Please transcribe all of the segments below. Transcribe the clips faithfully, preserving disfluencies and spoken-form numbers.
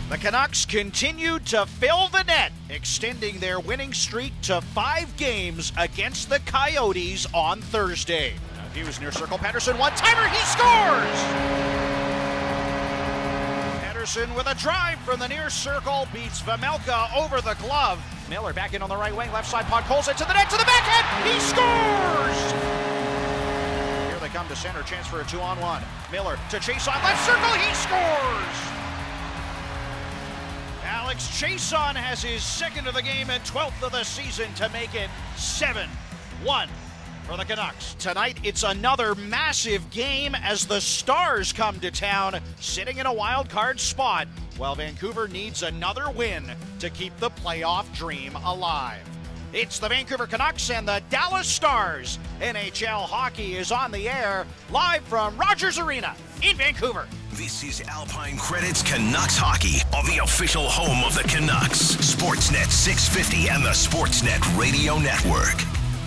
The Canucks continue to fill the net, extending their winning streak to five games against the Coyotes on Thursday. Now Hughes near circle, Pettersson one-timer, he scores! Pettersson with a drive from the near circle beats Vejmelka over the glove. Miller back in on the right wing, left side puck, pulls it to the net, to the backhand, he scores! Here they come to center, chance for a two-on-one. Miller to Chiasson, left circle, he scores! Alex Chiasson has his second of the game and twelfth of the season to make it seven one for the Canucks. Tonight, it's another massive game as the Stars come to town, sitting in a wild card spot, while Vancouver needs another win to keep the playoff dream alive. It's the Vancouver Canucks and the Dallas Stars. N H L hockey is on the air, live from Rogers Arena in Vancouver. This is Alpine Credits Canucks Hockey on the official home of the Canucks. Sportsnet six fifty and the Sportsnet Radio Network.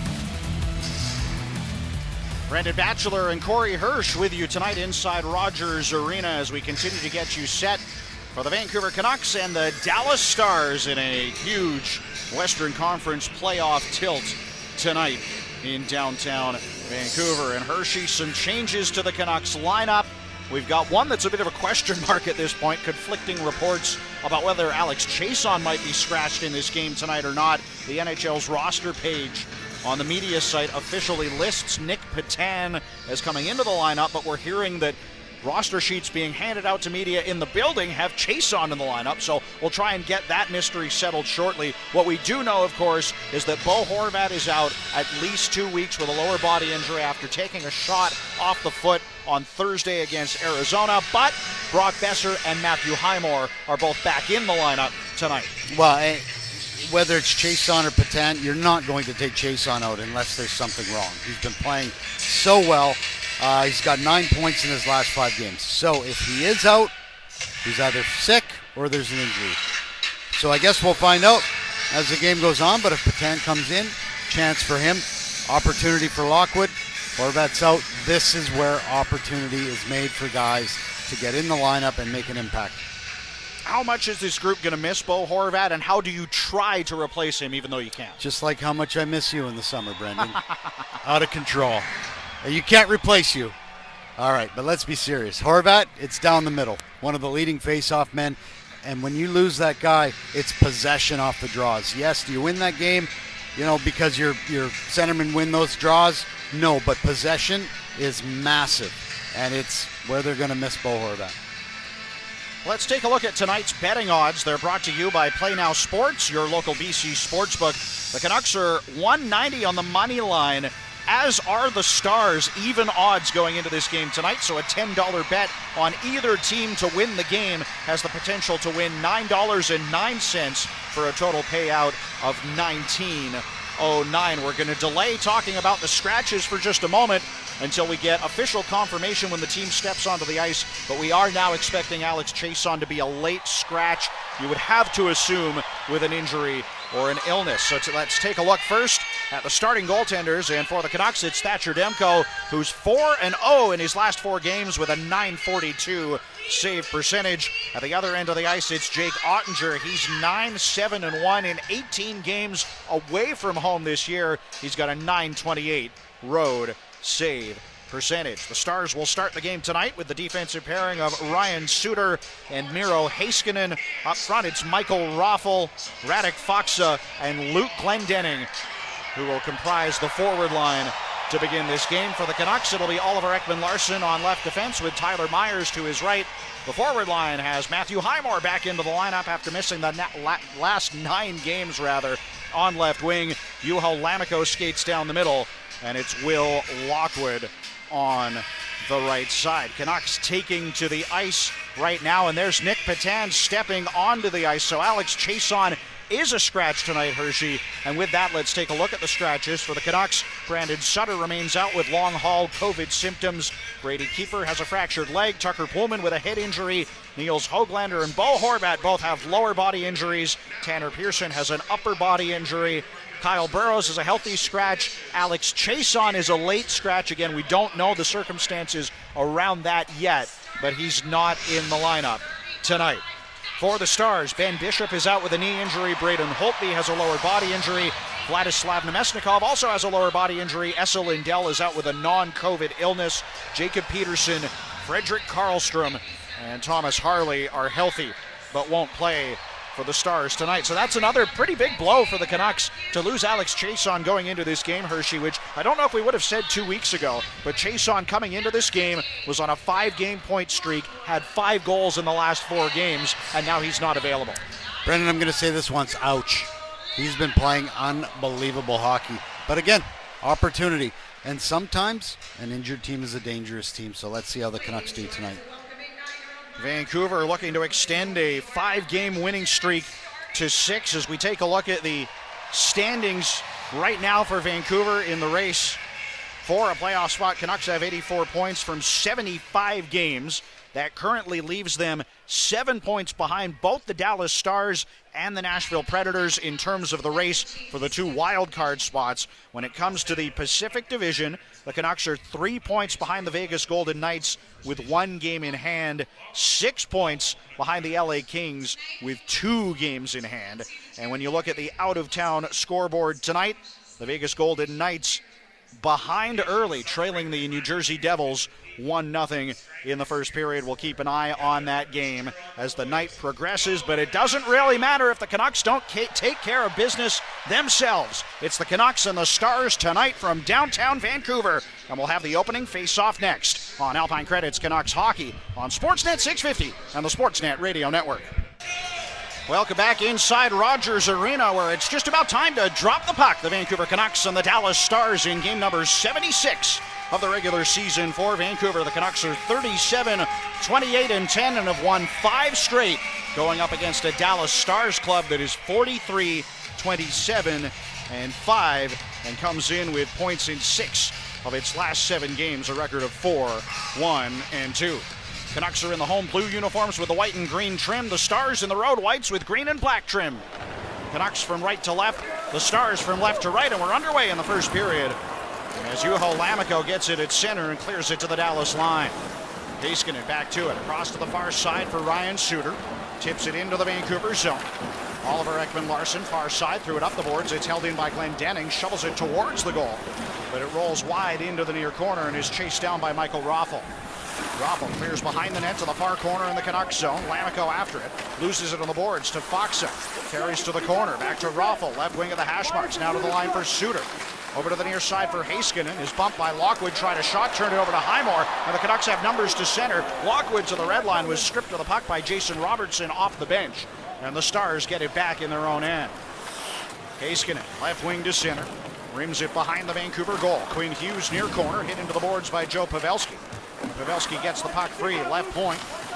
Brendan Batchelor and Corey Hirsch with you tonight inside Rogers Arena as we continue to get you set for the Vancouver Canucks and the Dallas Stars in a huge Western Conference playoff tilt tonight in downtown Vancouver. And Hershey, some changes to the Canucks lineup. We've got one that's a bit of a question mark at this point, conflicting reports about whether Alex Chiasson might be scratched in this game tonight or not. The N H L's roster page on the media site officially lists Nick Petan as coming into the lineup, but we're hearing that roster sheets being handed out to media in the building have Chiasson in the lineup, so we'll try and get that mystery settled shortly. What we do know, of course, is that Bo Horvat is out at least two weeks with a lower body injury after taking a shot off the foot on Thursday against Arizona, but Brock Besser and Matthew Highmore are both back in the lineup tonight. Well, eh, whether it's Chiasson or Petan, you're not going to take Chiasson out unless there's something wrong. He's been playing so well. Uh, he's got nine points in his last five games. So if he is out, he's either sick or there's an injury. So I guess we'll find out as the game goes on. But if Petan comes in, chance for him, opportunity for Lockwood. Horvat's out. This is where opportunity is made for guys to get in the lineup and make an impact. How much is this group going to miss Bo Horvat, and how do you try to replace him even though you can't? Just like how much I miss you in the summer, Brendan. Out of control. You can't replace you. All right, but let's be serious. Horvat, it's down the middle. One of the leading face-off men. And when you lose that guy, it's possession off the draws. Yes, do you win that game, you know, because your your centermen win those draws? No, but possession is massive. And it's where they're going to miss Bo Horvat. Let's take a look at tonight's betting odds. They're brought to you by Play Now Sports, your local B C sportsbook. The Canucks are one ninety on the money line, as are the Stars, even odds going into this game tonight. So a ten dollars bet on either team to win the game has the potential to win nine dollars and nine cents for a total payout of nineteen oh nine. We're going to delay talking about the scratches for just a moment until we get official confirmation when the team steps onto the ice. But we are now expecting Alex Chiasson to be a late scratch. You would have to assume with an injury or an illness. So to, let's take a look first at the starting goaltenders. And for the Canucks, it's Thatcher Demko, who's four and oh in his last four games with a nine forty-two save percentage. At the other end of the ice, it's Jake Ottinger. He's nine seven and one in eighteen games away from home this year. He's got a nine twenty-eight road save percentage. The Stars will start the game tonight with the defensive pairing of Ryan Suter and Miro Heiskanen. Up front, it's Michael Raffl, Radek Faksa, and Luke Glendening, who will comprise the forward line to begin this game. For the Canucks, it'll be Oliver Ekman-Larsson on left defense with Tyler Myers to his right. The forward line has Matthew Highmore back into the lineup after missing the na- last nine games, rather, on left wing. Juho Lammikko skates down the middle, and it's Will Lockwood on the right side. Canucks taking to the ice right now, and there's Nick Petan stepping onto the ice. So Alex Chiasson is a scratch tonight, Hershey. And with that, let's take a look at the scratches. For the Canucks, Brandon Sutter remains out with long-haul COVID symptoms. Brady Kiefer has a fractured leg. Tucker Pullman with a head injury. Niels Höglander and Bo Horvat both have lower body injuries. Tanner Pearson has an upper body injury. Kyle Burroughs is a healthy scratch. Alex Chiasson is a late scratch. Again, we don't know the circumstances around that yet, but he's not in the lineup tonight. For the Stars, Ben Bishop is out with a knee injury. Braden Holtby has a lower body injury. Vladislav Nemesnikov also has a lower body injury. Essa Lindell is out with a non-COVID illness. Jacob Peterson, Frederick Karlstrom, and Thomas Harley are healthy but won't play for the Stars tonight. So that's another pretty big blow for the Canucks to lose Alex Chiasson going into this game, Hershey, which I don't know if we would have said two weeks ago, but Chiasson coming into this game was on a five-game point streak, had five goals in the last four games, and now he's not available. Brendan, I'm going to say this once, ouch. He's been playing unbelievable hockey. But again, opportunity. And sometimes an injured team is a dangerous team, so let's see how the Canucks do tonight. Vancouver looking to extend a five-game winning streak to six as we take a look at the standings right now for Vancouver in the race for a playoff spot. Canucks have eighty-four points from seventy-five games. That currently leaves them seven points behind both the Dallas Stars and the Nashville Predators in terms of the race for the two wild card spots. When it comes to the Pacific Division, the Canucks are three points behind the Vegas Golden Knights with one game in hand, six points behind the L A Kings with two games in hand. And when you look at the out-of-town scoreboard tonight, the Vegas Golden Knights behind early, trailing the New Jersey Devils one nothing in the first period. We'll keep an eye on that game as the night progresses, but it doesn't really matter if the Canucks don't ca- take care of business themselves. It's the Canucks and the Stars tonight from downtown Vancouver, and we'll have the opening face-off next on Alpine Credits Canucks Hockey on Sportsnet six fifty and the Sportsnet Radio Network. Welcome back inside Rogers Arena, where it's just about time to drop the puck. The Vancouver Canucks and the Dallas Stars in game number seventy-six of the regular season for Vancouver. The Canucks are thirty-seven, twenty-eight, and ten and have won five straight, going up against a Dallas Stars club that is forty-three, twenty-seven, and five, and comes in with points in six of its last seven games, a record of four, one, and two. Canucks are in the home blue uniforms with the white and green trim. The Stars in the road whites with green and black trim. Canucks from right to left, the Stars from left to right, and we're underway in the first period as Juho Lammikko gets it at center and clears it to the Dallas line. Heiskanen back to it, across to the far side for Ryan Suter. Tips it into the Vancouver zone. Oliver Ekman-Larsson, far side, threw it up the boards. It's held in by Glenn Denning, shovels it towards the goal. But it rolls wide into the near corner and is chased down by Michael Raffl. Raffl clears behind the net to the far corner in the Canucks zone. Lammikko after it, loses it on the boards to Faksa. Carries to the corner, back to Raffl, left wing of the hash marks, now to the line for Suter. Over to the near side for Heiskanen, is bumped by Lockwood, tried a shot, turned it over to Highmore, and the Canucks have numbers to center. Lockwood to the red line was stripped of the puck by Jason Robertson off the bench, and the Stars get it back in their own end. Heiskanen, left wing to center, rims it behind the Vancouver goal. Quinn Hughes near corner, hit into the boards by Joe Pavelski. Pavelski gets the puck free, left point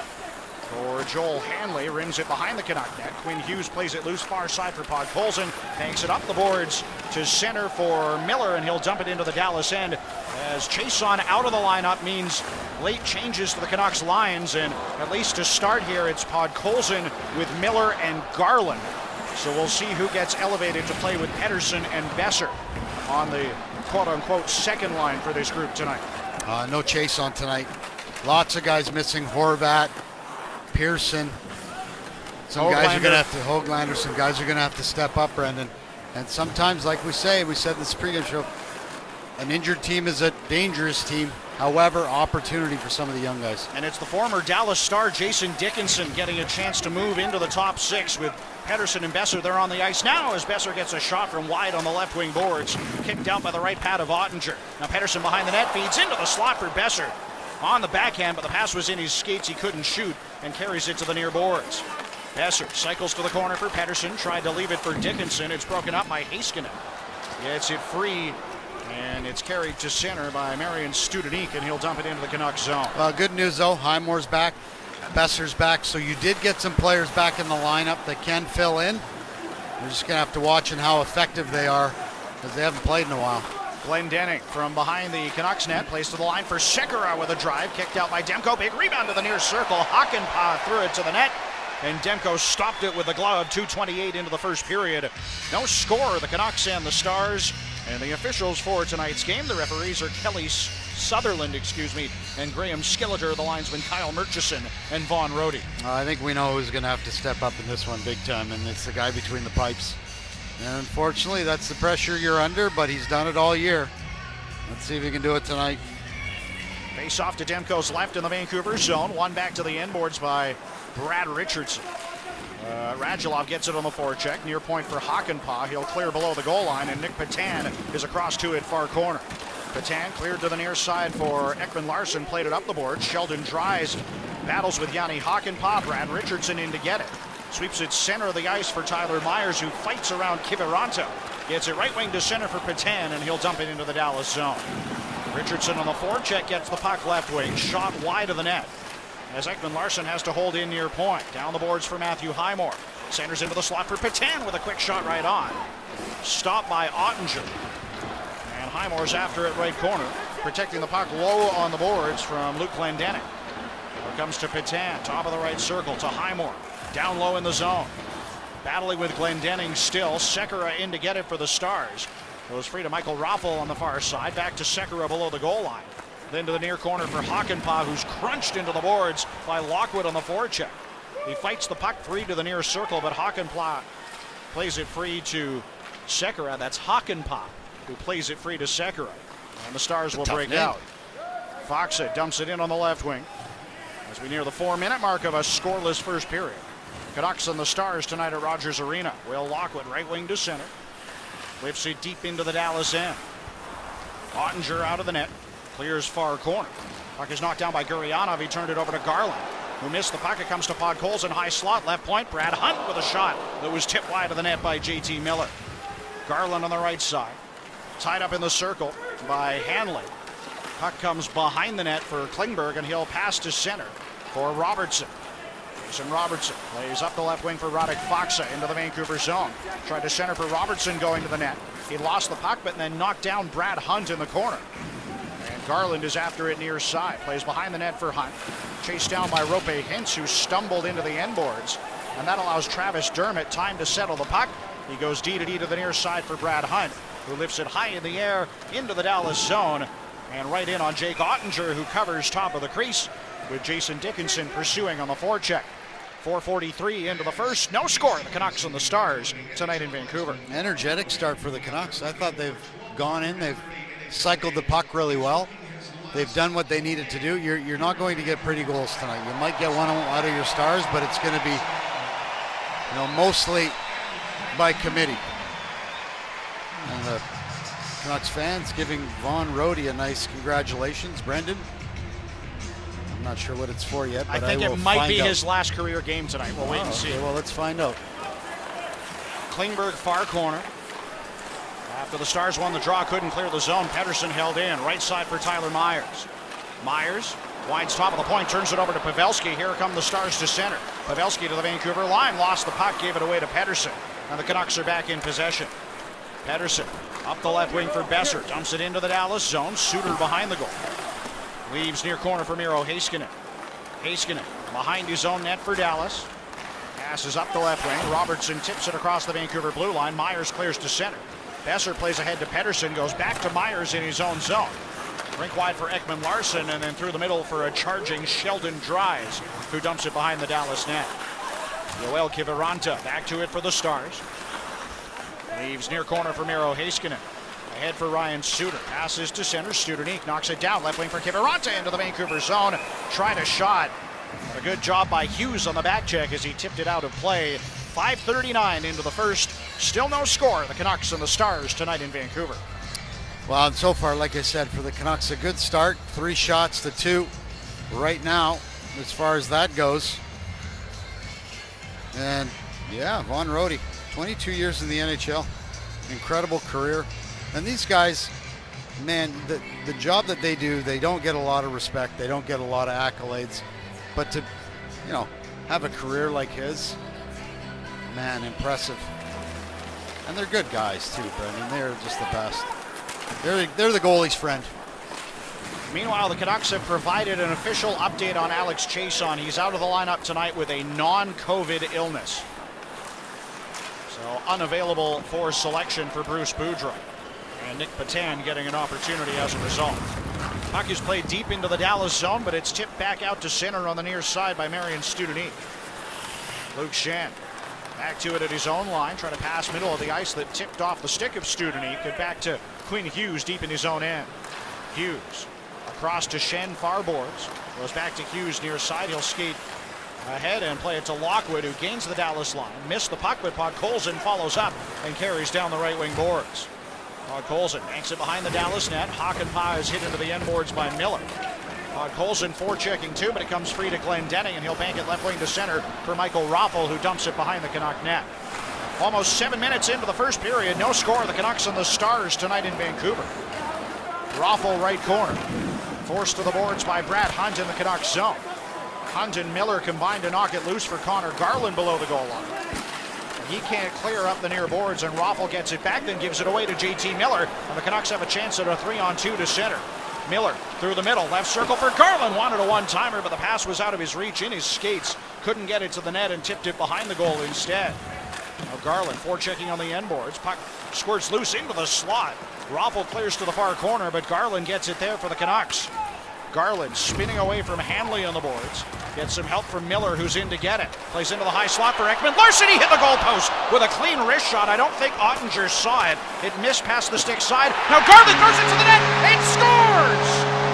for Joel Hanley, rims it behind the Canuck net. Quinn Hughes plays it loose far side for Podkolzin, banks it up the boards to center for Miller, and he'll dump it into the Dallas end as Chiasson out of the lineup means late changes to the Canucks lines, and at least to start here it's Podkolzin with Miller and Garland. So we'll see who gets elevated to play with Pettersson and Besser on the quote-unquote second line for this group tonight. Uh, no Chiasson tonight. Lots of guys missing. Horvat, Pearson. Some guys are going to have to, Höglander, some guys are going to have to step up, Brendan. And sometimes, like we say, we said in this pregame show, an injured team is a dangerous team. However, opportunity for some of the young guys. And it's the former Dallas Star Jason Dickinson getting a chance to move into the top six with Pettersson and Besser there on the ice now as Besser gets a shot from wide on the left wing boards. Kicked out by the right pad of Ottinger. Now Pettersson behind the net feeds into the slot for Besser. On the backhand, but the pass was in his skates. He couldn't shoot and carries it to the near boards. Besser cycles to the corner for Pettersson. Tried to leave it for Dickinson. It's broken up by Heiskanen. Gets it free. And it's carried to center by Marian Studenic, and he'll dump it into the Canucks zone. Well, good news, though. Highmore's back. Besser's back. So you did get some players back in the lineup that can fill in. We're just going to have to watch and how effective they are because they haven't played in a while. Glenn Denning from behind the Canucks net. Plays to the line for Sekera with a drive. Kicked out by Demko. Big rebound to the near circle. Hakanpää threw it to the net. And Demko stopped it with the glove. two twenty-eight into the first period. No score, the Canucks and the Stars. And the officials for tonight's game, the referees are Kelly Sutherland, excuse me, and Graham Skilleter, the linesman Kyle Murchison, and Vaughn Rohde. Uh, I think we know who's going to have to step up in this one big time, and it's the guy between the pipes. And unfortunately, that's the pressure you're under, but he's done it all year. Let's see if he can do it tonight. Face off to Demko's left in the Vancouver zone. One back to the inboards by Brad Richardson. Uh, Radulov gets it on the forecheck. Near point for Hakanpää. He'll clear below the goal line, and Nick Petan is across to it far corner. Petan cleared to the near side for Ekman Larsson. Played it up the board. Sheldon Dries battles with Yanni Hakanpää. Brad Richardson in to get it. Sweeps it center of the ice for Tyler Myers, who fights around Kiviranta. Gets it right wing to center for Petan, and he'll dump it into the Dallas zone. Richardson on the forecheck gets the puck left wing. Shot wide of the net, as Ekman Larsson has to hold in near point. Down the boards for Matthew Highmore. Centers into the slot for Petan with a quick shot right on. Stopped by Ottinger. And Highmore's after it right corner. Protecting the puck low on the boards from Luke Glendening. Here comes to Petan. Top of the right circle to Highmore. Down low in the zone. Battling with Glendening still. Sekera in to get it for the Stars. Goes free to Michael Raffel on the far side. Back to Sekera below the goal line. Then to the near corner for Hakanpää, who's crunched into the boards by Lockwood on the forecheck. He fights the puck free to the near circle, but Hakanpää plays it free to Sekera. That's Hakanpää who plays it free to Sekera. And the Stars will break out. Faksa dumps it in on the left wing as we near the four-minute mark of a scoreless first period. Canucks and the Stars tonight at Rogers Arena. Will Lockwood right wing to center. Lifts it deep into the Dallas end. Ottinger out of the net. Clears far corner. Puck is knocked down by Gurianov. He turned it over to Garland, who missed the puck. It comes to Podkolzin, high slot, left point. Brad Hunt with a shot that was tipped wide of the net by J T Miller. Garland on the right side. Tied up in the circle by Hanley. Puck comes behind the net for Klingberg, and he'll pass to center for Robertson. Jason Robertson plays up the left wing for Radek Faksa into the Vancouver zone. Tried to center for Robertson going to the net. He lost the puck, but then knocked down Brad Hunt in the corner. And Garland is after it near side. Plays behind the net for Hunt. Chased down by Rope Hintz, who stumbled into the end boards. And that allows Travis Dermott time to settle the puck. He goes D to D to the near side for Brad Hunt, who lifts it high in the air into the Dallas zone. And right in on Jake Ottinger, who covers top of the crease, with Jason Dickinson pursuing on the forecheck. four forty-three into the first. No score. The Canucks and the Stars tonight in Vancouver. Energetic start for the Canucks. I thought they've gone in. They've cycled the puck really well. They've done what they needed to do. You're, you're not going to get pretty goals tonight. You might get one out of your Stars, but it's going to be, you know, mostly by committee. And the Canucks fans giving Vaughn Rohde a nice congratulations. Brendan, I'm not sure what it's for yet, but I think I will it might find be out. his last career game tonight. We'll Oh, wait and see. okay, well, let's find out. Klingberg far corner. After the Stars won the draw, couldn't clear the zone. Pettersson held in. Right side for Tyler Myers. Myers winds top of the point, turns it over to Pavelski. Here come the Stars to center. Pavelski to the Vancouver line, lost the puck, gave it away to Pettersson. And the Canucks are back in possession. Pettersson up the left wing for Besser. Dumps it into the Dallas zone. Suter behind the goal. Leaves near corner for Miro Heiskanen. Heiskanen behind his own net for Dallas. Passes up the left wing. Robertson tips it across the Vancouver blue line. Myers clears to center. Besser plays ahead to Pettersson. Goes back to Myers in his own zone. Rink wide for Ekman Larsson, and then through the middle for a charging Sheldon Dries, who dumps it behind the Dallas net. Joel Kiviranta back to it for the Stars. Leaves near corner for Miro Heiskanen. Ahead for Ryan Suter. Passes to center. Studenique knocks it down. Left wing for Kiviranta into the Vancouver zone. Tried a shot. A good job by Hughes on the back check as he tipped it out of play. five thirty-nine into the first. Still no score. The Canucks and the Stars tonight in Vancouver. Well, and so far, like I said, for the Canucks, a good start. Three shots to two right now, as far as that goes. And, yeah, Vaughn Rohde, twenty-two years in the N H L. Incredible career. And these guys, man, the, the job that they do, they don't get a lot of respect. They don't get a lot of accolades. But to, you know, have a career like his, man, impressive. And they're good guys, too, Brendan. They're just the best. They're, they're the goalie's friend. Meanwhile, the Canucks have provided an official update on Alex Chiasson. He's out of the lineup tonight with a non-COVID illness. So unavailable for selection for Bruce Boudreau. And Nick Petan getting an opportunity as a result. Puck is played deep into the Dallas zone, but it's tipped back out to center on the near side by Marian Studenic. Luke Schenn back to it at his own line, trying to pass middle of the ice that tipped off the stick of Studenic, and back to Quinn Hughes deep in his own end. Hughes across to Schenn, far boards. Goes back to Hughes near side. He'll skate ahead and play it to Lockwood, who gains the Dallas line. Missed the puck, but Podkolzin follows up and carries down the right wing boards. Podkolzin banks it behind the Dallas net. Hakanpää is hit into the end boards by Miller. Podkolzin forechecking too, but it comes free to Glendening, and he'll bank it left wing to center for Michael Raffl, who dumps it behind the Canuck net. Almost seven minutes into the first period, no score. The Canucks and the Stars tonight in Vancouver. Raffl right corner. Forced to the boards by Brad Hunt in the Canucks zone. Hunt and Miller combined to knock it loose for Connor Garland below the goal line. He can't clear up the near boards, and Raffl gets it back, then gives it away to J T Miller, and the Canucks have a chance at a three on two to center. Miller through the middle, left circle for Garland. Wanted a one-timer, but the pass was out of his reach in his skates. Couldn't get it to the net and tipped it behind the goal instead. Now Garland forechecking on the end boards. Puck squirts loose into the slot. Raffl clears to the far corner, but Garland gets it there for the Canucks. Garland spinning away from Hanley on the boards. Gets some help from Miller, who's in to get it. Plays into the high slot for Ekman Larsson. He hit the goalpost with a clean wrist shot. I don't think Ottinger saw it. It missed past the stick side. Now Garland throws it to the net and scores!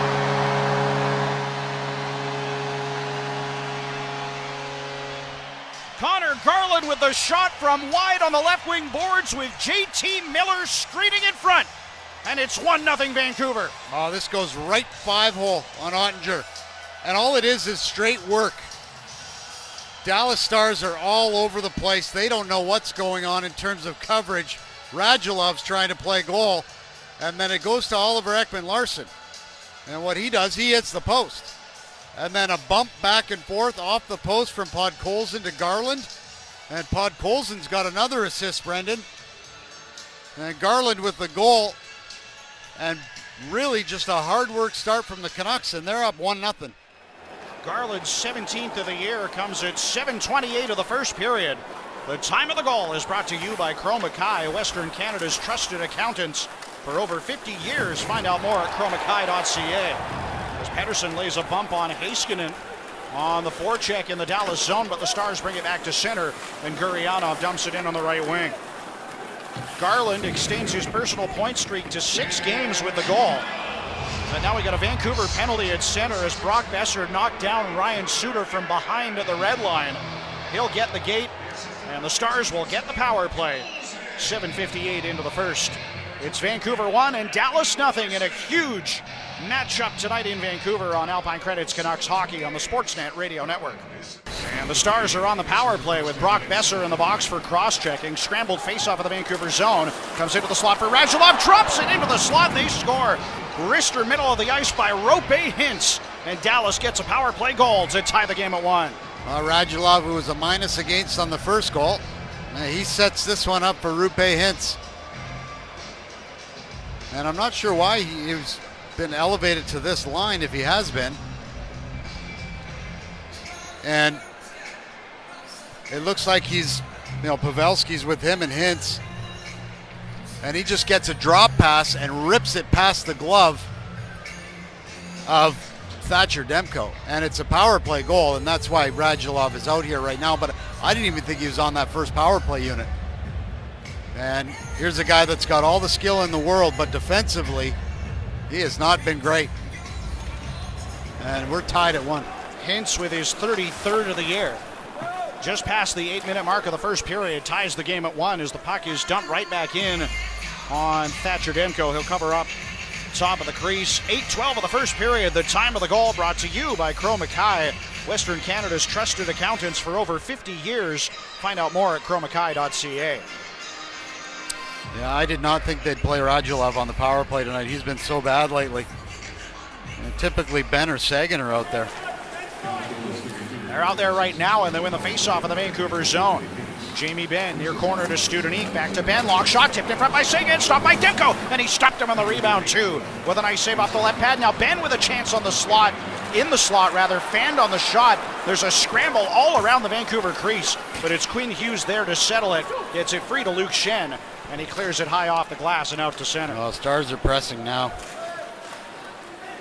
Connor Garland with the shot from wide on the left wing boards with J T Miller screening in front. And it's one nothing Vancouver. Oh, this goes right five hole on Ottinger. And all it is is straight work. Dallas Stars are all over the place. They don't know what's going on in terms of coverage. Radulov's trying to play goal. And then it goes to Oliver Ekman Larsson. And what he does, he hits the post. And then a bump back and forth off the post from Podkolzin to Garland. And Podkolzin's got another assist, Brendan. And Garland with the goal. And really just a hard work start from the Canucks, and they're up one nothing. Garland's seventeenth of the year comes at seven twenty-eight of the first period. The time of the goal is brought to you by Crowe Mackay, Western Canada's trusted accountants for over fifty years. Find out more at crowe mackay dot c a. As Pettersson lays a bump on Heiskanen on the forecheck in the Dallas zone, but the Stars bring it back to center, and Gurianov dumps it in on the right wing. Garland extends his personal point streak to six games with the goal. But now we got a Vancouver penalty at center as Brock Boeser knocked down Ryan Suter from behind at the red line. He'll get the gate, and the Stars will get the power play. seven fifty-eight into the first. It's Vancouver one and Dallas nothing in a huge matchup tonight in Vancouver on Alpine Credits Canucks Hockey on the Sportsnet Radio Network. And the Stars are on the power play with Brock Boeser in the box for cross-checking. Scrambled faceoff of the Vancouver zone. Comes into the slot for Radulov. Drops it into the slot. They score. Wrister middle of the ice by Roope Hintz. And Dallas gets a power play goal to tie the game at one. Uh, Radulov, who was a minus against on the first goal. Uh, he sets this one up for Roope Hintz. And I'm not sure why he, he's been elevated to this line if he has been. And it looks like he's, you know, Pavelski's with him and Hintz. And he just gets a drop pass and rips it past the glove of Thatcher Demko. And it's a power play goal, and that's why Radulov is out here right now. But I didn't even think he was on that first power play unit. And here's a guy that's got all the skill in the world, but defensively, he has not been great. And we're tied at one. Hintz with his thirty-third of the year. Just past the eight-minute mark of the first period, ties the game at one as the puck is dumped right back in on Thatcher Demko. He'll cover up top of the crease. eight twelve of the first period. The time of the goal brought to you by Crowe Mackay, Western Canada's trusted accountants for over fifty years. Find out more at crowe mackay dot c a. Yeah, I did not think they'd play Radulov on the power play tonight. He's been so bad lately. And typically Ben or Sagan are out there. They're out there right now, and they win the faceoff in the Vancouver zone. Jamie Benn near corner to Studenic, back to Benn. Long shot tipped in front by Sagan, stopped by Demko, and he stopped him on the rebound too with a nice save off the left pad. Now Benn with a chance on the slot, in the slot rather, fanned on the shot. There's a scramble all around the Vancouver crease, but it's Quinn Hughes there to settle it. Gets it free to Luke Schenn, and he clears it high off the glass and out to center. Well, Stars are pressing now.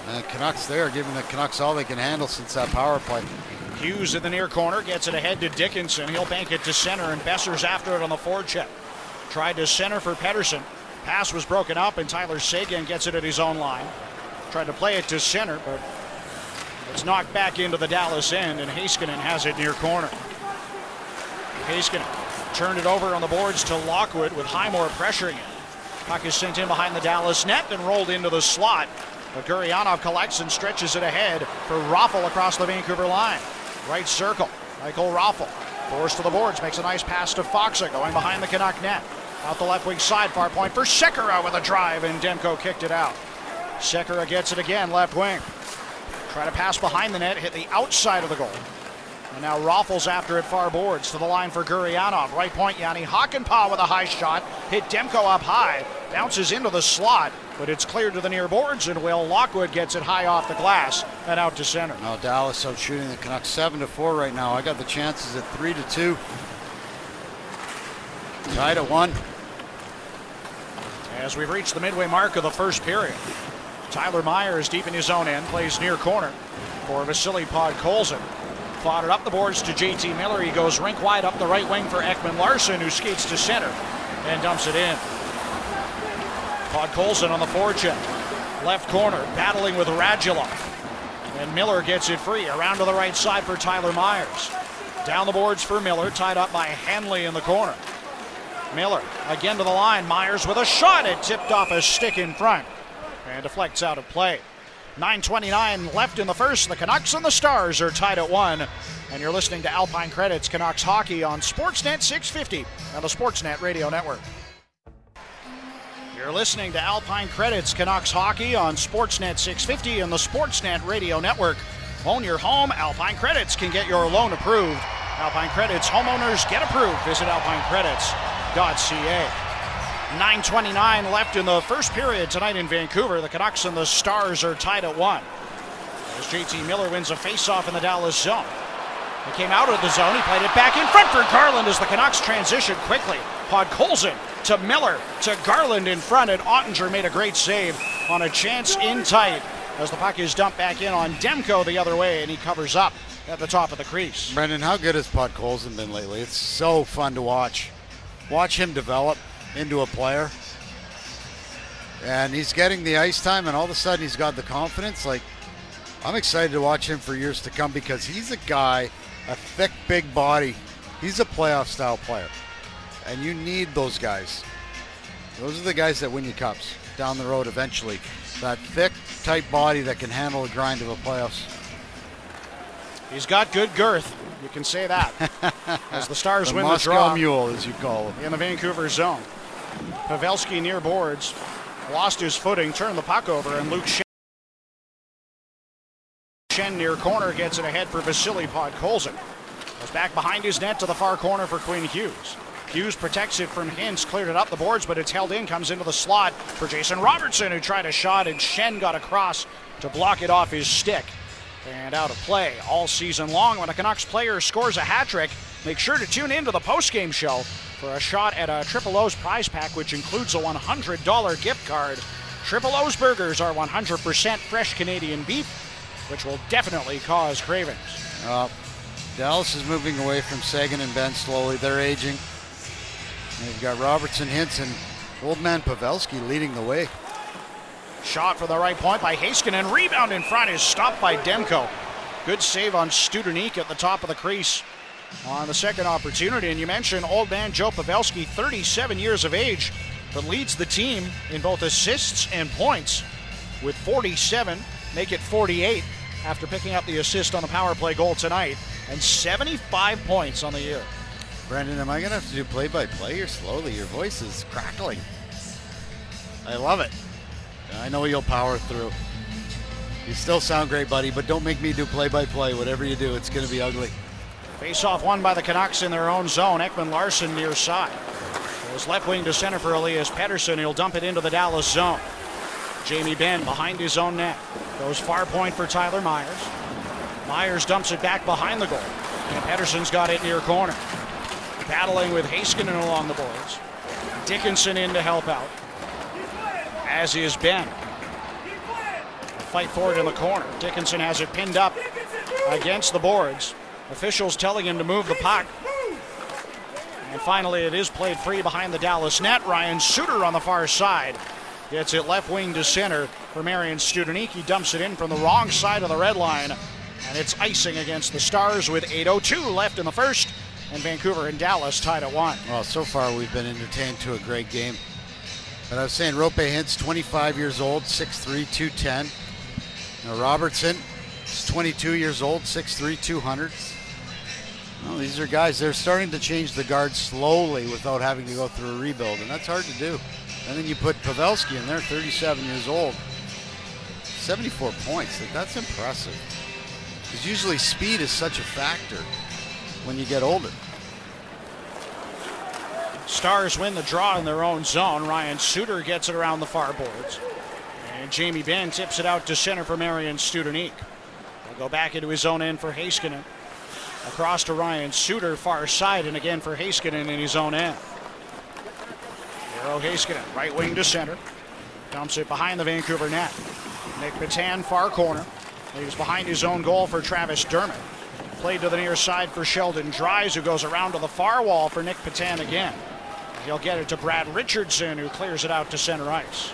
Uh, Canucks there, giving the Canucks all they can handle since that power play. Hughes in the near corner, gets it ahead to Dickinson. He'll bank it to center, and Besser's after it on the forecheck. Tried to center for Pettersson. Pass was broken up, and Tyler Seguin gets it at his own line. Tried to play it to center, but it's knocked back into the Dallas end, and Heiskanen has it near corner. Heiskanen turned it over on the boards to Lockwood with Highmore pressuring it. Puck is sent in behind the Dallas net and rolled into the slot. But Gurianov collects and stretches it ahead for Raffl across the Vancouver line. Right circle, Michael Raffl. Forced to the boards, makes a nice pass to Faksa going behind the Canuck net. Out the left wing side, far point for Sekera with a drive, and Demko kicked it out. Sekera gets it again, left wing. Try to pass behind the net, hit the outside of the goal. And now Raffl's after it, far boards to the line for Gurianov. Right point, Yanni Hakanpää with a high shot. Hit Demko up high, bounces into the slot, but it's cleared to the near boards, and Will Lockwood gets it high off the glass and out to center. Now Dallas out shooting the Canucks seven to four right now. I got the chances at three to two. Tied at one. As we've reached the midway mark of the first period, Tyler Myers deep in his own end, plays near corner for Vasily Podkolzin. Fought it up the boards to J T Miller. He goes rink wide up the right wing for Ekman Larsson, who skates to center and dumps it in. Podkolzin on the forecheck. Left corner, battling with Radulov. And Miller gets it free. Around to the right side for Tyler Myers. Down the boards for Miller, tied up by Henley in the corner. Miller again to the line. Myers with a shot. It tipped off a stick in front and deflects out of play. nine twenty-nine left in the first. The Canucks and the Stars are tied at one. And you're listening to Alpine Credits Canucks Hockey on Sportsnet six fifty and the Sportsnet Radio Network. You're listening to Alpine Credits Canucks Hockey on Sportsnet six fifty and the Sportsnet Radio Network. Own your home. Alpine Credits can get your loan approved. Alpine Credits homeowners get approved. Visit alpine credits dot c a. nine twenty-nine left in the first period tonight in Vancouver. The Canucks and the Stars are tied at one. As J T Miller wins a faceoff in the Dallas zone. He came out of the zone. He played it back in front for Garland as the Canucks transition quickly. Podkolzin to Miller to Garland in front, and Ottinger made a great save on a chance in tight as the puck is dumped back in on Demko the other way, and he covers up at the top of the crease. Brendan, how good has Podkolzin been lately? It's so fun to watch. Watch him develop into a player. And he's getting the ice time, and all of a sudden he's got the confidence. Like, I'm excited to watch him for years to come because he's a guy, a thick, big body. He's a playoff style player. And you need those guys. Those are the guys that win you cups down the road eventually. That thick, tight body that can handle the grind of the playoffs. He's got good girth. You can say that. As the Stars the win Moscow the draw. Mule, as you call him. In the Vancouver zone. Pavelski near boards. Lost his footing, turned the puck over, and Luke Schenn near corner gets it ahead for Vasily Podkolzin. Goes back behind his net to the far corner for Quinn Hughes. Hughes protects it from Hintz, cleared it up the boards, but it's held in, comes into the slot for Jason Robertson, who tried a shot, and Schenn got across to block it off his stick. And out of play all season long. When a Canucks player scores a hat trick, make sure to tune in to the postgame show for a shot at a Triple O's prize pack, which includes a one hundred dollars gift card. Triple O's burgers are one hundred percent fresh Canadian beef, which will definitely cause cravings. Uh, Dallas is moving away from Seguin and Benn slowly. They're aging. They've got Robertson, Hintz, and old man Pavelski leading the way. Shot for the right point by Heiskanen. Rebound in front is stopped by Demko. Good save on Studenik at the top of the crease on the second opportunity. And you mentioned old man Joe Pavelski, thirty-seven years of age, but leads the team in both assists and points with forty-seven, make it forty-eight after picking up the assist on the power play goal tonight, and seventy-five points on the year. Brendan, am I going to have to do play-by-play or slowly? Your voice is crackling. I love it. I know you'll power through. You still sound great, buddy, but don't make me do play-by-play. Whatever you do, it's going to be ugly. Face-off won by the Canucks in their own zone. Ekman Larsson near side. Goes left wing to center for Elias Pettersson. He'll dump it into the Dallas zone. Jamie Benn behind his own net. Goes far point for Tyler Myers. Myers dumps it back behind the goal. And Pettersson's got it near corner. Battling with Heiskanen along the boards. Dickinson in to help out. As is Benn. fight for it in the corner. Dickinson has it pinned up against the boards. Officials telling him to move the puck. And finally, it is played free behind the Dallas net. Ryan Suter on the far side gets it left wing to center for Marian Studenic. He dumps it in from the wrong side of the red line. And it's icing against the Stars with eight oh two left in the first. And Vancouver and Dallas tied at one. Well, so far we've been entertained to a great game. But I was saying, Roope Hintz, twenty-five years old, six three, two ten. Now Robertson is twenty-two years old, six three, two hundred. Well, these are guys, they're starting to change the guard slowly without having to go through a rebuild, and that's hard to do. And then you put Pavelski in there, thirty-seven years old. seventy-four points, that's impressive. Because usually speed is such a factor when you get older. Stars win the draw in their own zone. Ryan Suter gets it around the far boards. And Jamie Benn tips it out to center for Marian Studenic. He'll go back into his own end for Heiskanen. Across to Ryan Suter, far side, and again for Heiskanen in his own end. Eero Heiskanen, right wing to center. Dumps it behind the Vancouver net. Nick Petan, far corner. Leaves behind his own goal for Travis Dermott. Played to the near side for Sheldon Dries, who goes around to the far wall for Nick Petan again. He'll get it to Brad Richardson, who clears it out to center ice.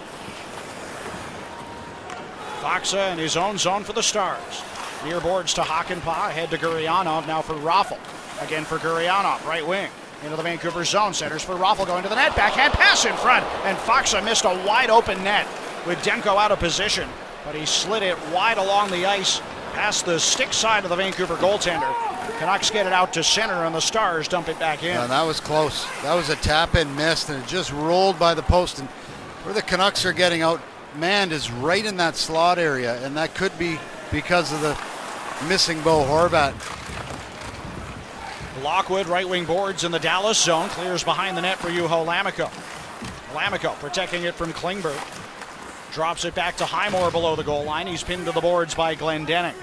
Faksa in his own zone for the Stars. Near boards to Hakanpää, ahead to Gurianov, now for Raffl. Again for Gurianov, right wing. Into the Vancouver zone, centers for Raffl, going to the net, backhand pass in front, and Faksa missed a wide open net with Demko out of position, but he slid it wide along the ice, past the stick side of the Vancouver goaltender. Canucks get it out to center, and the Stars dump it back in. Yeah, that was close. That was a tap-in missed, and it just rolled by the post. And where the Canucks are getting outmanned is right in that slot area, and that could be because of the missing Bo Horvat. Lockwood, right wing boards in the Dallas zone, clears behind the net for Juho Lammikko. Lammikko protecting it from Klingberg. Drops it back to Highmore below the goal line. He's pinned to the boards by Glendening.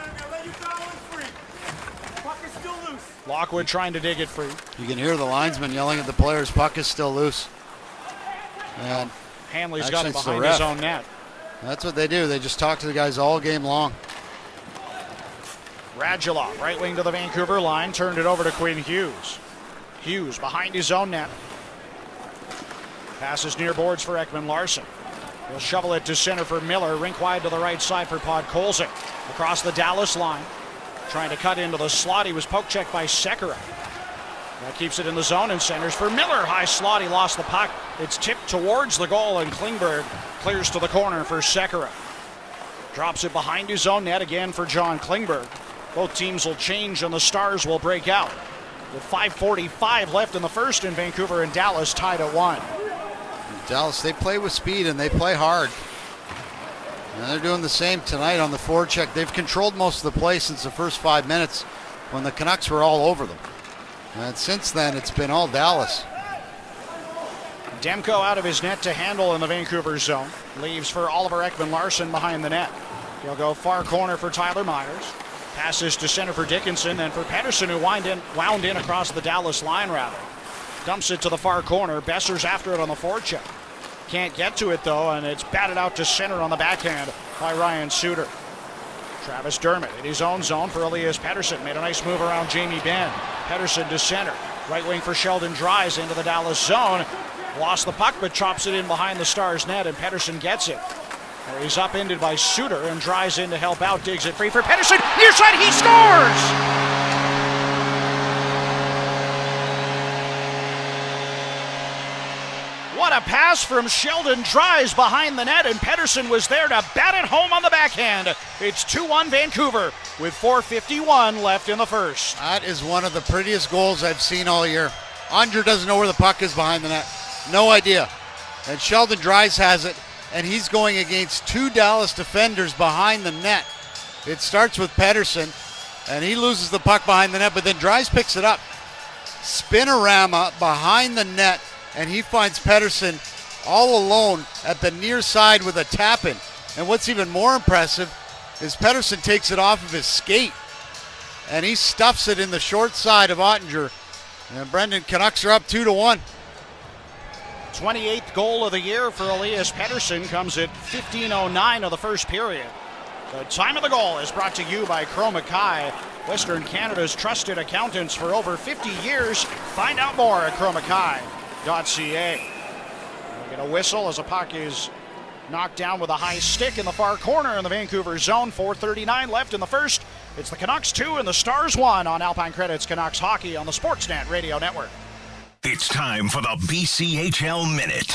Lockwood trying to dig it free. You can hear the linesman yelling at the players, puck is still loose. And Hanley's got it behind his own net. That's what they do. They just talk to the guys all game long. Radulov, right wing to the Vancouver line, turned it over to Quinn Hughes. Hughes behind his own net. Passes near boards for Ekman Larsson. He'll shovel it to center for Miller. Rink wide to the right side for Podkolzin. Across the Dallas line. Trying to cut into the slot. He was poke checked by Sekera. That keeps it in the zone and centers for Miller. High slot. He lost the puck. It's tipped towards the goal, and Klingberg clears to the corner for Sekera. Drops it behind his own net again for John Klingberg. Both teams will change and the Stars will break out. With five forty-five left in the first, and Vancouver and Dallas tied at one. Dallas, they play with speed and they play hard. And they're doing the same tonight on the forecheck. They've controlled most of the play since the first five minutes when the Canucks were all over them. And since then, it's been all Dallas. Demko out of his net to handle in the Vancouver zone. Leaves for Oliver Ekman Larsson behind the net. He'll go far corner for Tyler Myers. Passes to center for Dickinson, then for Pettersson, who wound in, wound in across the Dallas line, rather. Dumps it to the far corner. Besser's after it on the forecheck. Can't get to it, though, and it's batted out to center on the backhand by Ryan Suter. Travis Dermott in his own zone for Elias Pettersson. Made a nice move around Jamie Benn. Pettersson to center. Right wing for Sheldon Dries into the Dallas zone. Lost the puck, but chops it in behind the Stars net, and Pettersson gets it. He's upended by Suter, and Dries in to help out. Digs it free for Pettersson. Near side, he scores! What a pass from Sheldon Dries behind the net, and Pettersson was there to bat it home on the backhand. It's two one Vancouver with four fifty-one left in the first. That is one of the prettiest goals I've seen all year. Andre doesn't know where the puck is behind the net. No idea. And Sheldon Dries has it, and he's going against two Dallas defenders behind the net. It starts with Pettersson, and he loses the puck behind the net, but then Dries picks it up. Spinorama behind the net, and he finds Pettersson all alone at the near side with a tap-in. And what's even more impressive is Pettersson takes it off of his skate, and he stuffs it in the short side of Ottinger. And Brendan, Canucks are up two to one. twenty-eighth goal of the year for Elias Pettersson comes at fifteen oh nine of the first period. The time of the goal is brought to you by Crowe Mackay, Western Canada's trusted accountants for over fifty years. Find out more at crowe mackay dot c a. We get a whistle as a puck is knocked down with a high stick in the far corner in the Vancouver zone. four thirty-nine left in the first. It's the Canucks two and the Stars one on Alpine Credits Canucks Hockey on the Sportsnet Radio Network. It's time for the B C H L Minute.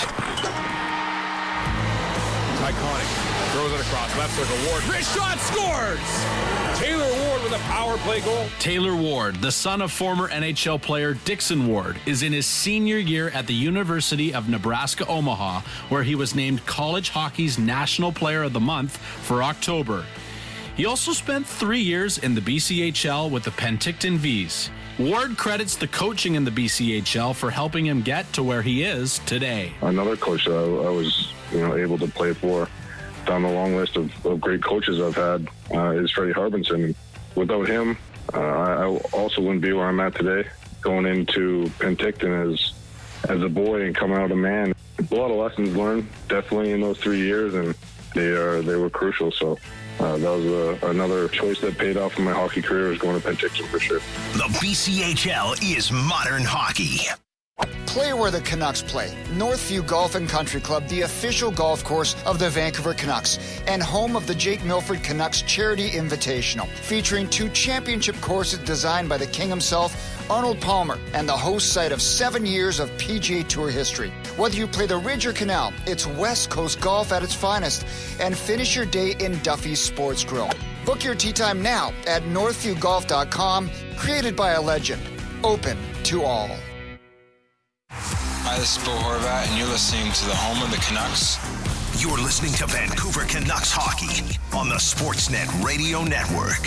Iconic. Throws it across. Left circle. Ward. Wrist shot. Scores! Taylor Ward with a power play goal. Taylor Ward, the son of former N H L player Dixon Ward, is in his senior year at the University of Nebraska-Omaha, where he was named College Hockey's National Player of the Month for October. He also spent three years in the B C H L with the Penticton Vees. Ward credits the coaching in the B C H L for helping him get to where he is today. Another coach that I, I was, you know, able to play for down the long list of, of great coaches I've had uh, is Freddie Harbinson. Without him, uh, I also wouldn't be where I'm at today. Going into Penticton as as a boy and coming out a man, a lot of lessons learned definitely in those three years, and they are they were crucial. So. Uh, that was a, another choice that paid off in my hockey career, is going to Penticton for sure. The B C H L is modern hockey. Play where the Canucks play. Northview Golf and Country Club, the official golf course of the Vancouver Canucks, and home of the Jake Milford Canucks Charity Invitational, featuring two championship courses designed by the king himself, Arnold Palmer, and the host site of seven years of P G A Tour history. Whether you play the Ridge or Canal, it's West Coast golf at its finest, and finish your day in Duffy's Sports Grill. Book your tee time now at northview golf dot com. Created by a legend, open to all. Hi, this is Bo Horvat, and you're listening to the home of the Canucks. You're listening to Vancouver Canucks Hockey on the Sportsnet Radio Network.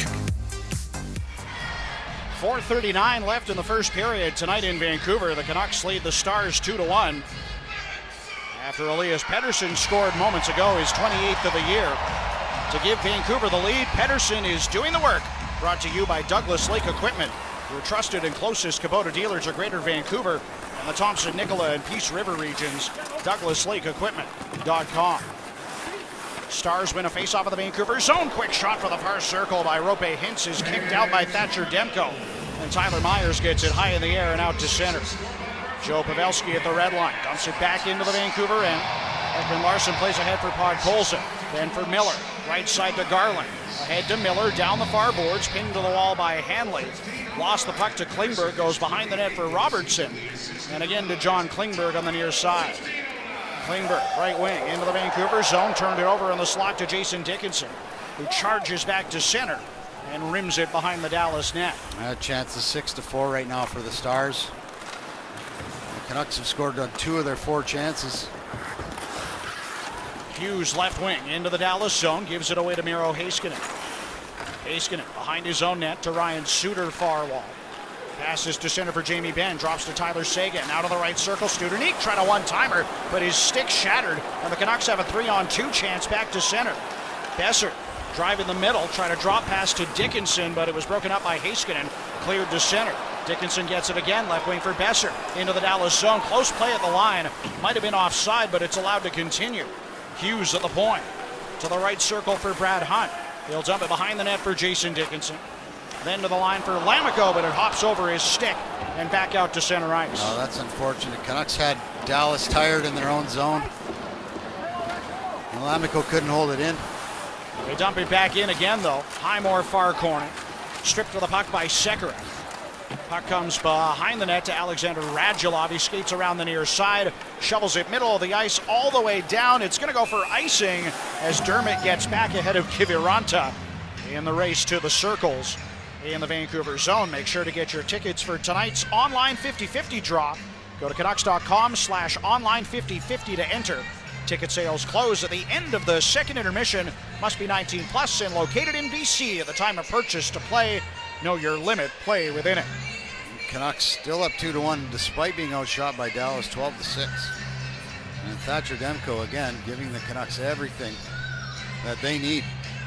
four thirty-nine left in the first period tonight in Vancouver. The Canucks lead the Stars two to one. After Elias Pettersson scored moments ago his twenty-eighth of the year. To give Vancouver the lead, Pettersson is doing the work. Brought to you by Douglas Lake Equipment, your trusted and closest Kubota dealers of Greater Vancouver and the Thompson, Nicola, and Peace River regions. Douglas Lake Equipment dot com. Stars win a face-off of the Vancouver zone. Quick shot for the far circle by Rope Hintz is kicked out by Thatcher Demko. And Tyler Myers gets it high in the air and out to center. Joe Pavelski at the red line. Dumps it back into the Vancouver end. Ekman Larson plays ahead for Podkolzin. Then for Miller. Right side to Garland. Ahead to Miller. Down the far boards. Pinned to the wall by Hanley. Lost the puck to Klingberg. Goes behind the net for Robertson. And again to John Klingberg on the near side. Klingberg, right wing, into the Vancouver zone. Turned it over in the slot to Jason Dickinson, who charges back to center and rims it behind the Dallas net. Uh, chances six to four right now for the Stars. The Canucks have scored on two of their four chances. Hughes left wing into the Dallas zone, gives it away to Miro Heiskanen. Heiskanen behind his own net to Ryan Suter, far wall. Passes to center for Jamie Benn, drops to Tyler Seguin, out of the right circle. Studenic tried a one-timer, but his stick shattered, and the Canucks have a three-on-two chance back to center. Besser driving the middle, trying to drop pass to Dickinson, but it was broken up by Heiskanen, cleared to center. Dickinson gets it again, left wing for Besser, into the Dallas zone. Close play at the line, might have been offside, but it's allowed to continue. Hughes at the point, to the right circle for Brad Hunt. He'll dump it behind the net for Jason Dickinson. Then to the line for Lamico, but it hops over his stick and back out to center ice. Oh, that's unfortunate. Canucks had Dallas tired in their own zone. And Lamico couldn't hold it in. They dump it back in again, though. Highmore far corner. Stripped of the puck by Sekera. Puck comes behind the net to Alexander Radulov. He skates around the near side, shovels it middle of the ice all the way down. It's going to go for icing as Dermott gets back ahead of Kiviranta in the race to the circles in the Vancouver zone. Make sure to get your tickets for tonight's online fifty fifty draw. Go to Canucks.com slash online 5050 to enter. Ticket sales close at the end of the second intermission. Must be nineteen plus and located in B C at the time of purchase to play. Know your limit. Play within it. Canucks still up two to one despite being outshot by Dallas twelve to six. And Thatcher Demko again giving the Canucks everything that they need.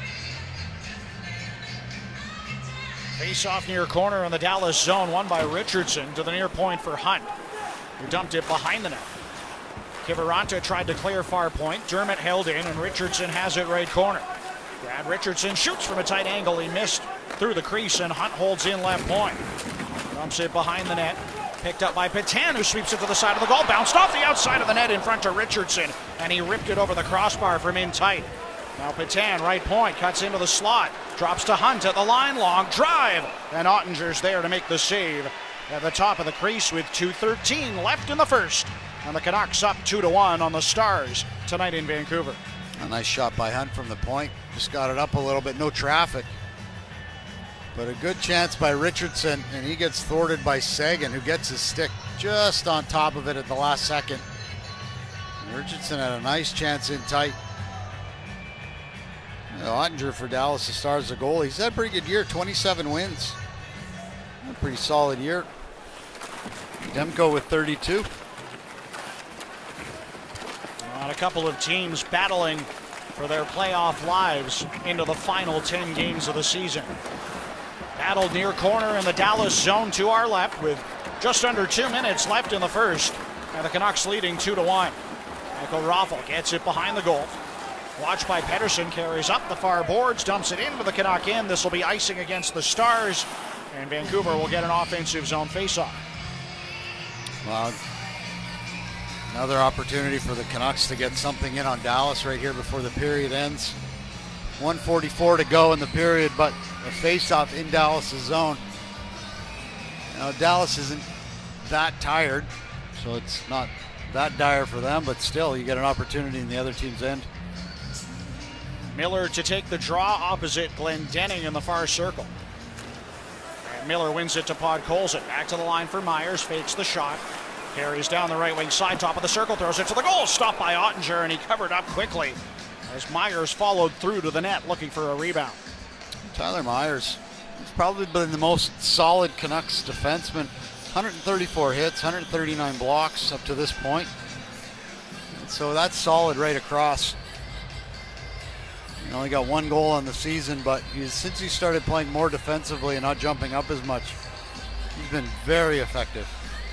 Face-off near corner in the Dallas zone, won by Richardson to the near point for Hunt, who dumped it behind the net. Kiviranta tried to clear far point. Dermott held in, and Richardson has it right corner. Brad Richardson shoots from a tight angle. He missed through the crease, and Hunt holds in left point. Dumps it behind the net. Picked up by Petan, who sweeps it to the side of the goal. Bounced off the outside of the net in front to Richardson, and he ripped it over the crossbar from in tight. Now Petan, right point, cuts into the slot. Drops to Hunt at the line. Long drive. And Ottinger's there to make the save at the top of the crease with two thirteen left in the first. And the Canucks up two to one on the Stars tonight in Vancouver. A nice shot by Hunt from the point. Just got it up a little bit. No traffic. But a good chance by Richardson, and he gets thwarted by Sagan, who gets his stick just on top of it at the last second. And Richardson had a nice chance in tight. You know, Ottinger for Dallas, the Stars, the goalie. He's had a pretty good year, twenty-seven wins. A pretty solid year. Demko with thirty-two. And a couple of teams battling for their playoff lives into the final ten games of the season. Battled near corner in the Dallas zone to our left with just under two minutes left in the first. And the Canucks leading two to one. Michael Raffl gets it behind the goal. Watched by Pettersson, carries up the far boards, dumps it into the Canuck end. This will be icing against the Stars, and Vancouver will get an offensive zone faceoff. Well, another opportunity for the Canucks to get something in on Dallas right here before the period ends. one forty-four to go in the period, but a faceoff in Dallas' zone. Now, Dallas isn't that tired, so it's not that dire for them, but still, you get an opportunity in the other team's end. Miller to take the draw opposite Glendening in the far circle. And Miller wins it to Podkolzin. Back to the line for Myers, fakes the shot. Carries down the right wing side, top of the circle, throws it to the goal. Stopped by Ottinger, and he covered up quickly as Myers followed through to the net looking for a rebound. Tyler Myers, he's probably been the most solid Canucks defenseman. one thirty-four hits, one thirty-nine blocks up to this point. And so that's solid right across. He only got one goal on the season, but he's, since he started playing more defensively and not jumping up as much, he's been very effective.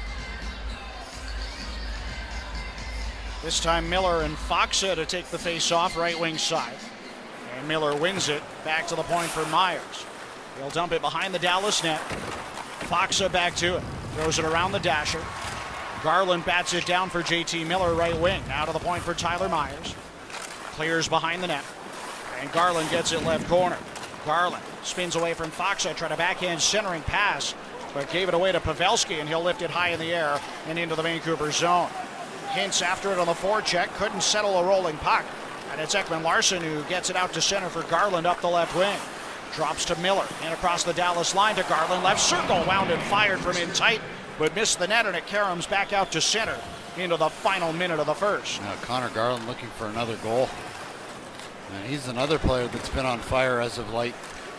This time Miller and Faksa to take the face-off right wing side. And Miller wins it back to the point for Myers. He'll dump it behind the Dallas net. Faksa back to it. Throws it around the dasher. Garland bats it down for J T Miller right wing. Now to the point for Tyler Myers. Clears behind the net. And Garland gets it left corner. Garland spins away from Faksa, trying to backhand centering pass, but gave it away to Pavelski, and he'll lift it high in the air and into the Vancouver zone. Hintz after it on the forecheck, couldn't settle a rolling puck. And it's Ekman Larsson who gets it out to center for Garland up the left wing. Drops to Miller, and across the Dallas line to Garland. Left circle, wound and fired from in tight, but missed the net, and it caroms back out to center into the final minute of the first. Now Connor Garland looking for another goal. And he's another player that's been on fire as of late.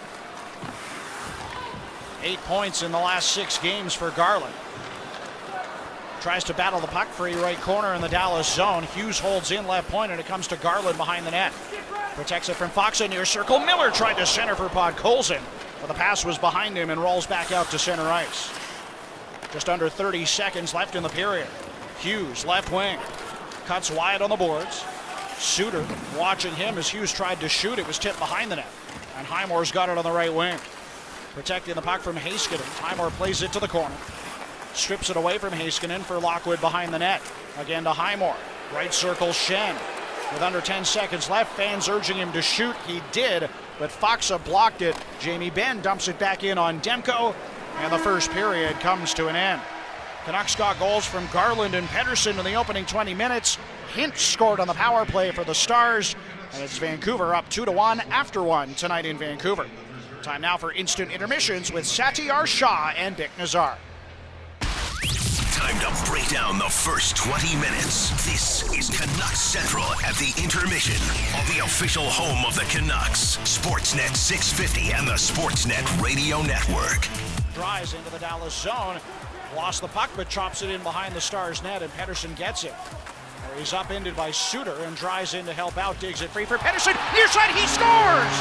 Eight points in the last six games for Garland. Tries to battle the puck free right corner in the Dallas zone. Hughes holds in left point, and it comes to Garland behind the net. Protects it from Faksa near circle. Miller tried to center for Podkolzin, but the pass was behind him and rolls back out to center ice. Just under thirty seconds left in the period. Hughes, left wing, cuts wide on the boards. Suter watching him as Hughes tried to shoot. It was tipped behind the net, and Highmore's got it on the right wing. Protecting the puck from Heiskanen. Highmore plays it to the corner. Strips it away from Heiskanen for Lockwood behind the net. Again to Highmore. Right circle Shen. With under ten seconds left, fans urging him to shoot. He did, but Faksa blocked it. Jamie Benn dumps it back in on Demko, and the first period comes to an end. Canucks got goals from Garland and Pettersson in the opening twenty minutes. Hintz scored on the power play for the Stars, and it's Vancouver up two to one after one tonight in Vancouver. Time now for instant intermissions with Satyar Shah and Dick Nazar. Time to break down the first twenty minutes. This is Canucks Central at the intermission on the official home of the Canucks, Sportsnet six fifty and the Sportsnet Radio Network. Drives into the Dallas zone. Lost the puck, but chops it in behind the Stars net, and Pettersson gets it. He's upended by Suter and drives in to help out. Digs it free for Pettersson. Near side, he scores!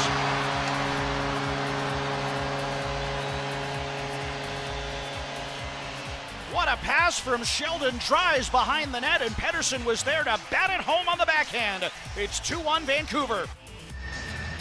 What a pass from Sheldon Dries behind the net, and Pettersson was there to bat it home on the backhand. It's two one Vancouver.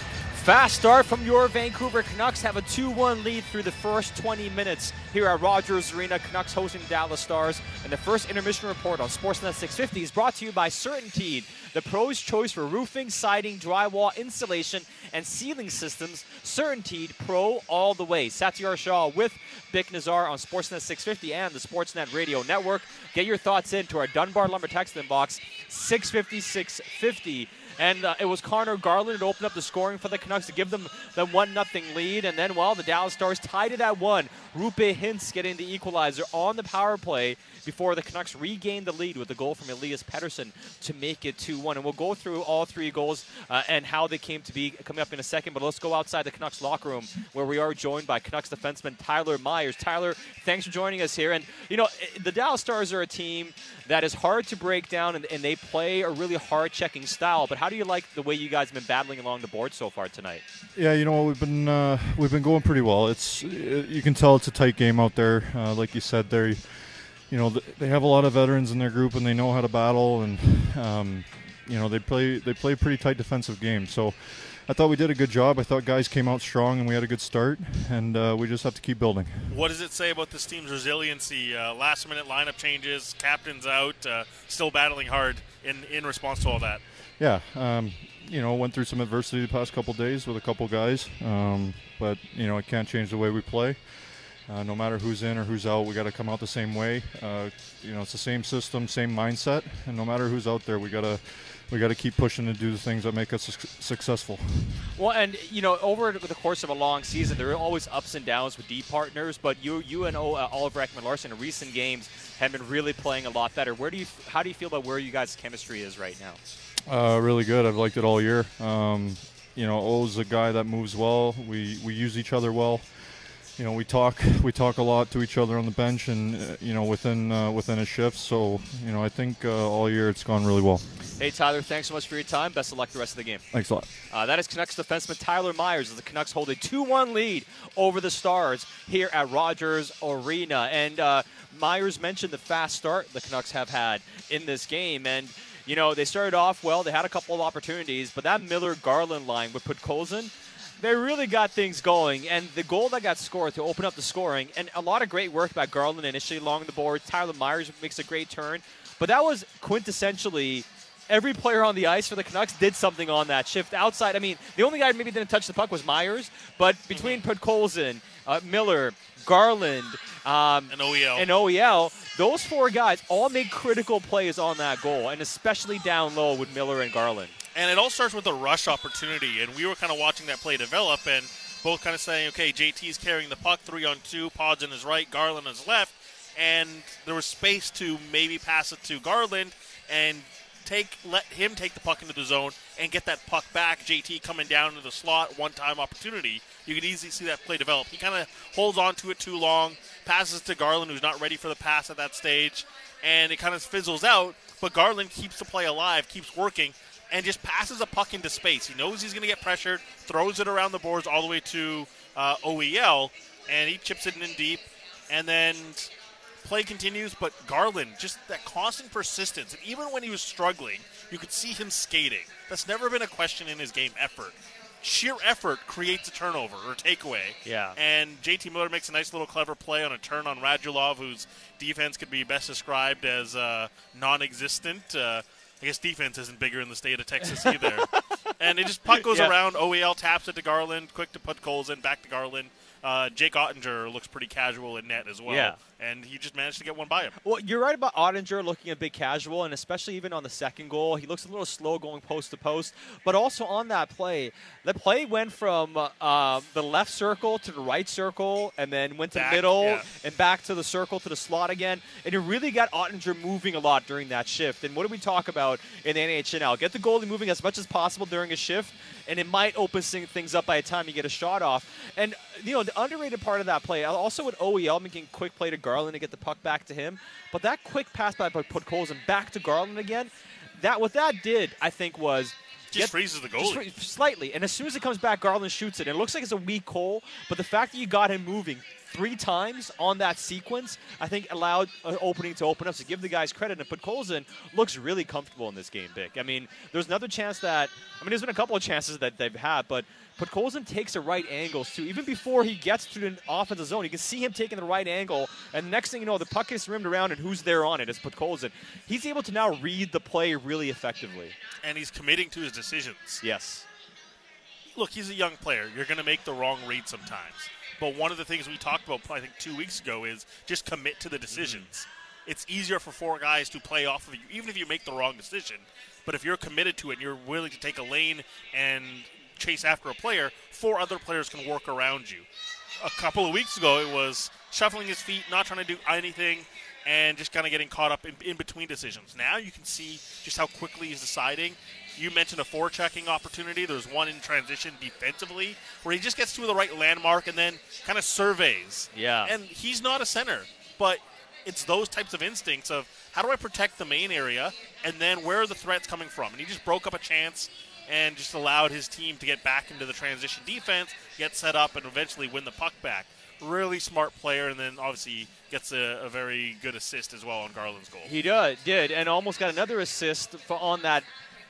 fast start from your Vancouver Canucks have a two one lead through the first twenty minutes here at Rogers Arena. Canucks hosting Dallas Stars. And the first intermission report on Sportsnet six fifty is brought to you by CertainTeed, the pro's choice for roofing, siding, drywall, insulation, and ceiling systems. CertainTeed Pro all the way. Satyar Shah with Bick Nazar on Sportsnet six fifty and the Sportsnet Radio Network. Get your thoughts into our Dunbar Lumber text inbox, six fifty, six fifty. And uh, it was Connor Garland that opened up the scoring for the Canucks to give them the one nothing lead. And then, well, the Dallas Stars tied it at one. Rupe Hintz getting the equalizer on the power play before the Canucks regained the lead with a goal from Elias Pettersson to make it two one. And we'll go through all three goals uh, and how they came to be coming up in a second. But let's go outside the Canucks locker room where we are joined by Canucks defenseman Tyler Myers. Tyler, thanks for joining us here. And, you know, the Dallas Stars are a team that is hard to break down, and, and they play a really hard-checking style. But how do you like the way you guys have been battling along the board so far tonight? Yeah, you know, we've been uh, we've been going pretty well. It's it, you can tell it's a tight game out there. Uh, like you said, they're you know they have a lot of veterans in their group, and they know how to battle, and um, you know they play they play a pretty tight defensive game. So I thought we did a good job. I thought guys came out strong, and we had a good start, and uh, we just have to keep building. What does it say about this team's resiliency? Uh, last-minute lineup changes, captains out, uh, still battling hard in, in response to all that. Yeah, um, you know, went through some adversity the past couple days with a couple guys, um, but, you know, it can't change the way we play. Uh, no matter who's in or who's out, we got to come out the same way. Uh, you know, it's the same system, same mindset, and no matter who's out there, we got to we got to keep pushing to do the things that make us su- successful. Well, and, you know, over the course of a long season, there are always ups and downs with D partners, but you you and uh, Oliver Ekman-Larsson in recent games have been really playing a lot better. Where do you How do you feel about where you guys' chemistry is right now? Uh, really good. I've liked it all year. Um, you know, O's a guy that moves well. We we use each other well. You know, we talk we talk a lot to each other on the bench, and uh, you know, within uh, within a shift. So, you know, I think uh, all year it's gone really well. Hey, Tyler, thanks so much for your time. Best of luck the rest of the game. Thanks a lot. Uh, that is Canucks defenseman Tyler Myers as the Canucks hold a two one lead over the Stars here at Rogers Arena. And uh, Myers mentioned the fast start the Canucks have had in this game, and you know, they started off well. They had a couple of opportunities, but that Miller-Garland line with Podkolzin, they really got things going. And the goal that got scored to open up the scoring, and a lot of great work by Garland initially along the board. Tyler Myers makes a great turn. But that was quintessentially every player on the ice for the Canucks did something on that shift outside. I mean, the only guy who maybe didn't touch the puck was Myers, but between Podkolzin, uh, Miller, Garland, um, and O E L. and O E L, those four guys all made critical plays on that goal, and especially down low with Miller and Garland. And it all starts with a rush opportunity, and we were kind of watching that play develop, and both kind of saying, okay, J T's carrying the puck three on two, Pods on his right, Garland on his left, and there was space to maybe pass it to Garland and take let him take the puck into the zone and get that puck back. J T coming down into the slot, one-time opportunity. You could easily see that play develop. He kind of holds on to it too long, passes to Garland, who's not ready for the pass at that stage, and it kind of fizzles out, but Garland keeps the play alive, keeps working, and just passes a puck into space. He knows he's going to get pressured, throws it around the boards all the way to uh, O E L, and he chips it in deep, and then play continues, but Garland, just that constant persistence, and even when he was struggling, you could see him skating. That's never been a question in his game, effort. Sheer effort creates a turnover or takeaway. Yeah. And J T Miller makes a nice little clever play on a turn on Radulov, whose defense could be best described as uh, non-existent. Uh, I guess defense isn't bigger in the state of Texas either. And it just puck goes yeah. around. O E L taps it to Garland, quick to put goals in, back to Garland. Uh, Jake Ottinger looks pretty casual in net as well. Yeah. And he just managed to get one by him. Well, you're right about Ottinger looking a bit casual, and especially even on the second goal. He looks a little slow going post to post. But also on that play, the play went from uh, the left circle to the right circle, and then went to back, middle, yeah. and back to the circle to the slot again. And it really got Ottinger moving a lot during that shift. And what do we talk about in the N H L? Get the goalie moving as much as possible during a shift, and it might open things up by the time you get a shot off. And, you know, the underrated part of that play, also with O E L making a quick play to Garland to get the puck back to him, but that quick pass by Podkolzin back to Garland again, that what that did, I think, was just get, freezes the goalie. Just slightly. And as soon as it comes back, Garland shoots it. And it looks like it's a weak goal, but the fact that you got him moving three times on that sequence, I think allowed an opening to open up. So give the guys credit. And Podkolzin looks really comfortable in this game, Vic. I mean, there's another chance that, I mean, there's been a couple of chances that they've had, but Podkolzin takes the right angles, too. Even before he gets to the offensive zone, you can see him taking the right angle, and the next thing you know, the puck is rimmed around, and who's there on it? It's Podkolzin. He's able to now read the play really effectively. And he's committing to his decisions. Yes. Look, he's a young player. You're going to make the wrong read sometimes. But one of the things we talked about, I think, two weeks ago is just commit to the decisions. Mm-hmm. It's easier for four guys to play off of you, even if you make the wrong decision. But if you're committed to it and you're willing to take a lane and chase after a player, four other players can work around you. A couple of weeks ago, it was shuffling his feet, not trying to do anything, and just kind of getting caught up in, in between decisions. Now you can see just how quickly he's deciding. You mentioned a forechecking opportunity. There's one in transition defensively where he just gets to the right landmark and then kind of surveys. Yeah. And he's not a center, but it's those types of instincts of how do I protect the main area and then where are the threats coming from? And he just broke up a chance and just allowed his team to get back into the transition defense, get set up, and eventually win the puck back. Really smart player, and then obviously gets a, a very good assist as well on Garland's goal. He did, did, and almost got another assist for, on that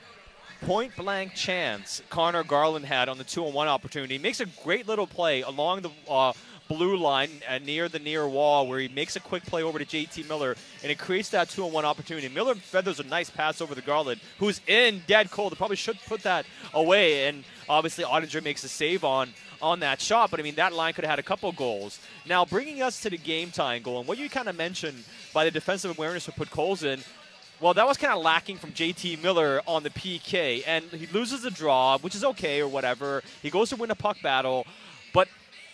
point-blank chance Connor Garland had on the two-on-one opportunity. He makes a great little play along the uh, blue line uh, near the near wall where he makes a quick play over to J T Miller, and it creates that two-on-one opportunity. Miller feathers a nice pass over to Garland, who's in dead cold. They probably should put that away, and obviously Ottinger makes a save on on that shot, but I mean, that line could have had a couple goals. Now, bringing us to the game time goal, and what you kind of mentioned by the defensive awareness of Podkolzin, well, that was kind of lacking from J T Miller on the P K, and he loses the draw, which is okay or whatever. He goes to win a puck battle, but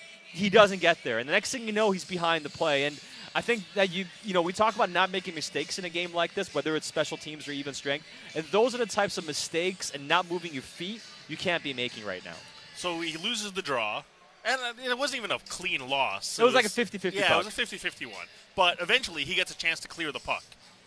he doesn't get there. And the next thing you know, he's behind the play. And I think that, you you know, we talk about not making mistakes in a game like this, whether it's special teams or even strength, and those are the types of mistakes and not moving your feet you can't be making right now. So he loses the draw, and it wasn't even a clean loss. It, it was, was like a fifty-fifty yeah, puck. it was a fifty-fifty one. But eventually he gets a chance to clear the puck.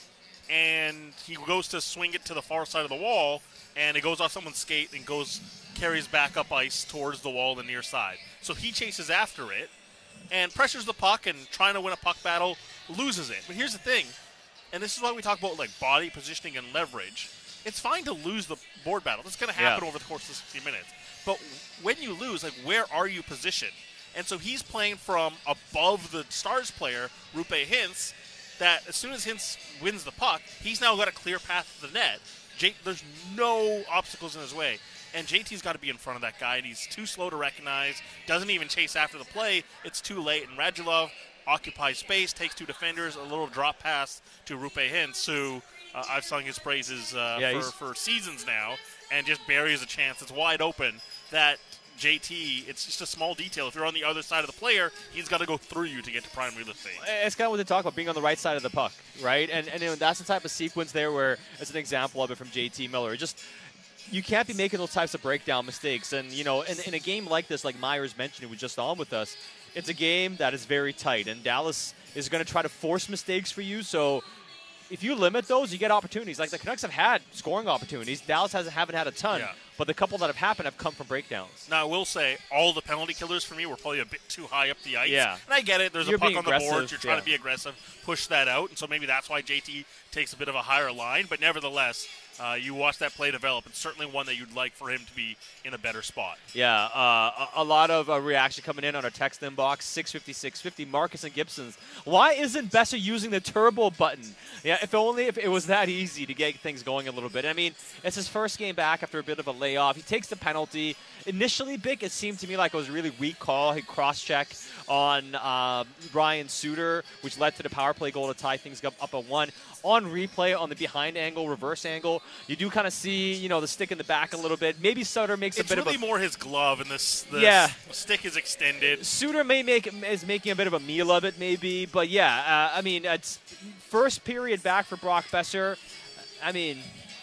And he goes to swing it to the far side of the wall, and it goes off someone's skate and goes carries back up ice towards the wall, the near side. So he chases after it and pressures the puck and trying to win a puck battle, loses it. But here's the thing, and this is why we talk about like body positioning and leverage. It's fine to lose the board battle. That's going to happen yeah. over the course of sixty minutes. But when you lose, like, where are you positioned? And so he's playing from above the Stars player, Rupe Hintz, that as soon as Hintz wins the puck, he's now got a clear path to the net. J- there's no obstacles in his way. And J T's got to be in front of that guy, and he's too slow to recognize, doesn't even chase after the play. It's too late, and Radulov occupies space, takes two defenders, a little drop pass to Rupe Hintz, who uh, I've sung his praises uh, yeah, for, for seasons now, and just buries a chance. It's wide open that J T, it's just a small detail. If you're on the other side of the player, he's got to go through you to get to prime real estate. It's kind of what they talk about, being on the right side of the puck, right? And and you know, that's the type of sequence there where it's an example of it from J T Miller. It just, you can't be making those types of breakdown mistakes. And, you know, in, in a game like this, like Myers mentioned, who was just on with us, it's a game that is very tight. And Dallas is going to try to force mistakes for you. So if you limit those, you get opportunities. Like the Canucks have had scoring opportunities. Dallas hasn't haven't had a ton. Yeah. But the couple that have happened have come from breakdowns. Now, I will say, all the penalty killers for me were probably a bit too high up the ice. Yeah. And I get it. There's You're a puck being on the board. aggressive, You're trying yeah. to be aggressive, push that out. And so maybe that's why J T takes a bit of a higher line. But nevertheless, uh, you watch that play develop. It's certainly one that you'd like for him to be in a better spot. Yeah, uh, a, a lot of uh, reaction coming in on our text inbox, six fifty, six fifty. Marcus and Gibson's. Why isn't Besser using the turbo button? Yeah, if only if it was that easy to get things going a little bit. I mean, it's his first game back after a bit of a layoff. He takes the penalty. Initially, Bick, it seemed to me like it was a really weak call. He cross-check on uh, Ryan Suter, which led to the power play goal to tie things up, up at one. On replay, on the behind angle, reverse angle, you do kind of see, you know, the stick in the back a little bit. Maybe Suter makes it's a bit really of a... more his glove, and this, this yeah. stick is extended. Suter may make is making a bit of a meal of it, maybe. But, yeah, uh, I mean, it's first period back for Brock Besser. I mean,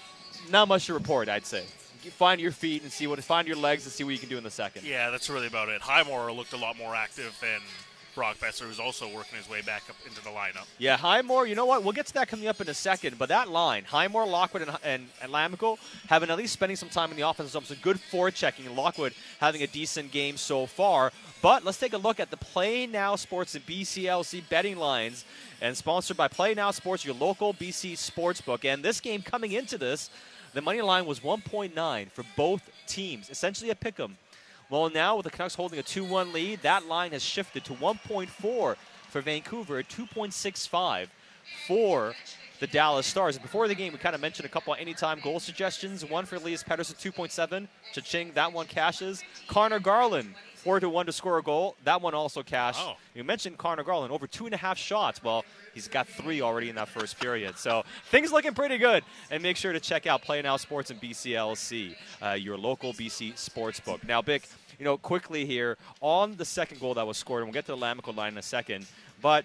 not much to report, I'd say. You find your feet and see what, find your legs and see what you can do in the second. Yeah, that's really about it. Highmore looked a lot more active, and Brock Besser, who's also working his way back up into the lineup. Yeah, Highmore, you know what? We'll get to that coming up in a second, but that line, Highmore, Lockwood, and, and, and Lamico, having at least spending some time in the offensive zone, some good forechecking. Lockwood having a decent game so far. But let's take a look at the Play Now Sports and B C L C betting lines, and sponsored by Play Now Sports, your local B C sportsbook. And this game coming into this, the money line was one point nine for both teams, essentially a pick 'em. Well, now with the Canucks holding a two one lead, that line has shifted to one point four for Vancouver, two point six five for the Dallas Stars. And before the game, we kind of mentioned a couple of anytime goal suggestions. One for Elias Pettersson, two point seven. Cha-ching, that one cashes. Connor Garland, four to one to score a goal. That one also cashed. Oh. You mentioned Connor Garland, over two and a half shots. Well, he's got three already in that first period. So things looking pretty good. And make sure to check out Play Now Sports and B C L C, uh, your local B C sportsbook. Now, Bick, you know, quickly here, on the second goal that was scored, and we'll get to the Lamico line in a second, but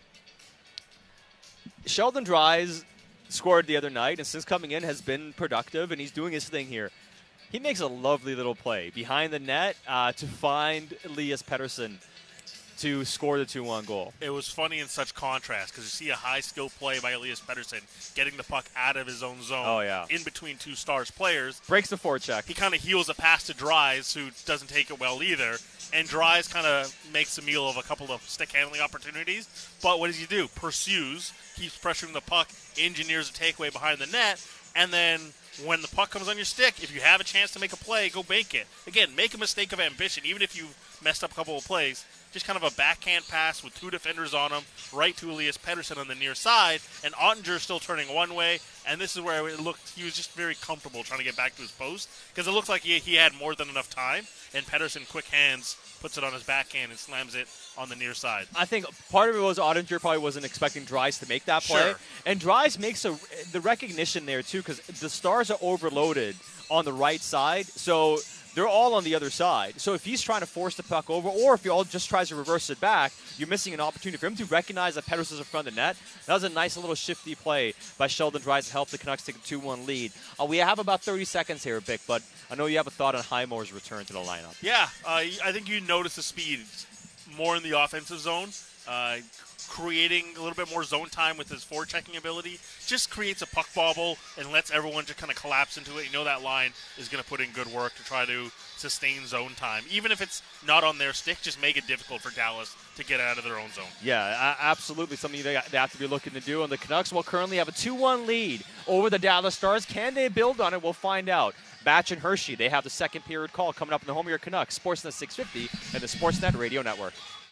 Sheldon Dries scored the other night, and since coming in has been productive, and he's doing his thing here. He makes a lovely little play behind the net uh, to find Elias Pettersson to score the two one goal. It was funny in such contrast because you see a high-skill play by Elias Pettersson getting the puck out of his own zone oh, yeah. in between two Stars players. Breaks the forecheck. He kind of heels a pass to Dries, who doesn't take it well either, and Dries kind of makes a meal of a couple of stick-handling opportunities. But what does he do? Pursues, keeps pressuring the puck, engineers a takeaway behind the net, and then when the puck comes on your stick, if you have a chance to make a play, go make it. Again, make a mistake of ambition, even if you've messed up a couple of plays. Just kind of a backhand pass with two defenders on him, right to Elias Pettersson on the near side, and Ottinger still turning one way, and this is where it looked, he was just very comfortable trying to get back to his post, because it looked like he, he had more than enough time, and Pettersson, quick hands, puts it on his backhand and slams it on the near side. I think part of it was Ottinger probably wasn't expecting Dries to make that play, sure. and Dries makes a, the recognition there too, because the Stars are overloaded on the right side, so they're all on the other side. So if he's trying to force the puck over, or if he all just tries to reverse it back, you're missing an opportunity for him to recognize that Pettersson's in front of the net. That was a nice little shifty play by Sheldon Dries to help the Canucks take a two one lead. Uh, we have about thirty seconds here, Bick, but I know you have a thought on Highmore's return to the lineup. Yeah, uh, I think you notice the speed more in the offensive zone. Uh, creating a little bit more zone time with his forechecking ability, just creates a puck bobble and lets everyone just kind of collapse into it. You know that line is going to put in good work to try to sustain zone time. Even if it's not on their stick, just make it difficult for Dallas to get out of their own zone. Yeah, absolutely something they have to be looking to do. And the Canucks will currently have a two one lead over the Dallas Stars. Can they build on it? We'll find out. Batch and Hershey, they have the second period call coming up in the home of your Canucks. Sportsnet six fifty and the Sportsnet Radio Network.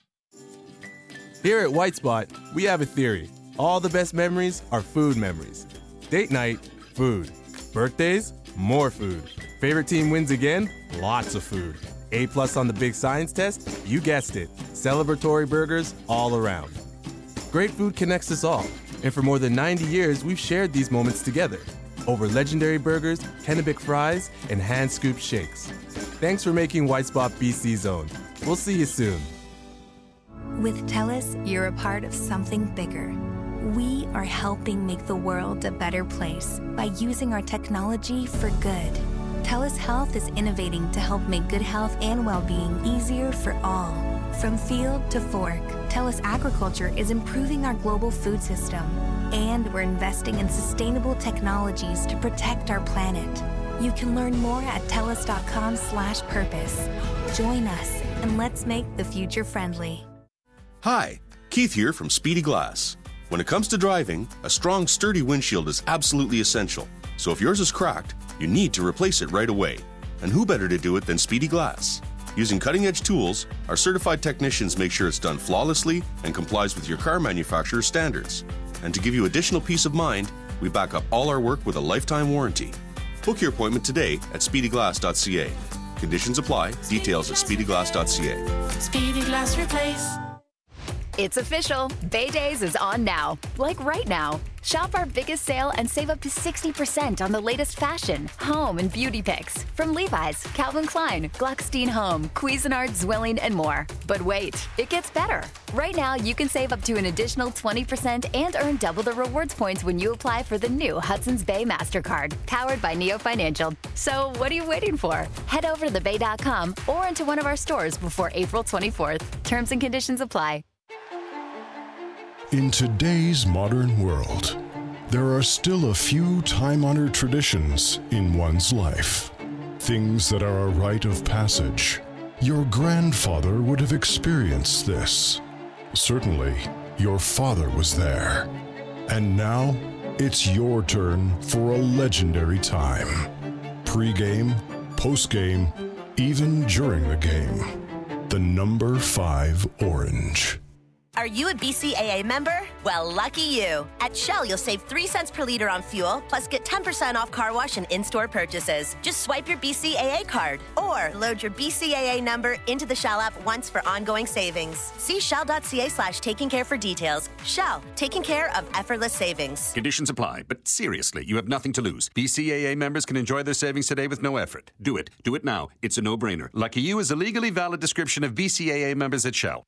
Here at White Spot, we have a theory. All the best memories are food memories. Date night, food. Birthdays, more food. Favorite team wins again, lots of food. A plus on the big science test, you guessed it. Celebratory burgers all around. Great food connects us all. And for more than ninety years, we've shared these moments together. Over legendary burgers, Kennebec fries, and hand-scooped shakes. Thanks for making White Spot B C's own. We'll see you soon. With TELUS, you're a part of something bigger. We are helping make the world a better place by using our technology for good. TELUS Health is innovating to help make good health and well-being easier for all. From field to fork, TELUS Agriculture is improving our global food system. And we're investing in sustainable technologies to protect our planet. You can learn more at TELUS.com slash purpose. Join us and let's make the future friendly. Hi, Keith here from Speedy Glass. When it comes to driving, a strong, sturdy windshield is absolutely essential. So if yours is cracked, you need to replace it right away. And who better to do it than Speedy Glass? Using cutting-edge tools, our certified technicians make sure it's done flawlessly and complies with your car manufacturer's standards. And to give you additional peace of mind, we back up all our work with a lifetime warranty. Book your appointment today at speedy glass dot c a. Conditions apply. Details at speedy glass dot c a. Speedy Glass Replace. It's official. Bay Days is on now. Like right now. Shop our biggest sale and save up to sixty percent on the latest fashion, home, and beauty picks from Levi's, Calvin Klein, Gluckstein Home, Cuisinart, Zwilling, and more. But wait, it gets better. Right now, you can save up to an additional twenty percent and earn double the rewards points when you apply for the new Hudson's Bay MasterCard, powered by Neo Financial. So what are you waiting for? Head over to the bay dot com or into one of our stores before April twenty-fourth. Terms and conditions apply. In today's modern world, there are still a few time-honored traditions in one's life. Things that are a rite of passage. Your grandfather would have experienced this. Certainly, your father was there. And now, it's your turn for a legendary time. Pre-game, post-game, even during the game. The number five orange. Are you a B C A A member? Well, lucky you. At Shell, you'll save three cents per liter on fuel, plus get ten percent off car wash and in-store purchases. Just swipe your B C A A card or load your B C A A number into the Shell app once for ongoing savings. See shell.ca slash taking care for details. Shell, taking care of effortless savings. Conditions apply, but seriously, you have nothing to lose. B C A A members can enjoy their savings today with no effort. Do it. Do it now. It's a no-brainer. Lucky You is a legally valid description of B C A A members at Shell.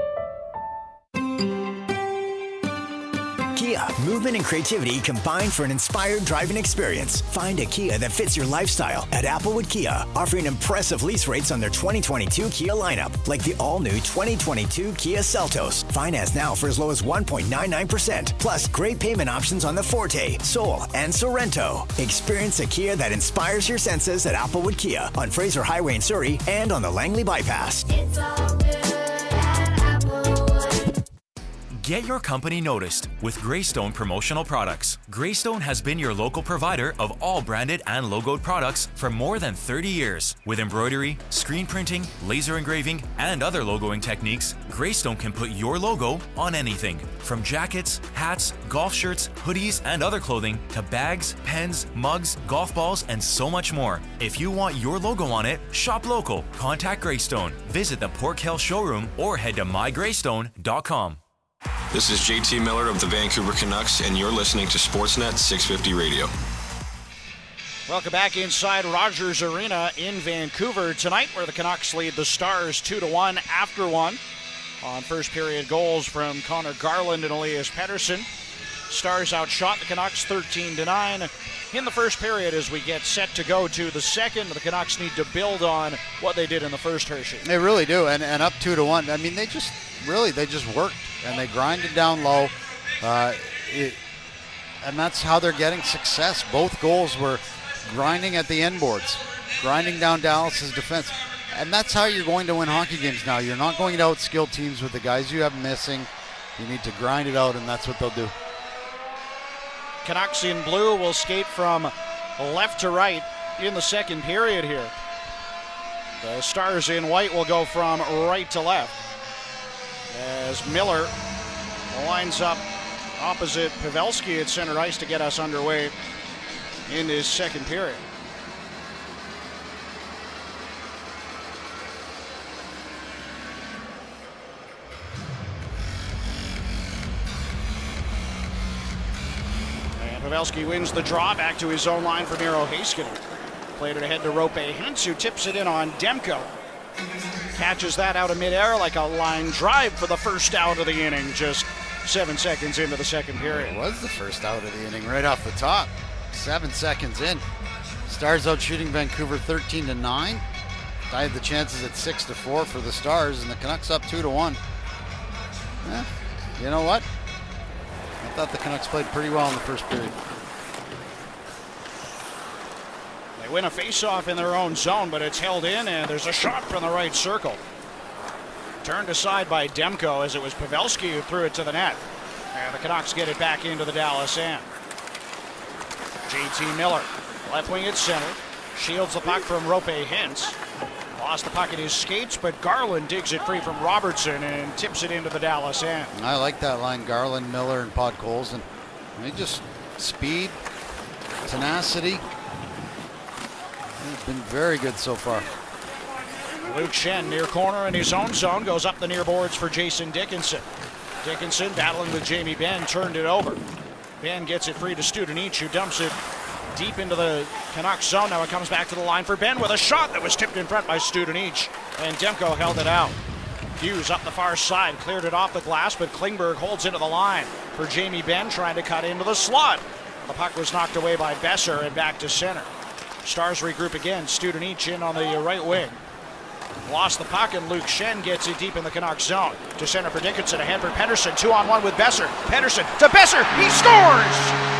Kia, movement and creativity combined for an inspired driving experience. Find a Kia that fits your lifestyle at Applewood Kia, offering impressive lease rates on their twenty twenty-two Kia lineup, like the all-new twenty twenty-two Kia Seltos. Finance now for as low as one point nine nine percent, plus great payment options on the Forte, Soul, and Sorrento. Experience a Kia that inspires your senses at Applewood Kia on Fraser Highway in Surrey and on the Langley Bypass. It's all good at Applewood. Get your company noticed with Greystone Promotional Products. Greystone has been your local provider of all branded and logoed products for more than thirty years. With embroidery, screen printing, laser engraving, and other logoing techniques, Greystone can put your logo on anything. From jackets, hats, golf shirts, hoodies, and other clothing to bags, pens, mugs, golf balls, and so much more. If you want your logo on it, shop local. Contact Greystone. Visit the Port Hill showroom or head to my greystone dot com. This is J T Miller of the Vancouver Canucks, and you're listening to Sportsnet six fifty Radio. Welcome back inside Rogers Arena in Vancouver tonight, where the Canucks lead the Stars two to one after one on first period goals from Connor Garland and Elias Pettersson. Stars outshot the Canucks thirteen to nine in the first period. As we get set to go to the second, the Canucks need to build on what they did in the first, Hershey. They really do, and, and up two to one. I mean, they just really they just worked and they grinded down low, uh, it, and that's how they're getting success. Both goals were grinding at the end boards, grinding down Dallas's defense, and that's how you're going to win hockey games now. You're not going to out-skill teams with the guys you have missing. You need to grind it out, and that's what they'll do. Canucks in blue will skate from left to right in the second period here. The Stars in white will go from right to left as Miller lines up opposite Pavelski at center ice to get us underway in his second period. And Pavelski wins the draw back to his own line for Miro Heiskanen. Played it ahead to Roope Hintz, who tips it in on Demko. Catches that out of midair like a line drive for the first out of the inning, just seven seconds into the second period. It was the first out of the inning right off the top. Seven seconds in. Stars out shooting Vancouver thirteen to nine. Tied the chances at six to four for the Stars, and the Canucks up two to one. Eh, you know what? I thought the Canucks played pretty well in the first period. They win a faceoff in their own zone, but it's held in, and there's a shot from the right circle. Turned aside by Demko as it was Pavelski who threw it to the net. And the Canucks get it back into the Dallas end. J T Miller, left wing at center, shields the puck from Roope Hintz. Lost the puck in his skates, but Garland digs it free from Robertson and tips it into the Dallas end. I like that line, Garland, Miller, and Podkolzin. They just speed, tenacity. They've been very good so far. Luke Shen near corner in his own zone, goes up the near boards for Jason Dickinson. Dickinson battling with Jamie Benn, turned it over. Benn gets it free to Studenic, who dumps it deep into the Canucks zone. Now it comes back to the line for Benn with a shot that was tipped in front by Studenic, and Demko held it out. Hughes up the far side, cleared it off the glass, but Klingberg holds into the line for Jamie Benn, trying to cut into the slot. The puck was knocked away by Besser and back to center. Stars regroup again. Studenic in on the right wing. Lost the puck, and Luke Schenn gets it deep in the Canucks zone. To center for Dickinson, ahead for Pettersson. Two on one with Besser. Pettersson to Besser. He scores!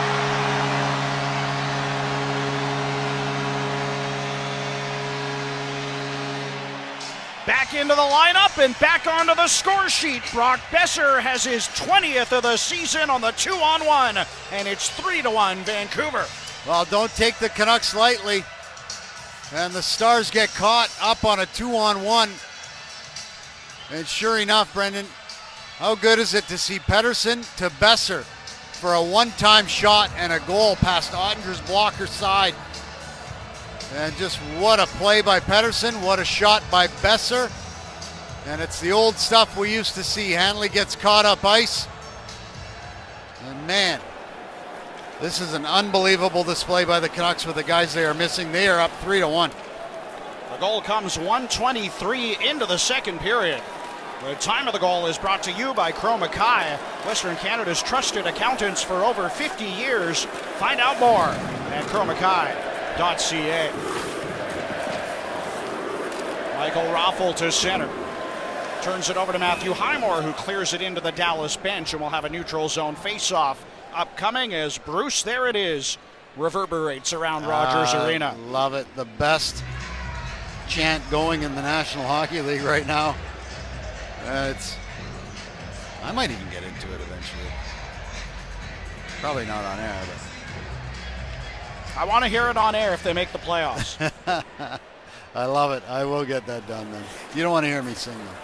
Back into the lineup and back onto the score sheet. Brock Besser has his twentieth of the season on the two on one, and it's three to one Vancouver. Well, don't take the Canucks lightly. And the Stars get caught up on a two on one. And sure enough, Brendan, how good is it to see Pettersson to Besser for a one-time shot and a goal past Ottinger's blocker side. And just what a play by Pettersson, what a shot by Besser. And it's the old stuff we used to see. Hanley gets caught up ice. And man, this is an unbelievable display by the Canucks with the guys they are missing. They are up three to one. The goal comes one twenty-three into the second period. The time of the goal is brought to you by Crowe Mackay, Western Canada's trusted accountants for over fifty years. Find out more at crowe mackay dot c a. Michael Raffl to center. Turns it over to Matthew Highmore, who clears it into the Dallas bench, and we'll have a neutral zone faceoff upcoming as Bruce, there it is, reverberates around Rogers uh, Arena. Love it. The best chant going in the National Hockey League right now. Uh, it's. I might even get into it eventually. Probably not on air, but I want to hear it on air if they make the playoffs. I love it. I will get that done then. You don't want to hear me sing though.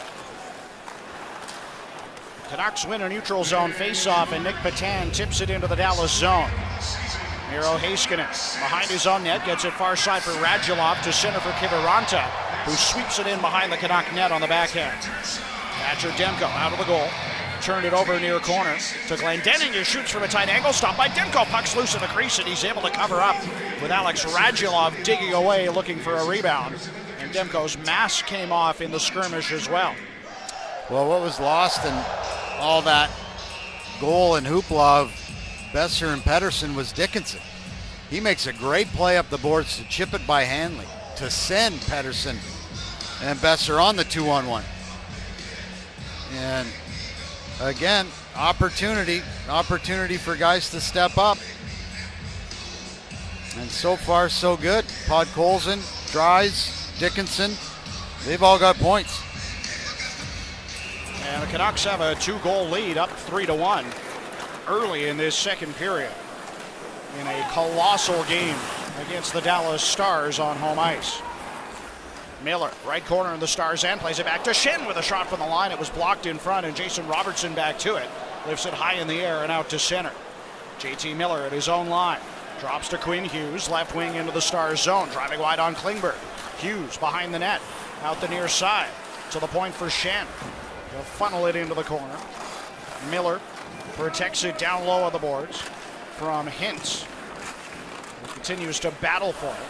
Canucks win a neutral zone faceoff, and Nick Petan tips it into the Dallas zone. Miro Heiskanen behind his own net, gets it far side for Radulov to center for Kiviranta, who sweeps it in behind the Canuck net on the backhand. Thatcher Demko out of the goal. Turned it over near corner to Glendening, who shoots from a tight angle. Stop by Demko. Puck's loose in the crease, and he's able to cover up with Alex Radulov digging away looking for a rebound. And Demko's mask came off in the skirmish as well. Well, what was lost in all that goal and hoopla of Besser and Pettersson was Dickinson. He makes a great play up the boards to chip it by Hanley, to send Pettersson and Besser on the two on one. And again, opportunity, opportunity for guys to step up. And so far, so good. Podkolzin, Dries, Dickinson, they've all got points. And the Canucks have a two-goal lead, up three to one, early in this second period, in a colossal game against the Dallas Stars on home ice. Miller, right corner in the Stars end, plays it back to Schenn with a shot from the line. It was blocked in front, and Jason Robertson back to it. Lifts it high in the air and out to center. J T Miller at his own line. Drops to Quinn Hughes, left wing into the Stars zone, driving wide on Klingberg. Hughes behind the net, out the near side, to the point for Schenn. He'll funnel it into the corner. Miller protects it down low on the boards from Hintz, who continues to battle for it.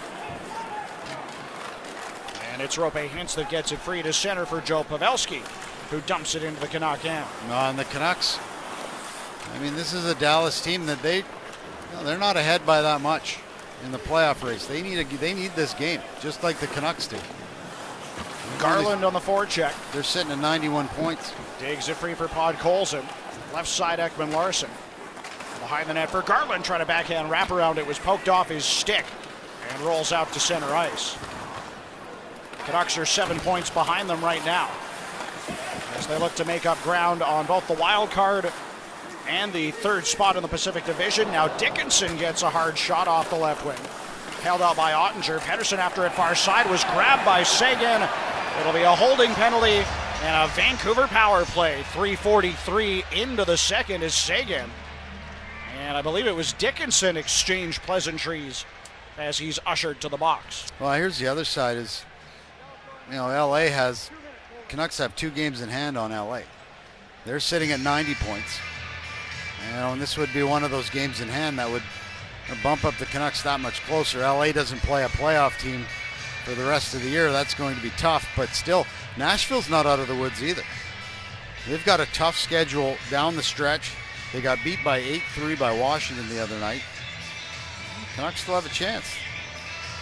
And it's Rope Hintz that gets it free to center for Joe Pavelski, who dumps it into the Canuck end. No, and the Canucks, I mean, this is a Dallas team that they, you know, they're not ahead by that much in the playoff race. They need a, they need this game, just like the Canucks do. Garland on the forecheck. They're sitting at ninety-one points. Digs it free for Podkolzin. Left side Ekman Larson. Behind the net for Garland, trying to backhand wrap around. It was poked off his stick and rolls out to center ice. Canucks are seven points behind them right now as they look to make up ground on both the wild card and the third spot in the Pacific Division. Now Dickinson gets a hard shot off the left wing. Held out by Ottinger. Pettersson after it far side was grabbed by Seguin. It'll be a holding penalty and a Vancouver power play. three forty-three into the second is Seguin. And I believe it was Dickinson exchanged pleasantries as he's ushered to the box. Well, here's the other side is, you know, L A has, Canucks have two games in hand on L A. They're sitting at ninety points. You know, and this would be one of those games in hand that would bump up the Canucks that much closer. L A doesn't play a playoff team for the rest of the year. That's going to be tough, but still, Nashville's not out of the woods either. They've got a tough schedule down the stretch. They got beat by eight three by Washington the other night. Canucks still have a chance.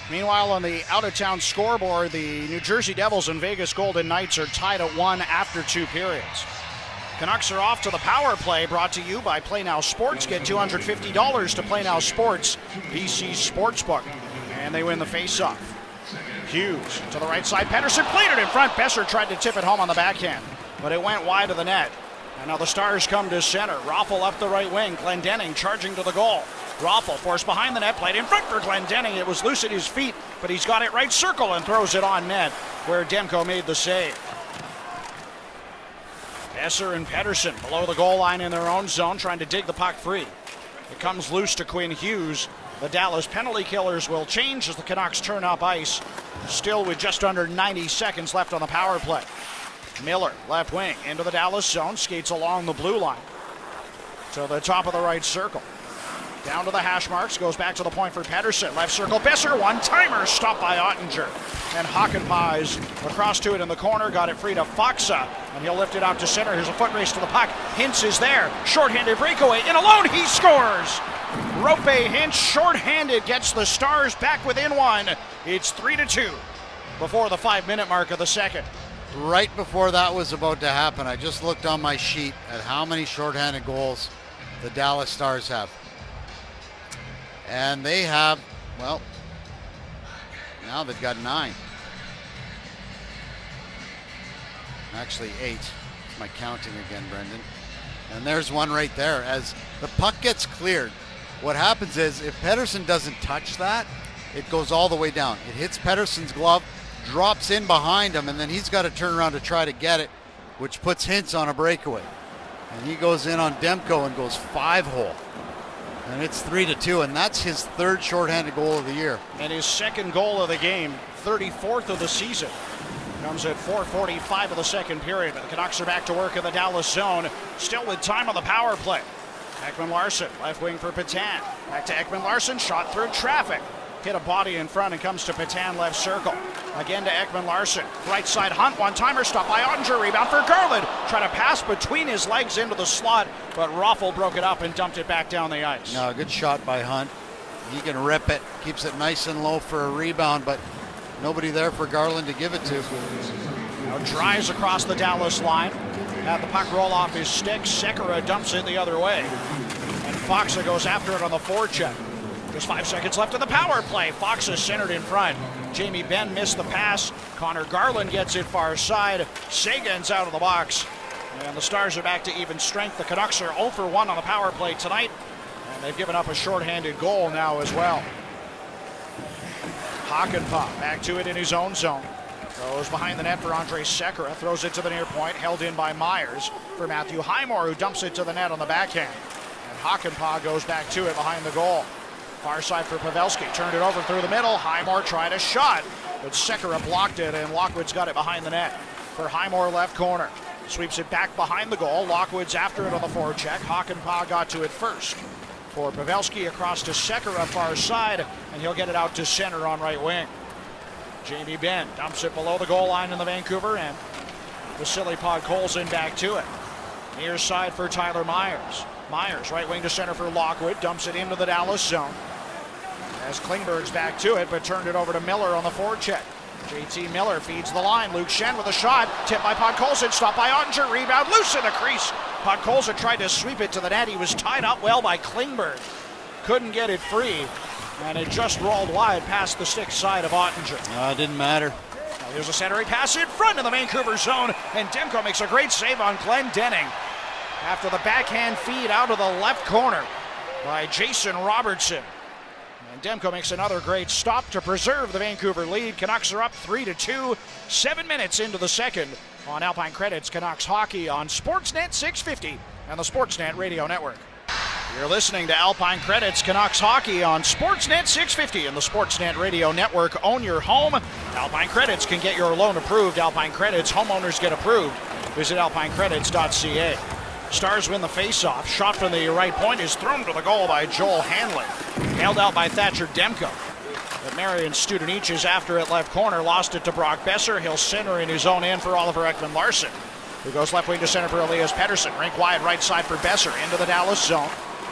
Meanwhile, on the out-of-town scoreboard, the New Jersey Devils and Vegas Golden Knights are tied at one after two periods. Canucks are off to the power play, brought to you by Play Now Sports. Get two hundred fifty dollars to Play Now Sports, B C Sportsbook. And they win the face-off. Hughes to the right side. Pettersson played it in front. Besser tried to tip it home on the backhand, but it went wide of the net. And now the Stars come to center. Raffl up the right wing. Glendening charging to the goal. Raffl forced behind the net, played in front for Glendening. It was loose at his feet, but he's got it right circle and throws it on net, where Demko made the save. Besser and Pettersson below the goal line in their own zone, trying to dig the puck free. It comes loose to Quinn Hughes. The Dallas penalty killers will change as the Canucks turn up ice, still with just under ninety seconds left on the power play. Miller, left wing, into the Dallas zone, skates along the blue line to the top of the right circle. Down to the hash marks, goes back to the point for Pettersson. Left circle, Besser, one-timer, stopped by Ottinger. And Hakanpää is across to it in the corner, got it free to Faksa, and he'll lift it out to center. Here's a foot race to the puck. Hintz is there, shorthanded breakaway, in alone, he scores! Roope Hintz, shorthanded, gets the Stars back within one. It's three to two before the five-minute mark of the second. Right before that was about to happen, I just looked on my sheet at how many shorthanded goals the Dallas Stars have. And they have, well, now they've got nine. Actually eight. It's my counting again, Brendan. And there's one right there. As the puck gets cleared, what happens is if Pettersson doesn't touch that, it goes all the way down. It hits Pettersson's glove, drops in behind him, and then he's got to turn around to try to get it, which puts Hintz on a breakaway. And he goes in on Demko and goes five hole. And it's three to two, and that's his third shorthanded goal of the year. And his second goal of the game, thirty-fourth of the season. Comes at four forty-five of the second period. The Canucks are back to work in the Dallas zone, still with time on the power play. Ekman-Larsson, left wing for Petan. Back to Ekman-Larsson, shot through traffic. Hit a body in front and comes to Petan, left circle. Again to Ekman-Larsson. Right side Hunt, one-timer, stopped by Ottinger. Rebound for Garland. Trying to pass between his legs into the slot, but Raffl broke it up and dumped it back down the ice. No, good shot by Hunt. He can rip it, keeps it nice and low for a rebound, but nobody there for Garland to give it to. Now drives across the Dallas line. Had the puck roll off his stick. Sekera dumps it the other way. And Faksa goes after it on the forecheck. Just five seconds left in the power play. Faksa centered in front. Jamie Benn missed the pass. Connor Garland gets it far side. Sagan's out of the box. And the Stars are back to even strength. The Canucks are zero for one on the power play tonight. And they've given up a shorthanded goal now as well. Hakanpää back to it in his own zone. Goes behind the net for Andrej Sekera. Throws it to the near point. Held in by Myers for Matthew Highmore, who dumps it to the net on the backhand. And Hakanpää goes back to it behind the goal. Far side for Pavelski. Turned it over through the middle. Highmore tried a shot, but Sekera blocked it, and Lockwood's got it behind the net. For Highmore, left corner. Sweeps it back behind the goal. Lockwood's after it on the forecheck. Hakanpää got to it first. For Pavelski across to Sekera, far side, and he'll get it out to center on right wing. Jamie Benn dumps it below the goal line in the Vancouver end. Vasily Podkolzin back to it. Near side for Tyler Myers. Myers, right wing to center for Lockwood, dumps it into the Dallas zone. As Klingberg's back to it, but turned it over to Miller on the forecheck. J T Miller feeds the line. Luke Schenn with a shot. Tipped by Podkolzin. Stopped by Ottinger. Rebound loose in the crease. Podkolzin tried to sweep it to the net. He was tied up well by Klingberg. Couldn't get it free. And it just rolled wide past the stick side of Ottinger. Uh, it didn't matter. Now here's a centering pass in front of the Vancouver zone. And Demko makes a great save on Glendening. After the backhand feed out of the left corner by Jason Robertson. And Demko makes another great stop to preserve the Vancouver lead. Canucks are up three to two, seven minutes into the second on Alpine Credits Canucks Hockey on Sportsnet six fifty and the Sportsnet Radio Network. You're listening to Alpine Credits Canucks Hockey on Sportsnet six fifty and the Sportsnet Radio Network. Own your home. Alpine Credits can get your loan approved. Alpine Credits homeowners get approved. Visit alpine credits dot c a. Stars win the faceoff. Shot from the right point is thrown to the goal by Joel Hanley. Held out by Thatcher Demko. But Marian Studenic is after it left corner. Lost it to Brock Besser. He'll center in his own end for Oliver Ekman-Larsson, who goes left wing to center for Elias Pettersson. Rink wide right side for Besser. Into the Dallas zone.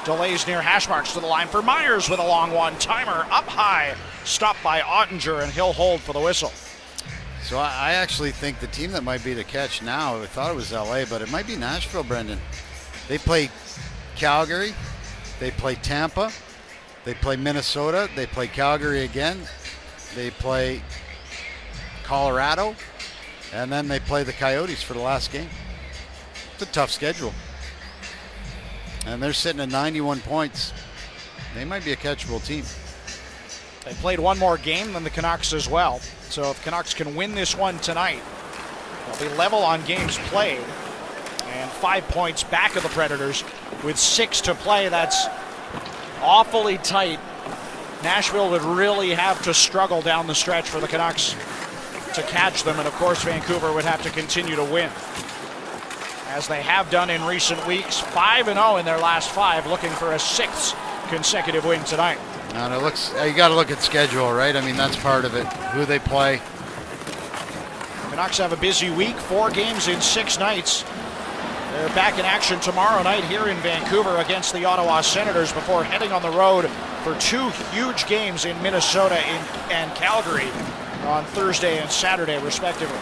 Delays near hash marks to the line for Myers with a long one. Timer up high. Stopped by Ottinger, and he'll hold for the whistle. So I, I actually think the team that might be the catch now, I thought it was L A, but it might be Nashville, Brendan. They play Calgary. They play Tampa. They play Minnesota. They play Calgary again. They play Colorado. And then they play the Coyotes for the last game. It's a tough schedule. And they're sitting at ninety-one points. They might be a catchable team. They played one more game than the Canucks as well. So if Canucks can win this one tonight, they'll be level on games played and five points back of the Predators with six to play. That's awfully tight. Nashville would really have to struggle down the stretch for the Canucks to catch them. And of course, Vancouver would have to continue to win, as they have done in recent weeks. five and oh in their last five, looking for a sixth consecutive win tonight. And it looks, you got to look at schedule, right? I mean, that's part of it, who they play. Canucks have a busy week, four games in six nights. They're back in action tomorrow night here in Vancouver against the Ottawa Senators before heading on the road for two huge games in Minnesota and Calgary on Thursday and Saturday, respectively.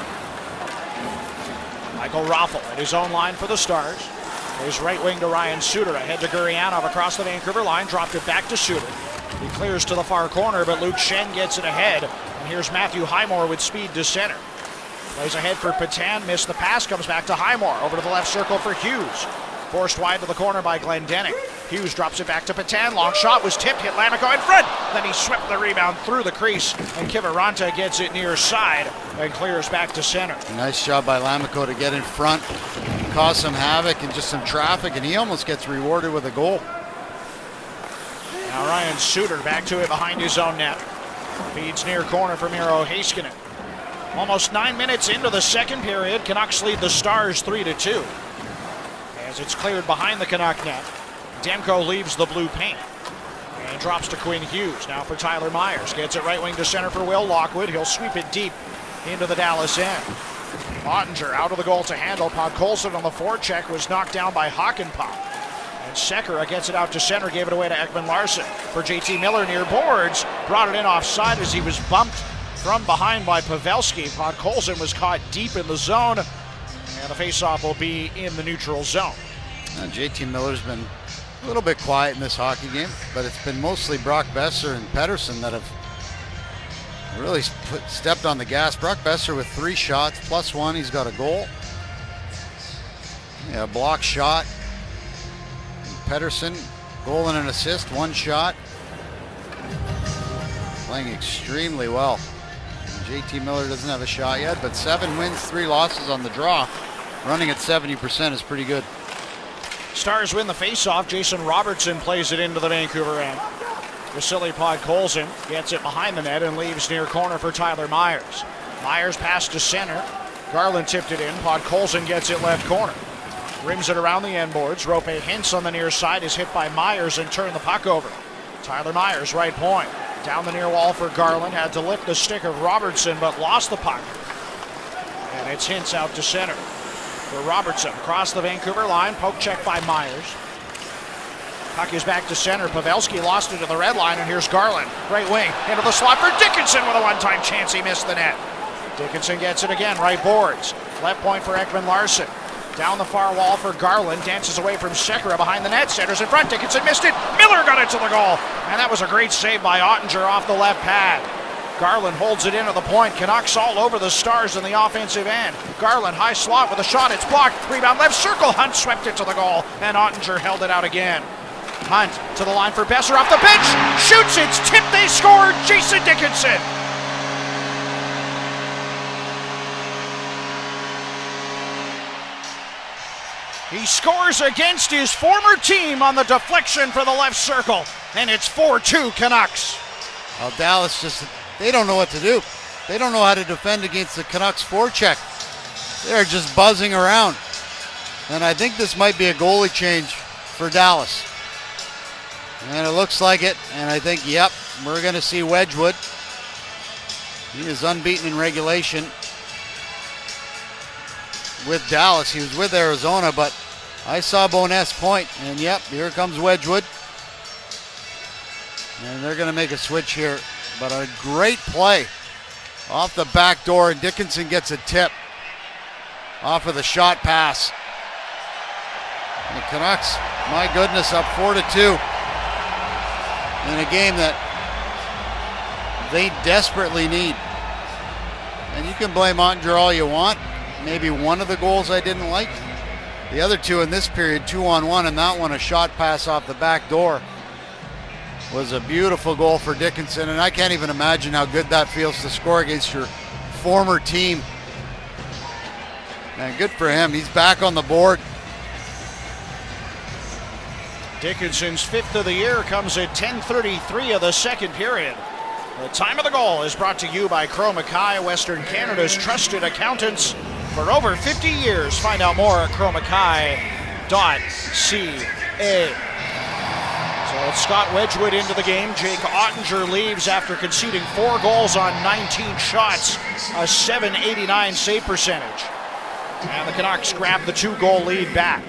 Michael Raffl at his own line for the Stars. His right wing to Ryan Suter, ahead to Gurianov across the Vancouver line, dropped it back to Suter. He clears to the far corner, but Luke Schenn gets it ahead. And here's Matthew Highmore with speed to center. Plays ahead for Petan, missed the pass, comes back to Highmore, over to the left circle for Hughes. Forced wide to the corner by Glendening. Hughes drops it back to Petan, long shot was tipped, hit Lammikko in front. Then he swept the rebound through the crease, and Kiviranta gets it near side and clears back to center. Nice job by Lammikko to get in front, cause some havoc and just some traffic, and he almost gets rewarded with a goal. Now Ryan Suter back to it behind his own net. Feeds near corner for Miro Heiskanen. Almost nine minutes into the second period, Canucks lead the Stars three to two. As it's cleared behind the Canuck net, Demko leaves the blue paint and drops to Quinn Hughes. Now for Tyler Myers. Gets it right wing to center for Will Lockwood. He'll sweep it deep into the Dallas end. Ottinger out of the goal to handle. Podkolzin on the forecheck was knocked down by Hakanpää. And Sekera gets it out to center, gave it away to Ekman Larsson. For J T Miller near boards, brought it in offside as he was bumped from behind by Pavelski. Podkolzin was caught deep in the zone, and the faceoff will be in the neutral zone. Now, J T Miller's been a little bit quiet in this hockey game, but it's been mostly Brock Besser and Pettersson that have really put, stepped on the gas. Brock Besser with three shots, plus one, he's got a goal. Yeah, block shot. And Pettersson, goal and an assist, one shot. Playing extremely well. J T Miller doesn't have a shot yet, but seven wins, three losses on the draw. Running at seventy percent is pretty good. Stars win the faceoff. Jason Robertson plays it into the Vancouver end. Vasily Podkolzin gets it behind the net and leaves near corner for Tyler Myers. Myers passed to center. Garland tipped it in. Podkolzin gets it left corner. Rims it around the end boards. Rope Hintz on the near side is hit by Myers and turned the puck over. Tyler Myers, right point. Down the near wall for Garland. Had to lift the stick of Robertson, but lost the puck. And it's Hintz out to center for Robertson. Across the Vancouver line. Poke check by Myers. Puck is back to center. Pavelski lost it to the red line, and here's Garland. Right wing into the slot for Dickinson with a one-time chance. He missed the net. Dickinson gets it again. Right boards. Left point for Ekman Larsson. Down the far wall for Garland. Dances away from Sekera behind the net. Centers in front. Dickinson missed it. Miller got it to the goal. And that was a great save by Ottinger off the left pad. Garland holds it in at the point. Canucks all over the Stars in the offensive end. Garland high slot with a shot. It's blocked. Rebound left circle. Hunt swept it to the goal. And Ottinger held it out again. Hunt to the line for Besser off the bench. Shoots. It's tipped. They scored. Jason Dickinson. He scores against his former team on the deflection for the left circle. And it's four two Canucks. Well, Dallas just, they don't know what to do. They don't know how to defend against the Canucks forecheck. They're just buzzing around. And I think this might be a goalie change for Dallas. And it looks like it. And I think, yep, we're going to see Wedgwood. He is unbeaten in regulation with Dallas. He was with Arizona, but I saw Boness point, and yep, here comes Wedgwood. And they're going to make a switch here, but a great play off the back door, and Dickinson gets a tip off of the shot pass. And the Canucks, my goodness, up four to two in a game that they desperately need. And you can blame Ottinger all you want. Maybe one of the goals I didn't like. The other two in this period, two on one, and that one a shot pass off the back door was a beautiful goal for Dickinson. And I can't even imagine how good that feels to score against your former team. And good for him. He's back on the board. Dickinson's fifth of the year comes at ten thirty-three of the second period. The time of the goal is brought to you by Crowe Mackay, Western Canada's trusted accountants for over fifty years. Find out more at crowe mackay dot c a. So it's Scott Wedgwood into the game. Jake Ottinger leaves after conceding four goals on nineteen shots, a seven eighty-nine save percentage. And the Canucks grab the two-goal lead back.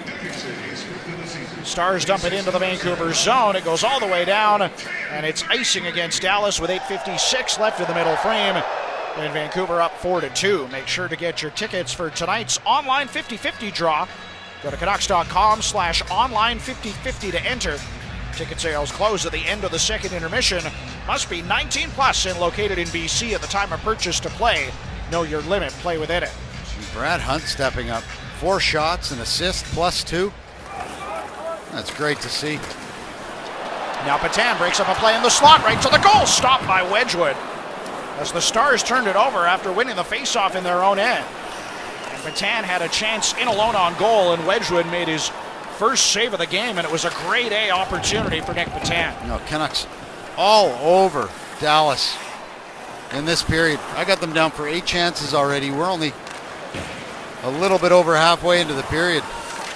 Stars dump it into the Vancouver zone. It goes all the way down, and it's icing against Dallas with eight fifty-six left in the middle frame. And Vancouver up four to two. Make sure to get your tickets for tonight's online fifty fifty draw. Go to Canucks.com slash online fifty fifty to enter. Ticket sales close at the end of the second intermission. Must be nineteen plus and located in B C at the time of purchase to play. Know your limit. Play within it. Brad Hunt stepping up. Four shots, an assist, plus two. That's great to see. Now Patan breaks up a play in the slot right to the goal. Stopped by Wedgwood as the Stars turned it over after winning the faceoff in their own end. And Patan had a chance in alone on goal, and Wedgwood made his first save of the game, and it was a grade A opportunity for Nick Patan. No, Canucks all over Dallas in this period. I got them down for eight chances already. We're only a little bit over halfway into the period.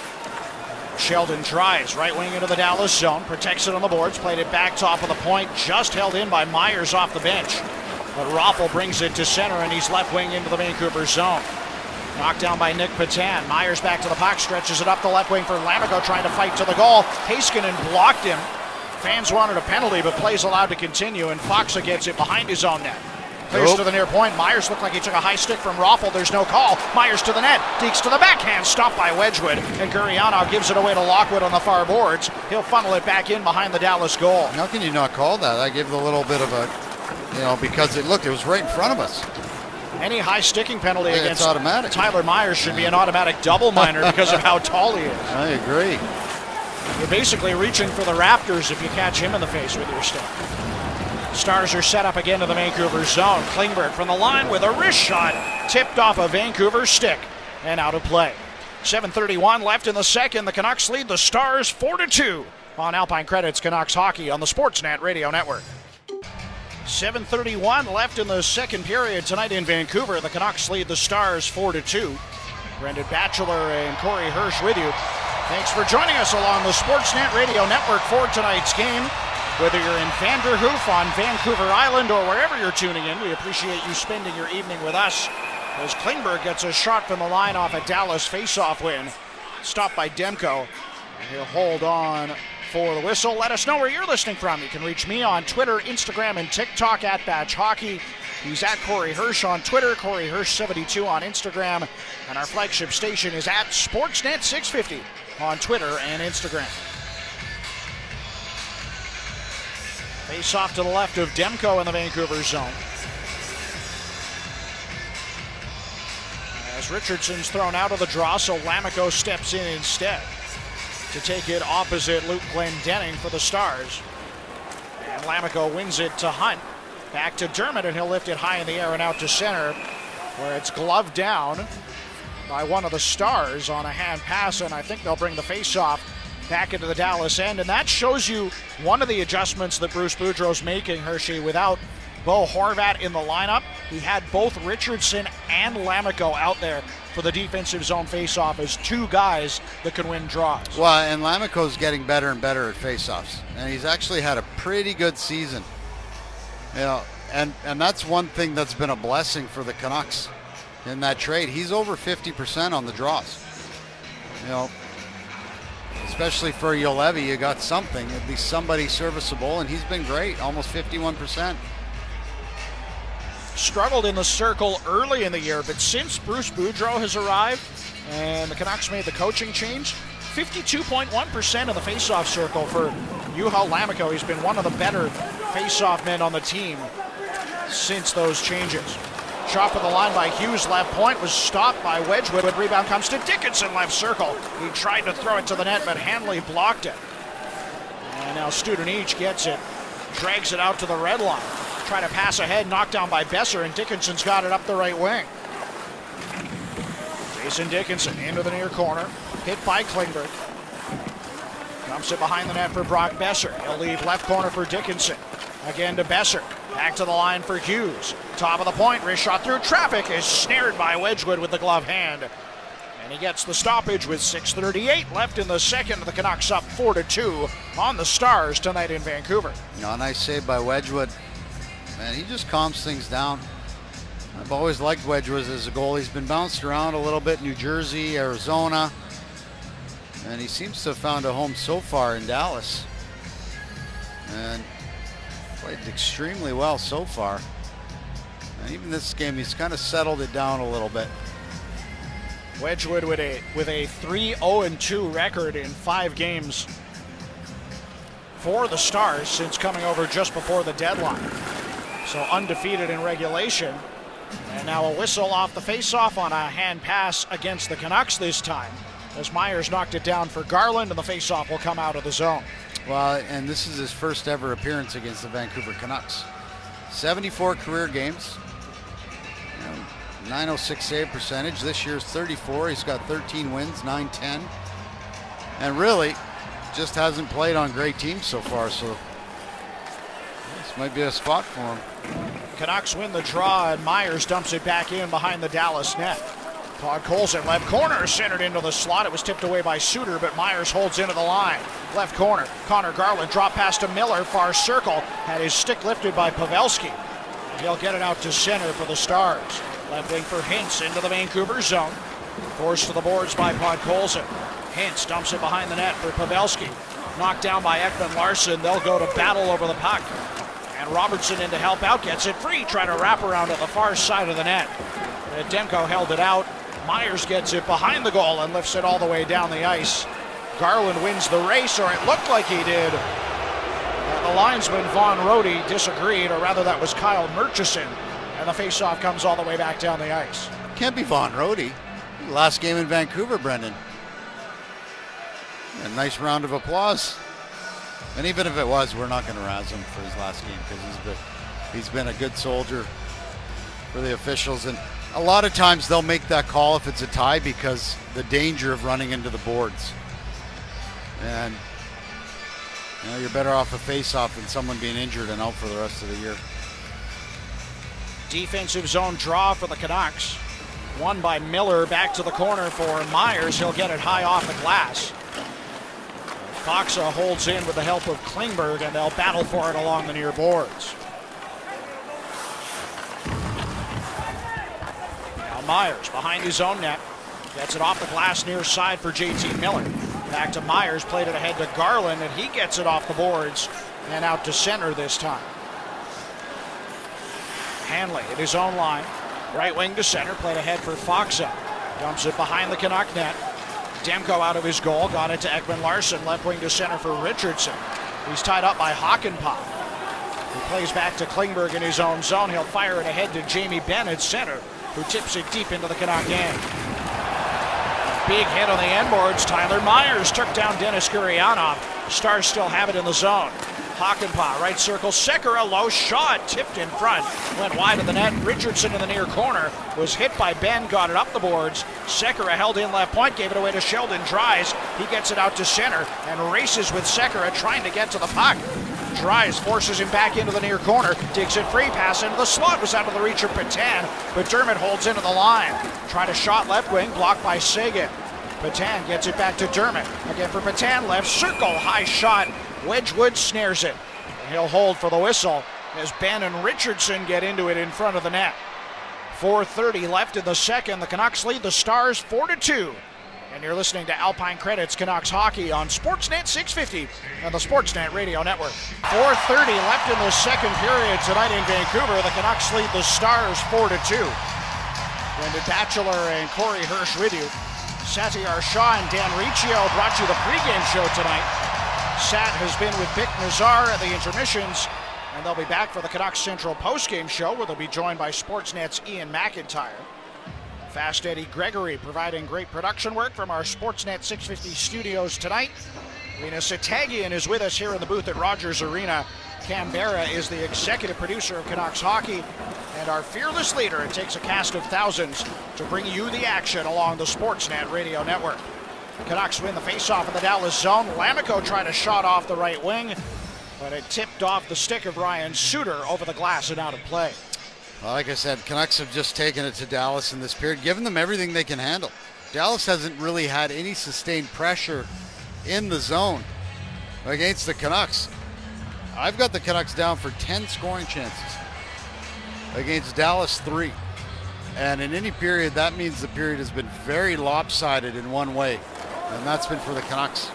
Sheldon drives right wing into the Dallas zone, protects it on the boards, played it back top of the point, just held in by Myers off the bench. But Raffl brings it to center, and he's left wing into the Vancouver zone. Knocked down by Nick Patan. Myers back to the puck, stretches it up the left wing for Lamico, trying to fight to the goal. Heiskanen blocked him. Fans wanted a penalty, but play's allowed to continue, and Faksa gets it behind his own net. Clears Nope. to the near point. Myers looked like he took a high stick from Raffl. There's no call. Myers to the net. Deeks to the backhand. Stopped by Wedgwood. And Gurianov gives it away to Lockwood on the far boards. He'll funnel it back in behind the Dallas goal. How can you not call that? I gave it a little bit of a, you know, because it looked, it was right in front of us. Any high sticking penalty It's against automatic. Tyler Myers should be an automatic double minor because of how tall he is. I agree. You're basically reaching for the Raptors if you catch him in the face with your stick. Stars are set up again to the Vancouver zone. Klingberg from the line with a wrist shot, tipped off a Vancouver stick and out of play. seven thirty-one left in the second. The Canucks lead the Stars four to two on Alpine Credits Canucks Hockey on the Sportsnet Radio Network. seven thirty-one left in the second period tonight in Vancouver. The Canucks lead the Stars four to two. Brendan Batchelor and Corey Hirsch with you. Thanks for joining us along the Sportsnet Radio Network for tonight's game. Whether you're in Vanderhoof on Vancouver Island or wherever you're tuning in, we appreciate you spending your evening with us. As Klingberg gets a shot from the line off a Dallas faceoff win. Stopped by Demko. He'll hold on for the whistle. Let us know where you're listening from. You can reach me on Twitter, Instagram, and TikTok at Batch Hockey. He's at Corey Hirsch on Twitter, Corey Hirsch seventy-two on Instagram, and our flagship station is at Sportsnet six fifty on Twitter and Instagram. Face off to the left of Demko in the Vancouver zone. As Richardson's thrown out of the draw, so Lamico steps in instead to take it opposite Luke Glendening for the Stars. And Lamico wins it to Hunt. Back to Dermott, and he'll lift it high in the air and out to center, where it's gloved down by one of the Stars on a hand pass, and I think they'll bring the face-off back into the Dallas end. And that shows you one of the adjustments that Bruce Boudreau's making, Hershey. Without Bo Horvat in the lineup, he had both Richardson and Lamico out there for the defensive zone faceoff as two guys that can win draws. Well, and Lamico's getting better and better at faceoffs, and he's actually had a pretty good season. You know, and, and that's one thing that's been a blessing for the Canucks in that trade. He's over fifty percent on the draws. You know, especially for Juolevi, you got something, at least somebody serviceable, and he's been great, almost fifty-one percent. Struggled in the circle early in the year, but since Bruce Boudreau has arrived and the Canucks made the coaching change, fifty-two point one percent of the faceoff circle for Juha Lammikko. He's been one of the better faceoff men on the team since those changes. Shot for the line by Hughes, left point, was stopped by Wedgwood. Rebound comes to Dickinson, left circle. He tried to throw it to the net, but Hanley blocked it. And now Studenic gets it, drags it out to the red line. Try to pass ahead, knocked down by Besser, and Dickinson's got it up the right wing. Jason Dickinson into the near corner, hit by Klingberg. Dumps it behind the net for Brock Besser. He'll leave left corner for Dickinson. Again to Besser. Back to the line for Hughes. Top of the point, wrist shot through traffic is snared by Wedgwood with the glove hand. And he gets the stoppage with six thirty-eight left in the second. The Canucks up four to two on the Stars tonight in Vancouver. No, nice save by Wedgwood. Man, he just calms things down. I've always liked Wedgwood as a goalie. He's been bounced around a little bit, New Jersey, Arizona. And he seems to have found a home so far in Dallas. And played extremely well so far. And even this game, he's kind of settled it down a little bit. Wedgwood with a with a three oh two record in five games for the Stars since coming over just before the deadline. So undefeated in regulation. And now a whistle off the faceoff on a hand pass against the Canucks this time, as Myers knocked it down for Garland, and the faceoff will come out of the zone. Well, and this is his first ever appearance against the Vancouver Canucks. seventy-four career games, nine oh six save percentage. This year's thirty-four. He's got thirteen wins, nine ten. And really, just hasn't played on great teams so far, so this might be a spot for him. Canucks win the draw, and Myers dumps it back in behind the Dallas net. Podkolzin, left corner, centered into the slot. It was tipped away by Suter, but Myers holds into the line. Left corner, Connor Garland drop pass to Miller, far circle. Had his stick lifted by Pavelski. He'll get it out to center for the Stars. Left wing for Hintz into the Vancouver zone. Forced to the boards by Podkolzin. Hintz dumps it behind the net for Pavelski. Knocked down by Ekman Larsson. They'll go to battle over the puck. And Robertson in to help out, gets it free, trying to wrap around to the far side of the net. Demko held it out. Myers gets it behind the goal and lifts it all the way down the ice. Garland wins the race, or it looked like he did. Uh, the linesman, Von Rode, disagreed, or rather that was Kyle Murchison. And the faceoff comes all the way back down the ice. Can't be Von Rode. Last game in Vancouver, Brendan. A nice round of applause. And even if it was, we're not going to razz him for his last game, because he's been, he's been a good soldier for the officials. And a lot of times they'll make that call if it's a tie because the danger of running into the boards. And you know, you're better off a face-off than someone being injured and out for the rest of the year. Defensive zone draw for the Canucks. Won by Miller, back to the corner for Myers. He'll get it high off the glass. Foxa holds in with the help of Klingberg, and they'll battle for it along the near boards. Now Myers behind his own net. Gets it off the glass near side for J T Miller. Back to Myers, played it ahead to Garland, and he gets it off the boards and out to center this time. Hanley at his own line. Right wing to center, played ahead for Foxa. Dumps it behind the Canuck net. Demko out of his goal, got it to Ekman Larsson, left wing to center for Richardson. He's tied up by Hakanpää. He plays back to Klingberg in his own zone. He'll fire it ahead to Jamie Benn at center, who tips it deep into the Canuck end. Big hit on the end boards. Tyler Myers took down Denis Gurianov. Stars still have it in the zone. Hakanpää, right circle, Sekera, low shot, tipped in front, went wide of the net. Richardson in the near corner, was hit by Ben, got it up the boards. Sekera held in left point, gave it away to Sheldon Dries. He gets it out to center and races with Sekera, trying to get to the puck. Dries forces him back into the near corner, digs it free, pass into the slot, was out of the reach of Petan, but Dermott holds into the line. Tried a shot left wing, blocked by Seguin. Petan gets it back to Dermott. Again for Petan, left circle, high shot. Wedgwood snares it. And he'll hold for the whistle as Ben and Richardson get into it in front of the net. four thirty left in the second. The Canucks lead the Stars four to two And you're listening to Alpine Credits Canucks Hockey on Sportsnet six fifty and the Sportsnet Radio Network. four thirty left in the second period tonight in Vancouver. The Canucks lead the Stars four to two. Brendan Batchelor and Corey Hirsch with you. Satyar Shah and Dan Riccio brought you the pregame show tonight. Sat has been with Vic Nazar at the intermissions, and they'll be back for the Canucks Central postgame show, where they'll be joined by Sportsnet's Ian McIntyre. Fast Eddie Gregory providing great production work from our Sportsnet six fifty studios tonight. Rena Satagian is with us here in the booth at Rogers Arena. Canberra is the executive producer of Canucks Hockey, and our fearless leader. It takes a cast of thousands to bring you the action along the Sportsnet Radio Network. Canucks win the faceoff in the Dallas zone. Lamico tried a shot off the right wing, but it tipped off the stick of Ryan Suter over the glass and out of play. Well, like I said, Canucks have just taken it to Dallas in this period, given them everything they can handle. Dallas hasn't really had any sustained pressure in the zone against the Canucks. I've got the Canucks down for ten scoring chances against Dallas three. And in any period, that means the period has been very lopsided in one way, and that's been for the Canucks.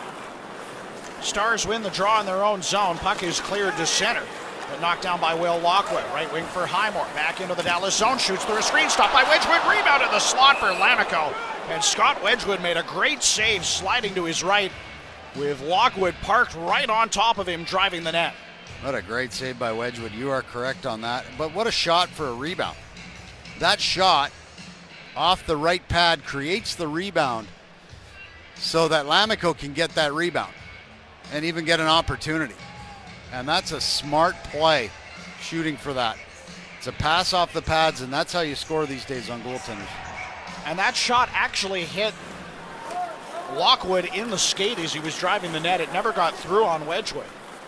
Stars win the draw in their own zone. Puck is cleared to center, but knocked down by Will Lockwood. Right wing for Highmore. Back into the Dallas zone. Shoots through a screen. Stop by Wedgwood. Rebound in the slot for Lamico. And Scott Wedgwood made a great save sliding to his right, with Lockwood parked right on top of him, driving the net. What a great save by Wedgwood. You are correct on that. But what a shot for a rebound. That shot off the right pad creates the rebound so that Lamico can get that rebound and even get an opportunity. And that's a smart play, shooting for that. It's a pass off the pads, and that's how you score these days on goaltenders. And that shot actually hit Lockwood in the skate as he was driving the net. It never got through on Wedgwood.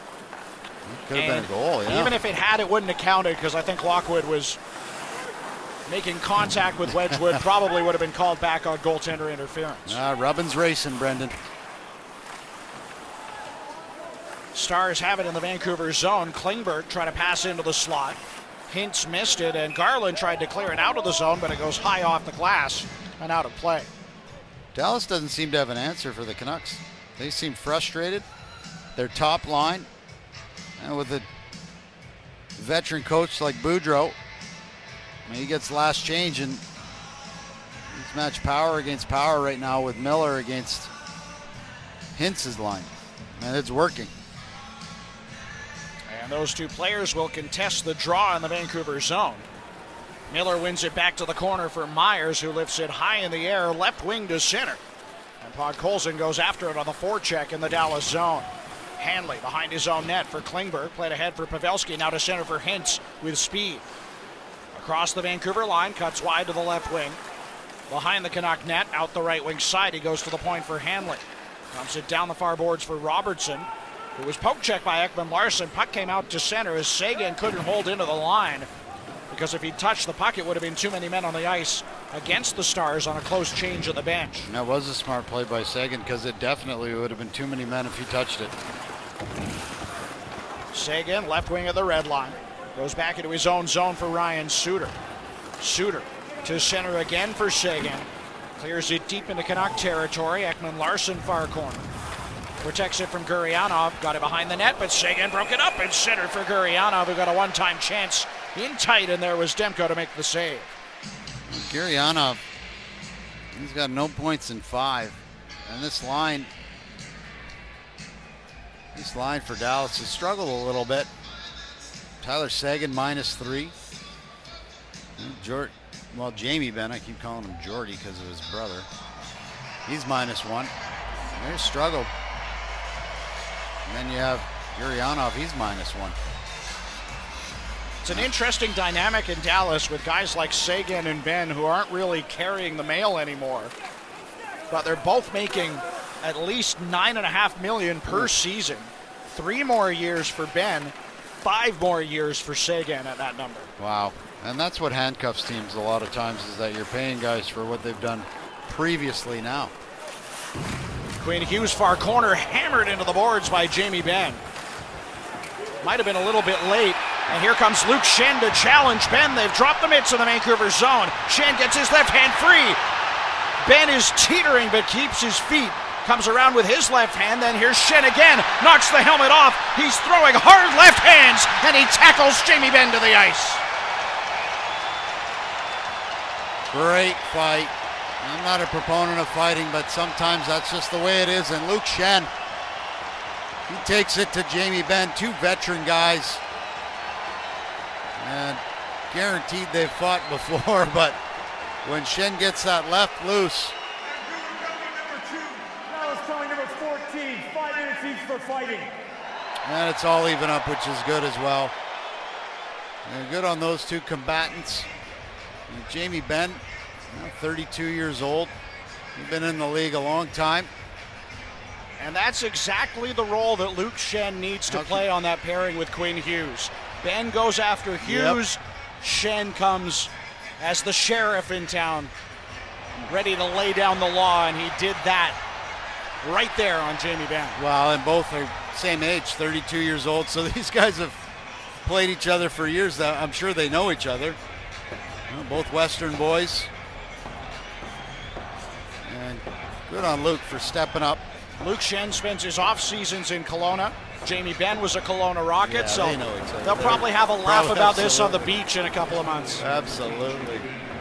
Could have been a goal, yeah. Even if it had, it wouldn't have counted, because I think Lockwood was making contact with Wedgwood. Probably would have been called back on goaltender interference. Ah, Rubbin's racing, Brendan. Stars have it in the Vancouver zone. Klingberg tried to pass into the slot. Hintz missed it, and Garland tried to clear it out of the zone, but it goes high off the glass and out of play. Dallas doesn't seem to have an answer for the Canucks. They seem frustrated. Their top line, and with a veteran coach like Boudreau, I mean, he gets last change, and he's matched power against power right now with Miller against Hintz's line, and it's working. And those two players will contest the draw in the Vancouver zone. Miller wins it back to the corner for Myers, who lifts it high in the air, left wing to center. And Podkolzin goes after it on the forecheck in the Dallas zone. Hanley behind his own net for Klingberg, played ahead for Pavelski, now to center for Hintz with speed. Across the Vancouver line, cuts wide to the left wing. Behind the Canuck net, out the right wing side, he goes to the point for Hanley. Comes it down the far boards for Robertson, who was poke checked by Ekman Larson. Puck came out to center as Seguin couldn't hold into the line, because if he touched the puck, it would have been too many men on the ice against the Stars on a close change of the bench. And that was a smart play by Seguin, because it definitely would have been too many men if he touched it. Seguin, left wing of the red line, goes back into his own zone for Ryan Suter. Suter to center again for Seguin. Clears it deep into Canuck territory. Ekman Larson far corner. Protects it from Gurianov. Got it behind the net, but Seguin broke it up and centered for Gurianov, who got a one-time chance in tight, and there was Demko to make the save. Gurianov, he's got no points in five. And this line, this line for Dallas has struggled a little bit. Tyler Seguin minus three. Jord, well, Jamie Benn, I keep calling him Jordy because of his brother. He's minus one. They've struggled. And then you have Gurianov, he's minus one. It's an interesting dynamic in Dallas with guys like Seguin and Benn, who aren't really carrying the mail anymore. But they're both making at least nine and a half million per season. Three more years for Benn, five more years for Seguin at that number. Wow. And that's what handcuffs teams a lot of times, is that you're paying guys for what they've done previously now. Quinn Hughes far corner, hammered into the boards by Jamie Benn. Might have been a little bit late. And here comes Luke Schenn to challenge Benn. They've dropped the mitts in the Vancouver zone. Schenn gets his left hand free. Ben is teetering but keeps his feet. Comes around with his left hand, then here's Schenn again. Knocks the helmet off. He's throwing hard left hands, and he tackles Jamie Benn to the ice. Great fight. I'm not a proponent of fighting, but sometimes that's just the way it is. And Luke Schenn, he takes it to Jamie Benn, two veteran guys. And guaranteed they've fought before, but when Schenn gets that left loose. Now it's calling number fourteen, five minutes each for fighting. And it's all even up, which is good as well. And good on those two combatants. And Jamie Benn, now thirty-two years old. He's been in the league a long time. And that's exactly the role that Luke Schenn needs to play on that pairing with Quinn Hughes. Ben goes after Hughes. Yep. Schenn comes as the sheriff in town, ready to lay down the law, and he did that right there on Jamie Benn. Well, and both are same age, thirty-two years old, so these guys have played each other for years. I'm sure they know each other. You know, both Western boys. And good on Luke for stepping up. Luke Schenn spends his off seasons in Kelowna. Jamie Benn was a Kelowna Rocket, yeah, so they know each other. They'll They're probably have a laugh probably about this on the absolutely. beach in a couple of months. Absolutely.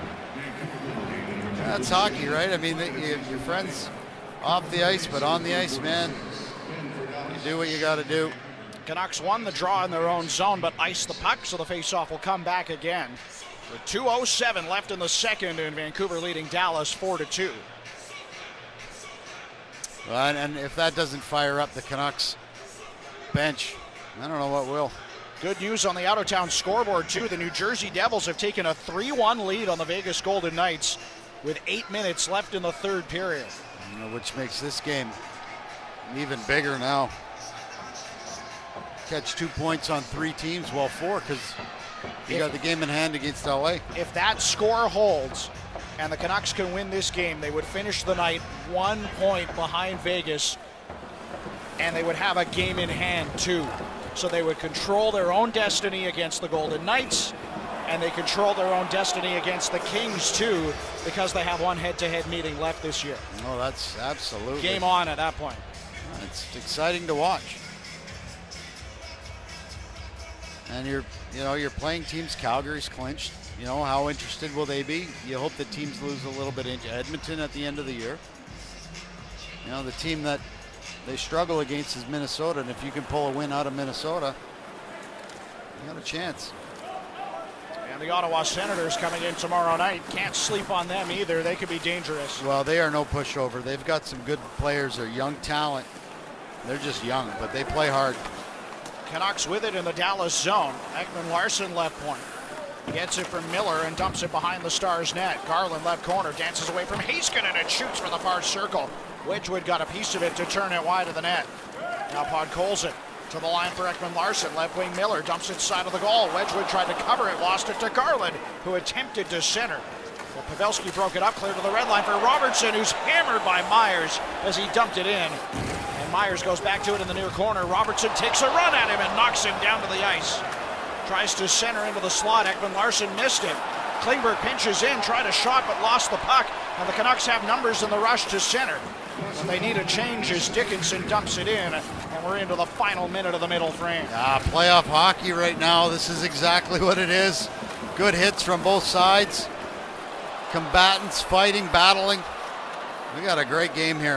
That's hockey, right? I mean, you, your friends off the ice, but on the ice, man, you do what you got to do. Canucks won the draw in their own zone, but iced the puck, so the faceoff will come back again. With two oh seven left in the second, and Vancouver leading Dallas four to two. Well, and, and if that doesn't fire up the Canucks bench, I don't know what will. Good news on the out-of-town scoreboard, too. The New Jersey Devils have taken a three one lead on the Vegas Golden Knights with eight minutes left in the third period. You know, which makes this game even bigger now. Catch two points on three teams, well, four, because you if, got the game in hand against L A. If that score holds and the Canucks can win this game, they would finish the night one point behind Vegas, and they would have a game in hand, too. So they would control their own destiny against the Golden Knights, and they control their own destiny against the Kings, too, because they have one head-to-head meeting left this year. Oh, that's absolutely. Game on at that point. It's exciting to watch. And you're, you know, you're playing teams. Calgary's clinched. You know, how interested will they be? You hope the teams lose a little bit into Edmonton at the end of the year. You know, the team that they struggle against is Minnesota, and if you can pull a win out of Minnesota, you got a chance. And the Ottawa Senators coming in tomorrow night. Can't sleep on them either. They could be dangerous. Well, they are no pushover. They've got some good players. They're young talent. They're just young, but they play hard. Canucks with it in the Dallas zone. Ekman Larsson left point. Gets it from Miller and dumps it behind the Stars net. Garland left corner, dances away from Heiskanen and shoots for the far circle. Wedgwood got a piece of it to turn it wide of the net. Now Podkolzin to the line for Ekman Larsson. Left wing Miller dumps it side of the goal. Wedgwood tried to cover it, lost it to Garland, who attempted to center. Well, Pavelski broke it up, clear to the red line for Robertson, who's hammered by Myers as he dumped it in. And Myers goes back to it in the near corner. Robertson takes a run at him and knocks him down to the ice. Tries to center into the slot. Ekman Larsson missed it. Klingberg pinches in, tried a shot but lost the puck. And the Canucks have numbers in the rush to center. And they need a change as Dickinson dumps it in. And we're into the final minute of the middle frame. Ah, playoff hockey right now. This is exactly what it is. Good hits from both sides. Combatants fighting, battling. We got a great game here.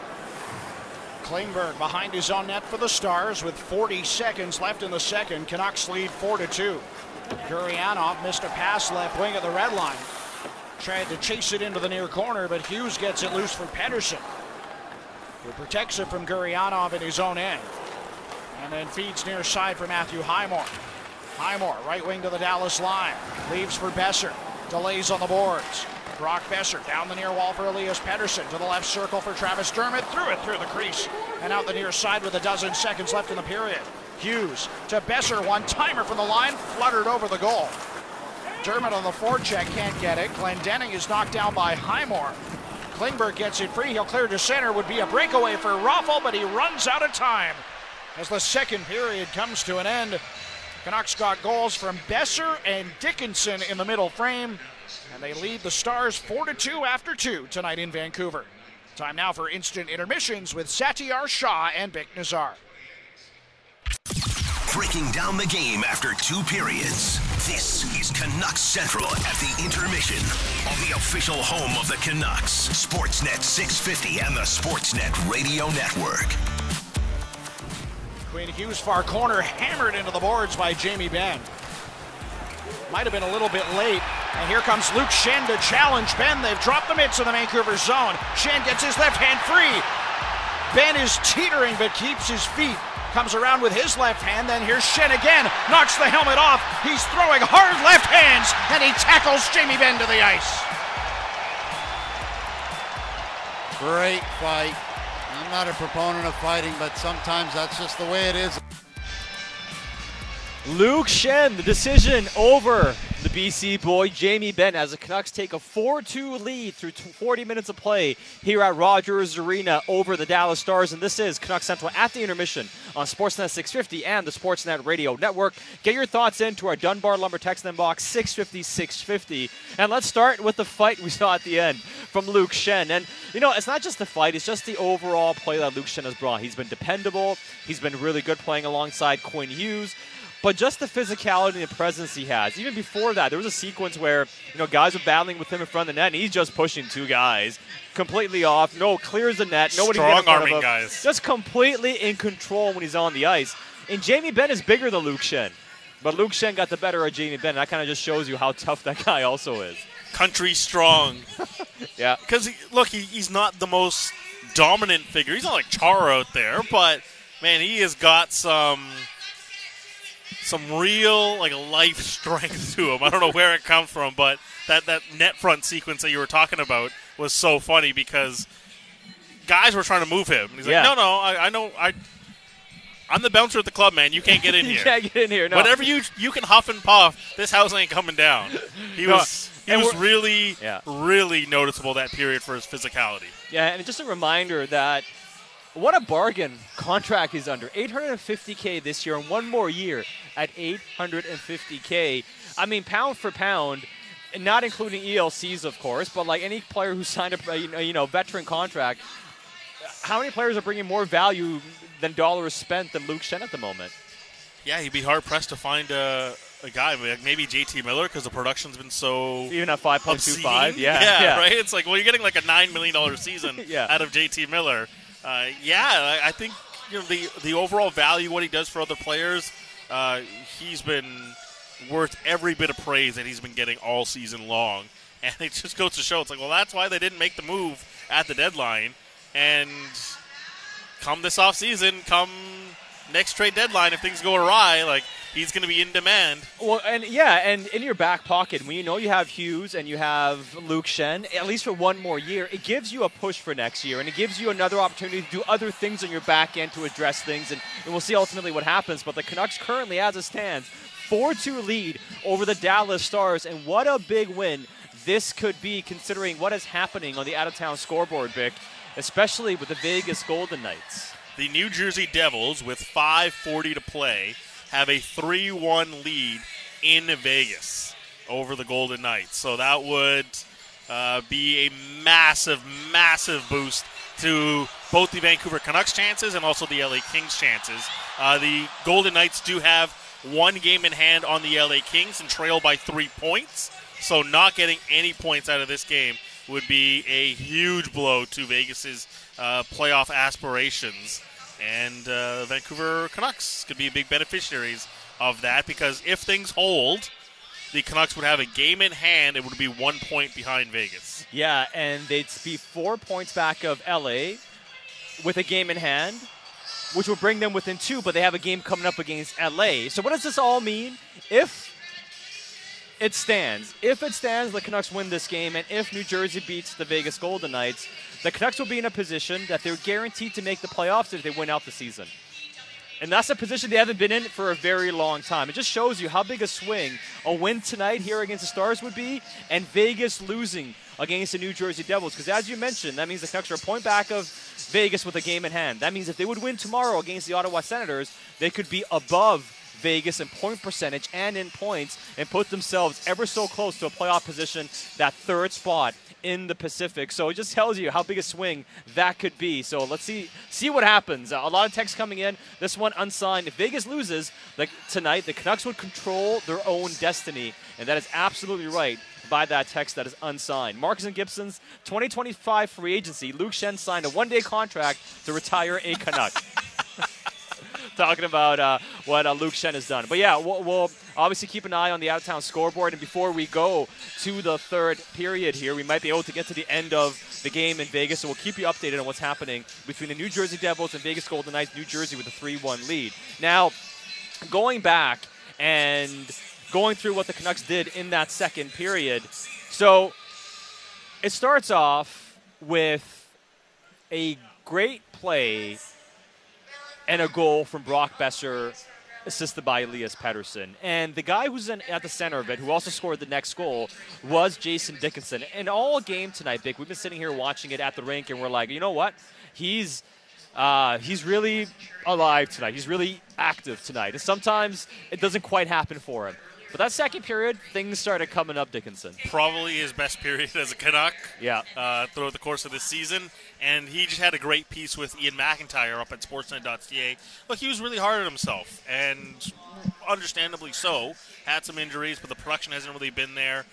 Klingberg behind his own net for the Stars with forty seconds left in the second. Canucks lead four to two. Gurianov missed a pass left wing at the red line. Tried to chase it into the near corner, but Hughes gets it loose for Pettersson, who protects it from Gurianov in his own end. And then feeds near side for Matthew Highmore. Highmore, right wing to the Dallas line. Leaves for Besser. Delays on the boards. Brock Besser down the near wall for Elias Pettersson. To the left circle for Travis Dermott. Threw it through the crease. And out the near side with a dozen seconds left in the period. Hughes to Besser. One timer from the line. Fluttered over the goal. Dermott on the forecheck can't get it. Glendening is knocked down by Highmore. Klingberg gets it free. He'll clear to center. Would be a breakaway for Raffl, but he runs out of time as the second period comes to an end. Canucks got goals from Besser and Dickinson in the middle frame. And they lead the Stars four to two after two tonight in Vancouver. Time now for instant intermissions with Satyar Shah and Bick Nazar. Breaking down the game after two periods. This is Canucks Central at the intermission on the official home of the Canucks, Sportsnet six fifty and the Sportsnet Radio Network. Quinn Hughes far corner, hammered into the boards by Jamie Benn. Might have been a little bit late. And here comes Luke Schenn to challenge Benn. They've dropped the mitts in the Vancouver zone. Schenn gets his left hand free. Benn is teetering but keeps his feet. Comes around with his left hand. Then here's Schenn again. Knocks the helmet off. He's throwing hard left hands. And he tackles Jamie Benn to the ice. Great fight. I'm not a proponent of fighting, but sometimes that's just the way it is. Luke Schenn, the decision over the B C boy Jamie Benn as the Canucks take a four two lead through forty minutes of play here at Rogers Arena over the Dallas Stars. And this is Canucks Central at the intermission on Sportsnet six fifty and the Sportsnet Radio Network. Get your thoughts into our Dunbar Lumber text inbox six fifty six fifty. And let's start with the fight we saw at the end from Luke Schenn. And, you know, it's not just the fight, it's just the overall play that Luke Schenn has brought. He's been dependable. He's been really good playing alongside Quinn Hughes. But just the physicality and the presence he has. Even before that, there was a sequence where, you know, guys were battling with him in front of the net, and he's just pushing two guys completely off. No, clears the net. Nobody can get in front of him. Guys. Just completely in control when he's on the ice. And Jamie Benn is bigger than Luke Schenn. But Luke Schenn got the better of Jamie Benn. And that kind of just shows you how tough that guy also is. Country strong. Yeah. Because, he, look, he, he's not the most dominant figure. He's not like Chara out there. But, man, he has got some... some real, like, life strength to him. I don't know where it comes from, but that, that net front sequence that you were talking about was so funny because guys were trying to move him. He's yeah. like, no, no, I, I know, I, I'm the bouncer at the club, man. You can't get in you here. You can't get in here, no. Whatever you you can huff and puff, this house ain't coming down. He no, was he was really, yeah. really noticeable that period for his physicality. Yeah, and just a reminder that what a bargain contract he's under. eight hundred fifty thousand this year and one more year at eight hundred fifty thousand. I mean, pound for pound, not including E L Cs, of course, but like any player who signed a you know, veteran contract, how many players are bringing more value than dollars spent than Luke Schenn at the moment? Yeah, he'd be hard-pressed to find a, a guy. Maybe J T Miller because the production's been so Even at five point two five, yeah, yeah. Yeah, right? It's like, well, you're getting like a nine million dollars season yeah. out of J T Miller. Uh, yeah, I, I think you know the the overall value, what he does for other players, uh, he's been worth every bit of praise that he's been getting all season long. And it just goes to show, it's like, well, that's why they didn't make the move at the deadline. And come this offseason, come next trade deadline, if things go awry, like, he's going to be in demand. Well, and yeah, and in your back pocket, when you know you have Hughes and you have Luke Schenn, at least for one more year, it gives you a push for next year, and it gives you another opportunity to do other things on your back end to address things, and, and we'll see ultimately what happens. But the Canucks currently, as it stands, four two lead over the Dallas Stars, and what a big win this could be considering what is happening on the out-of-town scoreboard, Vic, especially with the Vegas Golden Knights. The New Jersey Devils, with five forty to play, have a three one lead in Vegas over the Golden Knights. So that would uh, be a massive, massive boost to both the Vancouver Canucks chances and also the L A Kings chances. Uh, the Golden Knights do have one game in hand on the L A Kings and trail by three points. So not getting any points out of this game would be a huge blow to Vegas's uh, playoff aspirations. And uh, Vancouver Canucks could be big beneficiaries of that because if things hold, the Canucks would have a game in hand. It would be one point behind Vegas. Yeah, and they'd be four points back of L A with a game in hand, which will bring them within two, but they have a game coming up against L A. So what does this all mean? If it stands, if it stands, the Canucks win this game, and if New Jersey beats the Vegas Golden Knights, the Canucks will be in a position that they're guaranteed to make the playoffs if they win out the season. And that's a position they haven't been in for a very long time. It just shows you how big a swing a win tonight here against the Stars would be, and Vegas losing against the New Jersey Devils. Because as you mentioned, that means the Canucks are a point back of Vegas with a game in hand. That means if they would win tomorrow against the Ottawa Senators, they could be above Vegas in point percentage and in points and put themselves ever so close to a playoff position, that third spot in the Pacific. So it just tells you how big a swing that could be. So let's see see what happens. Uh, a lot of texts coming in. This one unsigned. If Vegas loses like tonight, the Canucks would control their own destiny, and that is absolutely right by that text that is unsigned. Marcus and Gibson's twenty twenty-five free agency. Luke Schenn signed a one-day contract to retire a Canuck. Talking about uh, what uh, Luke Schenn has done. But yeah, we'll, we'll obviously keep an eye on the out-of-town scoreboard. And before we go to the third period here, we might be able to get to the end of the game in Vegas. So we'll keep you updated on what's happening between the New Jersey Devils and Vegas Golden Knights. New Jersey with a three one lead. Now, going back and going through what the Canucks did in that second period. So it starts off with a great play and a goal from Brock Boeser, assisted by Elias Pettersson. And the guy who's in, at the center of it, who also scored the next goal, was Jason Dickinson. And all game tonight, Vic, we've been sitting here watching it at the rink, and we're like, you know what? He's uh, he's really alive tonight. He's really active tonight. And sometimes it doesn't quite happen for him. But that second period, things started coming up Dickinson. Probably his best period as a Canuck yeah. uh, throughout the course of this season. And he just had a great piece with Ian McIntyre up at sportsnet dot c a. Look, he was really hard on himself, and understandably so. Had some injuries, but the production hasn't really been there.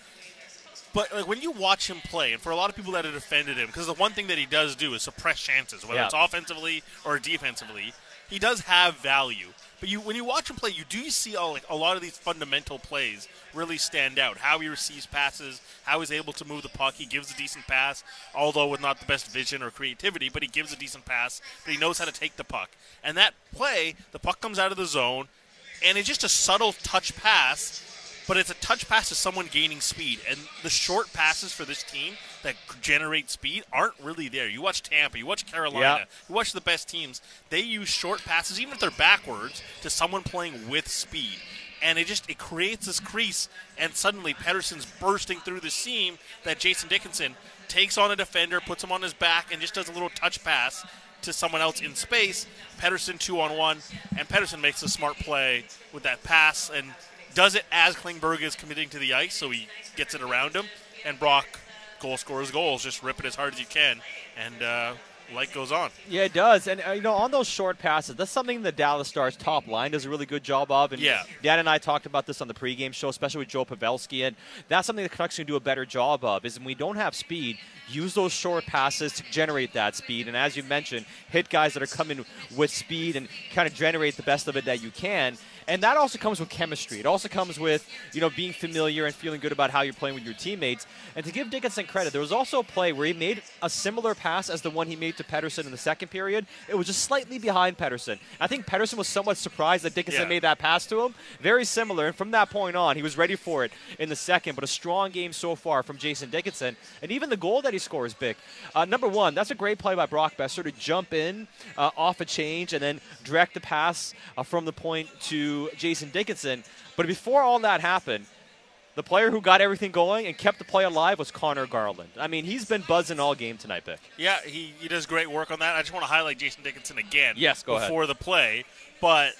But like, when you watch him play, and for a lot of people that have defended him, because the one thing that he does do is suppress chances, whether yeah. it's offensively or defensively, he does have value. But you, when you watch him play, you do see all, like, a lot of these fundamental plays really stand out. How he receives passes, how he's able to move the puck. He gives a decent pass, although with not the best vision or creativity, but he gives a decent pass, but he knows how to take the puck. And that play, the puck comes out of the zone, and it's just a subtle touch pass, but it's a touch pass to someone gaining speed. And the short passes for this team that generate speed aren't really there. You watch Tampa, you watch Carolina, yeah. you watch the best teams. They use short passes, even if they're backwards, to someone playing with speed. And it just it creates this crease, and suddenly Pettersson's bursting through the seam that Jason Dickinson takes on a defender, puts him on his back, and just does a little touch pass to someone else in space. Pettersson two on one, and Pettersson makes a smart play with that pass and does it as Klingberg is committing to the ice, so he gets it around him. And Brock, goal scorers goals, just rip it as hard as you can, and uh, light goes on. Yeah, it does. And, uh, you know, on those short passes, that's something the Dallas Stars top line does a really good job of. And yeah. Dan and I talked about this on the pregame show, especially with Joe Pavelski, and that's something the Canucks can do a better job of, is when we don't have speed, use those short passes to generate that speed. And as you mentioned, hit guys that are coming with speed and kind of generate the best of it that you can. And that also comes with chemistry. It also comes with, you know, being familiar and feeling good about how you're playing with your teammates. And to give Dickinson credit, there was also a play where he made a similar pass as the one he made to Pettersson in the second period. It was just slightly behind Pettersson. I think Pettersson was somewhat surprised that Dickinson yeah. made that pass to him. Very similar. And from that point on, he was ready for it in the second. But a strong game so far from Jason Dickinson. And even the goal that he scores, Vic. Uh, number one, that's a great play by Brock Boeser to jump in uh, off a change and then direct the pass uh, from the point to Jason Dickinson. But before all that happened, the player who got everything going and kept the play alive was Connor Garland. I mean, he's been buzzing all game tonight, Vic. Yeah, he, he does great work on that. I just want to highlight Jason Dickinson again yes, go before ahead. the play. But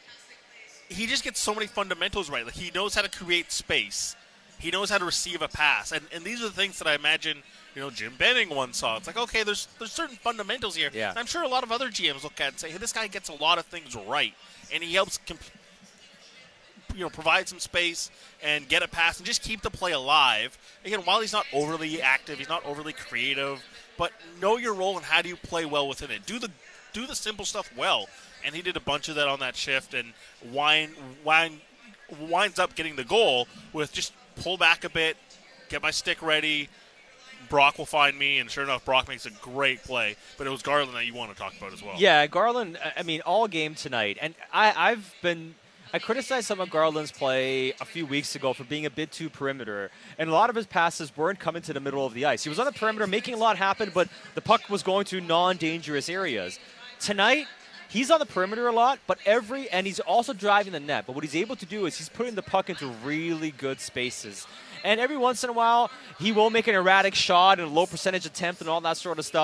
he just gets so many fundamentals right. Like, he knows how to create space. He knows how to receive a pass. And and these are the things that I imagine, you know, Jim Benning once saw. It's like, okay, there's there's certain fundamentals here. Yeah. And I'm sure a lot of other G Ms look at it and say, hey, this guy gets a lot of things right. And he helps comp- you know, provide some space and get a pass and just keep the play alive. Again, while he's not overly active, he's not overly creative, but know your role and how do you play well within it. Do the do the simple stuff well. And he did a bunch of that on that shift and wind, wind, winds up getting the goal with just pull back a bit, get my stick ready, Brock will find me, and sure enough, Brock makes a great play. But it was Garland that you want to talk about as well. Yeah, Garland, I mean, all game tonight. And I, I've been – I criticized some of Garland's play a few weeks ago for being a bit too perimeter. And a lot of his passes weren't coming to the middle of the ice. He was on the perimeter making a lot happen, but the puck was going to non-dangerous areas. Tonight, he's on the perimeter a lot, but every – and he's also driving the net. But what he's able to do is he's putting the puck into really good spaces. And every once in a while, he will make an erratic shot and a low percentage attempt and all that sort of stuff.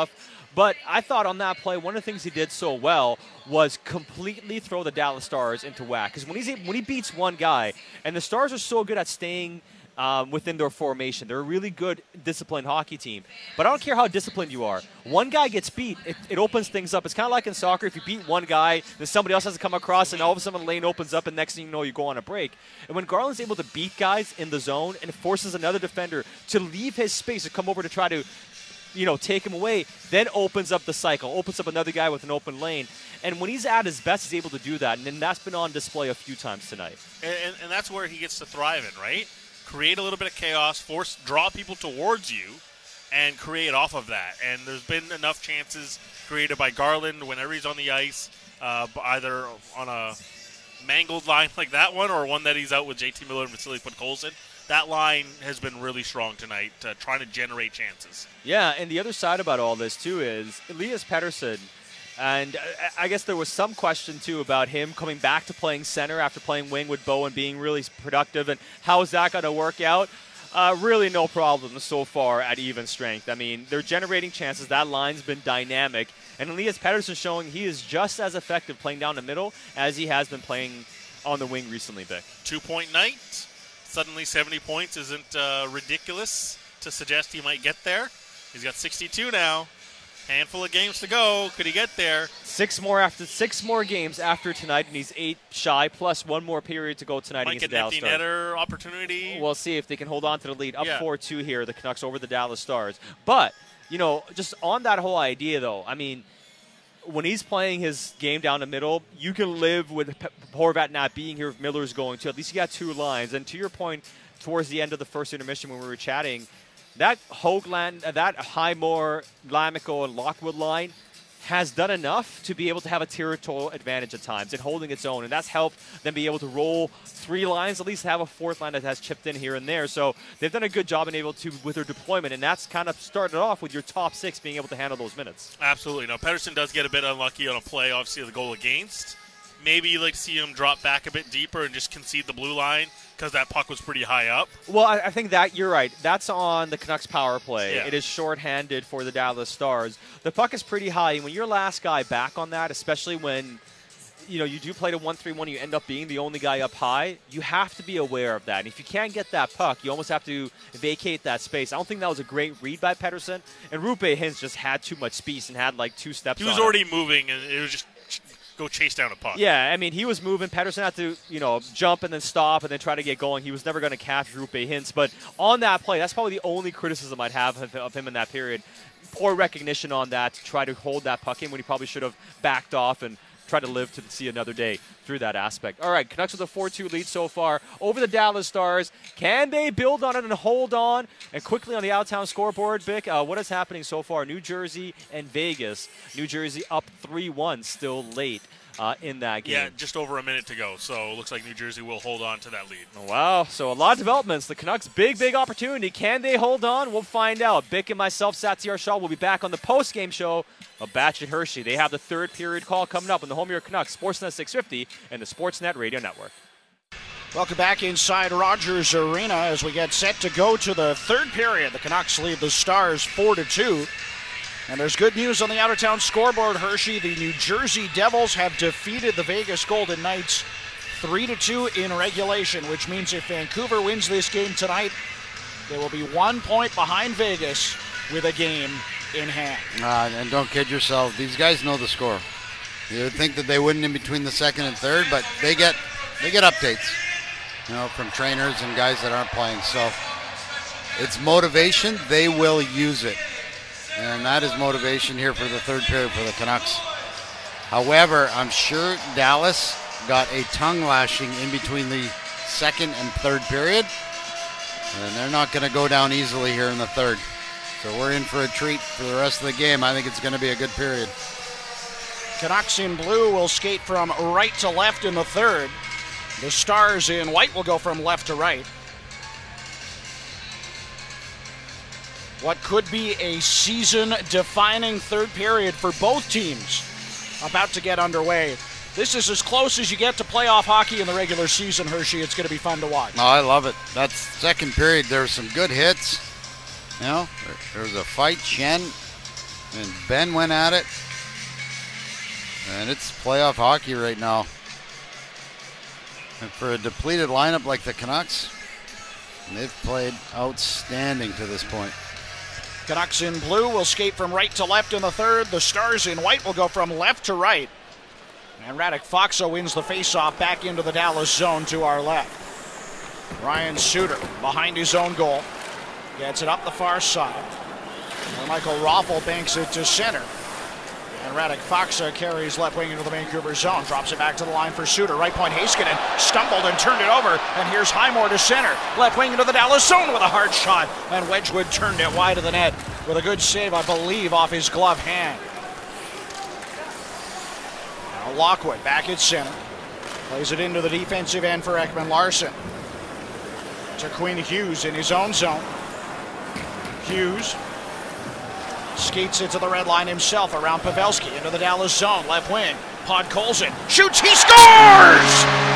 But I thought on that play, one of the things he did so well was completely throw the Dallas Stars into whack. Because when he's able, when he beats one guy, and the Stars are so good at staying um, within their formation, they're a really good, disciplined hockey team. But I don't care how disciplined you are. One guy gets beat, it, it opens things up. It's kind of like in soccer. If you beat one guy, then somebody else has to come across, and all of a sudden the lane opens up, and next thing you know, you go on a break. And when Garland's able to beat guys in the zone and forces another defender to leave his space to come over to try to you know, take him away, then opens up the cycle, opens up another guy with an open lane. And when he's at his best, he's able to do that. And then that's been on display a few times tonight. And, and, and that's where he gets to thrive in, right? Create a little bit of chaos, force, draw people towards you, and create off of that. And there's been enough chances created by Garland whenever he's on the ice, uh, either on a mangled line like that one or one that he's out with J T Miller and Vasily Podkolzin. That line has been really strong tonight, uh, trying to generate chances. Yeah, and the other side about all this, too, is Elias Pettersson. And I guess there was some question, too, about him coming back to playing center after playing wing with Bo and being really productive. And how is that going to work out? Uh, really no problem so far at even strength. I mean, they're generating chances. That line's been dynamic. And Elias Pettersson showing he is just as effective playing down the middle as he has been playing on the wing recently, Vic. Two-point night. Suddenly seventy points isn't uh, ridiculous to suggest he might get there. He's got sixty-two now. Handful of games to go. Could he get there? Six more after six more games after tonight, and he's eight shy, plus one more period to go tonight might against get the Dallas an Stars. empty netter opportunity. We'll see if they can hold on to the lead. Up yeah. four two here, the Canucks over the Dallas Stars. But, you know, just on that whole idea, though, I mean, when he's playing his game down the middle, you can live with P- Horvat not being here if Miller's going to. At least you got two lines. And to your point, towards the end of the first intermission when we were chatting, that Hoagland, uh, that Highmore, Lamico, and Lockwood line has done enough to be able to have a territorial advantage at times and holding its own. And that's helped them be able to roll three lines, at least have a fourth line that has chipped in here and there. So they've done a good job in able to with their deployment, and that's kind of started off with your top six being able to handle those minutes. Absolutely. Now, Pettersson does get a bit unlucky on a play, obviously, the goal against. Maybe you'd like to see him drop back a bit deeper and just concede the blue line because that puck was pretty high up. Well, I, I think that you're right. That's on the Canucks power play. Yeah. It is shorthanded for the Dallas Stars. The puck is pretty high, and when you're last guy back on that, especially when you know you do play to one three one, you end up being the only guy up high, you have to be aware of that. And if you can't get that puck, you almost have to vacate that space. I don't think that was a great read by Pettersson, and Roope Hintz just had too much space and had like two steps He was on already it. moving, and it was just go chase down a puck. Yeah, I mean, he was moving. Pettersson had to, you know, jump and then stop and then try to get going. He was never going to catch Roope Hintz. But on that play, that's probably the only criticism I'd have of, of him in that period. Poor recognition on that to try to hold that puck in when he probably should have backed off and tried to live to see another day through that aspect. All right, Canucks with a four two lead so far over the Dallas Stars. Can they build on it and hold on? And quickly on the out-of-town scoreboard, Vic, uh, what is happening so far? New Jersey and Vegas. New Jersey up three one, still late uh, in that game. Yeah, just over a minute to go, so it looks like New Jersey will hold on to that lead. Wow, so a lot of developments. The Canucks, big, big opportunity. Can they hold on? We'll find out. Bick and myself, Satyar Shah, will be back on the post-game show of Batch and Hershey. They have the third period call coming up on the home of your Canucks, Sportsnet six fifty and the Sportsnet Radio Network. Welcome back inside Rogers Arena as we get set to go to the third period. The Canucks lead the Stars four to two. And there's good news on the out-of-town scoreboard, Hershey. The New Jersey Devils have defeated the Vegas Golden Knights three to two in regulation, which means if Vancouver wins this game tonight, they will be one point behind Vegas with a game in hand. Uh, and don't kid yourself, these guys know the score. You would think that they wouldn't in between the second and third, but they get they get updates, you know, from trainers and guys that aren't playing. So it's motivation. They will use it. And that is motivation here for the third period for the Canucks. However, I'm sure Dallas got a tongue lashing in between the second and third period. And they're not going to go down easily here in the third. So we're in for a treat for the rest of the game. I think it's going to be a good period. Canucks in blue will skate from right to left in the third. The Stars in white will go from left to right. What could be a season-defining third period for both teams about to get underway. This is as close as you get to playoff hockey in the regular season, Hershey. It's going to be fun to watch. Oh, I love it. That second period, there were some good hits. You know, there, there was a fight. Shen And Ben went at it. And it's playoff hockey right now. And for a depleted lineup like the Canucks, they've played outstanding to this point. Canucks in blue will skate from right to left in the third. The Stars in white will go from left to right. And Radek Faksa wins the faceoff back into the Dallas zone to our left. Ryan Suter behind his own goal. Gets it up the far side. And Michael Raffl banks it to center. And Radek Faksa carries left wing into the Vancouver zone. Drops it back to the line for Suter. Right point Heiskanen stumbled and turned it over. And here's Highmore to center. Left wing into the Dallas zone with a hard shot. And Wedgwood turned it wide of the net with a good save, I believe, off his glove hand. Now Lockwood back at center. Plays it into the defensive end for Ekman Larsson. To Quinn Hughes in his own zone. Hughes skates it to the red line himself around Pavelski into the Dallas zone. Left wing. Podkolzin shoots. He scores!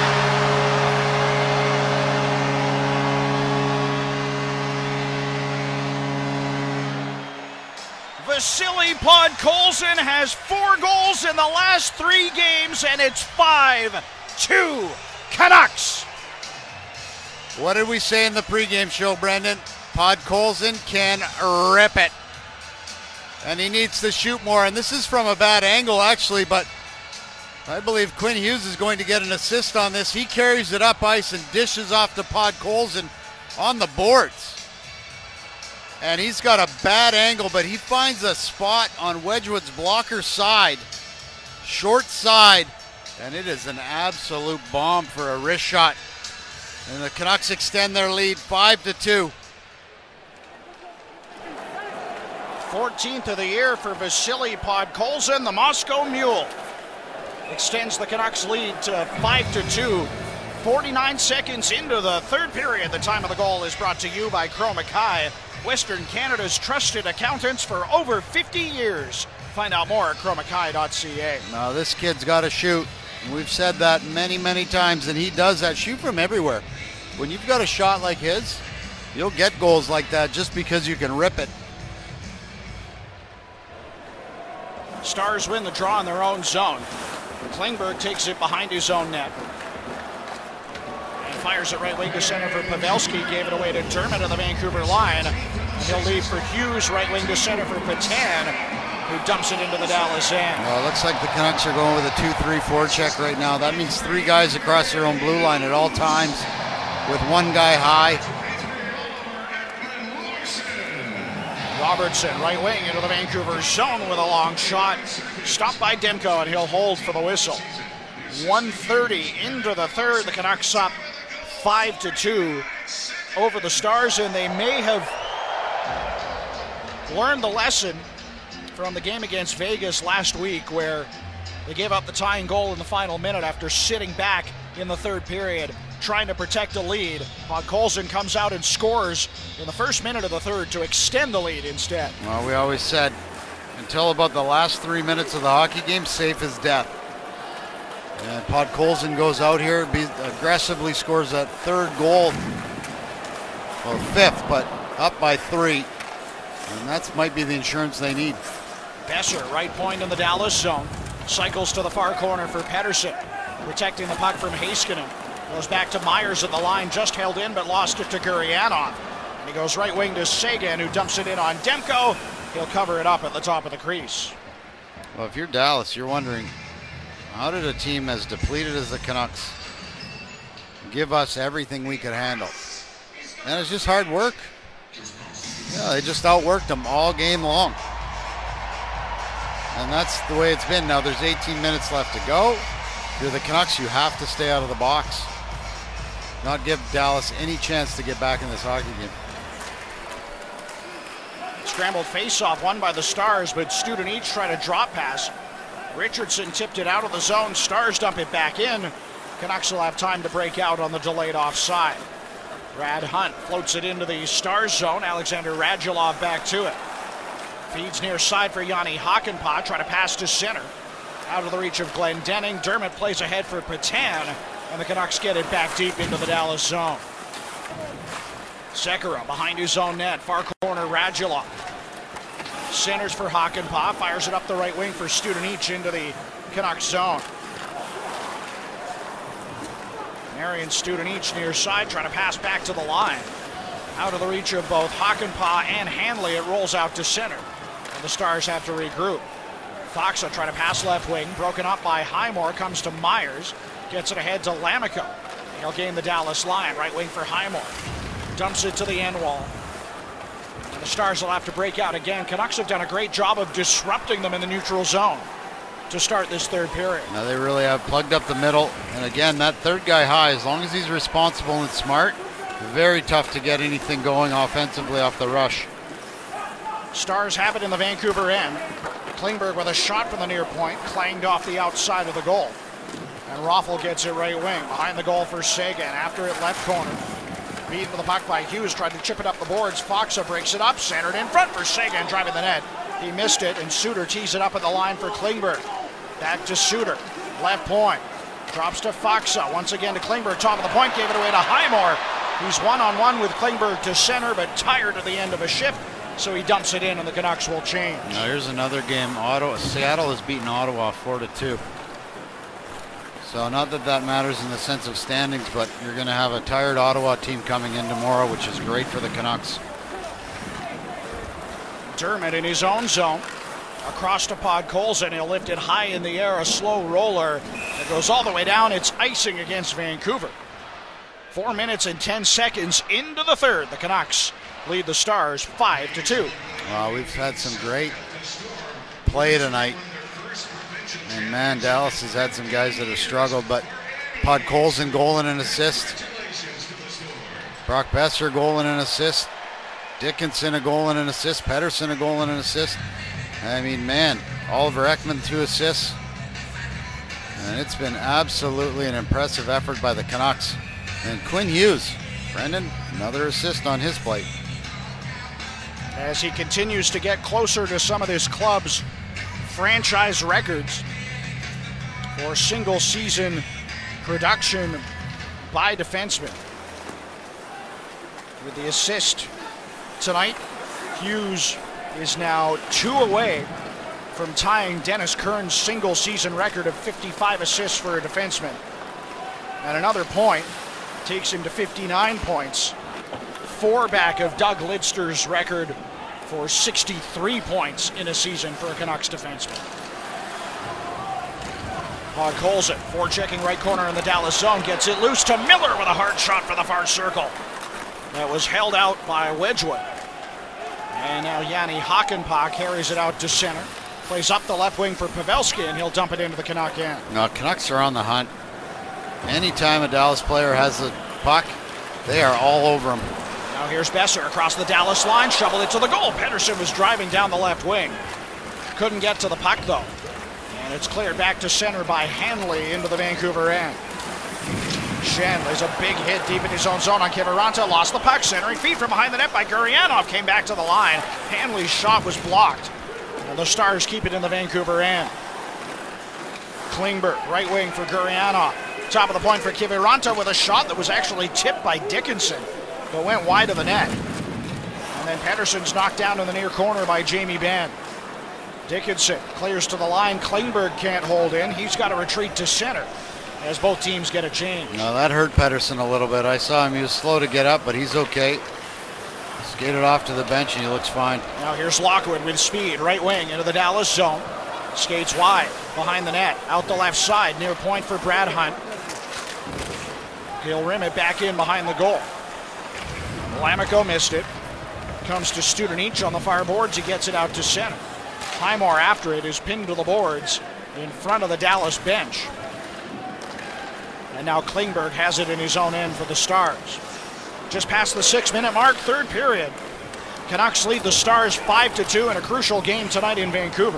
Vasily Podkolzin has four goals in the last three games, and it's five two Canucks. What did we say in the pregame show, Brendan? Podkolzin can rip it. And he needs to shoot more. And this is from a bad angle, actually, but I believe Quinn Hughes is going to get an assist on this. He carries it up ice and dishes off to Podkolzin on the boards. And he's got a bad angle, but he finds a spot on Wedgwood's blocker side, short side, and it is an absolute bomb for a wrist shot. And the Canucks extend their lead five to two. fourteenth of the year for Vasily Podkolzin. The Moscow Mule extends the Canucks lead to five to two. forty-nine seconds into the third period. The time of the goal is brought to you by Crow Mackay, Western Canada's trusted accountants for over fifty years. Find out more at crow mackay dot c a. Now this kid's got to shoot. We've said that many, many times, and he does that. Shoot from everywhere. When you've got a shot like his, you'll get goals like that just because you can rip it. Stars win the draw in their own zone. Klingberg takes it behind his own net. And fires it right wing to center for Pavelski. Gave it away to Dermott at the Vancouver line. And he'll leave for Hughes, right wing to center for Patan, who dumps it into the Dallas end. Well, it looks like the Canucks are going with a two three four check right now. That means three guys across their own blue line at all times with one guy high. Robertson, right wing into the Vancouver zone with a long shot. Stopped by Demko, and he'll hold for the whistle. one thirty into the third. The Canucks up five to two over the Stars, and they may have learned the lesson from the game against Vegas last week, where they gave up the tying goal in the final minute after sitting back in the third period, trying to protect a lead. Podkolzin comes out and scores in the first minute of the third to extend the lead instead. Well, we always said, until about the last three minutes of the hockey game, safe as death. And Podkolzin goes out here, be, aggressively scores that third goal. Well, fifth, but up by three. And that might be the insurance they need. Besser, right point in the Dallas zone. Cycles to the far corner for Pettersson. Protecting the puck from Heiskanen. Goes back to Myers at the line, just held in, but lost it to Gurianov. And he goes right wing to Sagan, who dumps it in on Demko. He'll cover it up at the top of the crease. Well, if you're Dallas, you're wondering, how did a team as depleted as the Canucks give us everything we could handle? And it's just hard work. Yeah, they just outworked them all game long. And that's the way it's been. Now there's eighteen minutes left to go. If you're the Canucks, you have to stay out of the box. Not give Dallas any chance to get back in this hockey game. Scrambled faceoff won by the Stars, but Studenic tried a drop pass. Richardson tipped it out of the zone. Stars dump it back in. Canucks will have time to break out on the delayed offside. Brad Hunt floats it into the Stars zone. Alexander Radulov back to it. Feeds near side for Yanni Hakanpää. Try to pass to center. Out of the reach of Glendening. Dermott plays ahead for Patan. And the Canucks get it back deep into the Dallas zone. Sekera behind his own net. Far corner Radulov. Centers for Hakanpää, fires it up the right wing for Studenic into the Canucks zone. Marian Studenic near side, trying to pass back to the line. Out of the reach of both Hakanpää and Hanley, it rolls out to center. And the Stars have to regroup. Faksa trying to pass left wing, broken up by Highmore, comes to Myers, gets it ahead to Lamico. He'll gain the Dallas line, right wing for Highmore. Dumps it to the end wall. And the Stars will have to break out again. Canucks have done a great job of disrupting them in the neutral zone to start this third period. Now they really have plugged up the middle. And again, that third guy high, as long as he's responsible and smart, very tough to get anything going offensively off the rush. Stars have it in the Vancouver end. Klingberg with a shot from the near point, clanged off the outside of the goal. And Raffl gets it right wing, behind the goal for Seguin. After it left corner. Beaten to the puck by Hughes, tried to chip it up the boards. Faksa breaks it up, centered in front for Seguin, driving the net. He missed it, and Suter tees it up at the line for Klingberg. Back to Suter, left point. Drops to Faksa, once again to Klingberg, top of the point, gave it away to Highmore. He's one-on-one with Klingberg to center, but tired at the end of a shift, so he dumps it in, and the Canucks will change. Now here's another game. Ottawa, Seattle has beaten Ottawa four to two. So not that that matters in the sense of standings, but you're going to have a tired Ottawa team coming in tomorrow, which is great for the Canucks. Dermott in his own zone. Across to Podkolzin, he'll lift it high in the air, a slow roller. It goes all the way down. It's icing against Vancouver. Four minutes and ten seconds into the third. The Canucks lead the Stars five to two. Wow, we've had some great play tonight. And man, Dallas has had some guys that have struggled, but Podkolzin goal and an assist. Brock Besser goal and an assist. Dickinson a goal and an assist. Pettersson a goal and an assist. I mean, man, Oliver Ekman two assists. And it's been absolutely an impressive effort by the Canucks. And Quinn Hughes, Brendan, another assist on his plate. As he continues to get closer to some of this club's franchise records for single season production by defensemen. With the assist tonight, Hughes is now two away from tying Dennis Kern's single season record of fifty-five assists for a defenseman. And another point takes him to fifty-nine points, four back of Doug Lidster's record for sixty-three points in a season for a Canucks defenseman. Podkolzin, forechecking right corner in the Dallas zone, gets it loose to Miller with a hard shot for the far circle. That was held out by Wedgwood. And now Yanni Hakanpää carries it out to center. Plays up the left wing for Pavelski, and he'll dump it into the Canuck end. Now, Canucks are on the hunt. Anytime a Dallas player has the puck, they are all over him. Now here's Besser across the Dallas line, shoveled it to the goal. Pettersson was driving down the left wing. Couldn't get to the puck, though. And it's cleared back to center by Hanley into the Vancouver end. Schenn lays a big hit deep in his own zone on Kiviranta. Lost the puck, centering feed from behind the net by Gurianov. Came back to the line. Hanley's shot was blocked. And the Stars keep it in the Vancouver end. Klingberg, right wing for Gurianov. Top of the point for Kiviranta with a shot that was actually tipped by Dickinson, but went wide of the net. And then Pettersson's knocked down in the near corner by Jamie Benn. Dickinson clears to the line. Klingberg can't hold in. He's got to retreat to center as both teams get a change. No, that hurt Pettersson a little bit. I saw him. He was slow to get up, but he's okay. Skated off to the bench, and he looks fine. Now here's Lockwood with speed. Right wing into the Dallas zone. Skates wide behind the net. Out the left side. Near point for Brad Hunt. He'll rim it back in behind the goal. Lamico missed it. Comes to Studenic on the far boards. He gets it out to center. Highmore after it is pinned to the boards in front of the Dallas bench. And now Klingberg has it in his own end for the Stars. Just past the six-minute mark, third period. Canucks lead the Stars five to two in a crucial game tonight in Vancouver.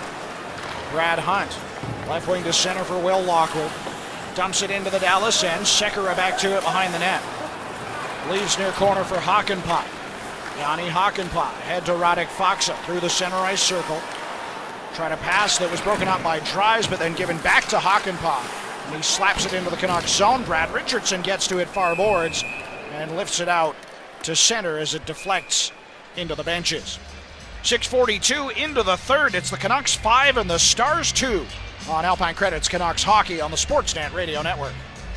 Brad Hunt, left wing to center for Will Lockwood. Dumps it into the Dallas end. Sekera back to it behind the net. Leaves near corner for Hakanpää. Yanni Hakanpää head to Radek Faksa through the center ice circle. Tried a pass that was broken up by Dries, but then given back to Hakanpää. And he slaps it into the Canucks zone. Brad Richardson gets to it far boards and lifts it out to center as it deflects into the benches. six forty-two into the third. It's the Canucks five and the Stars two on Alpine Credits Canucks Hockey on the Sportsnet Radio Network.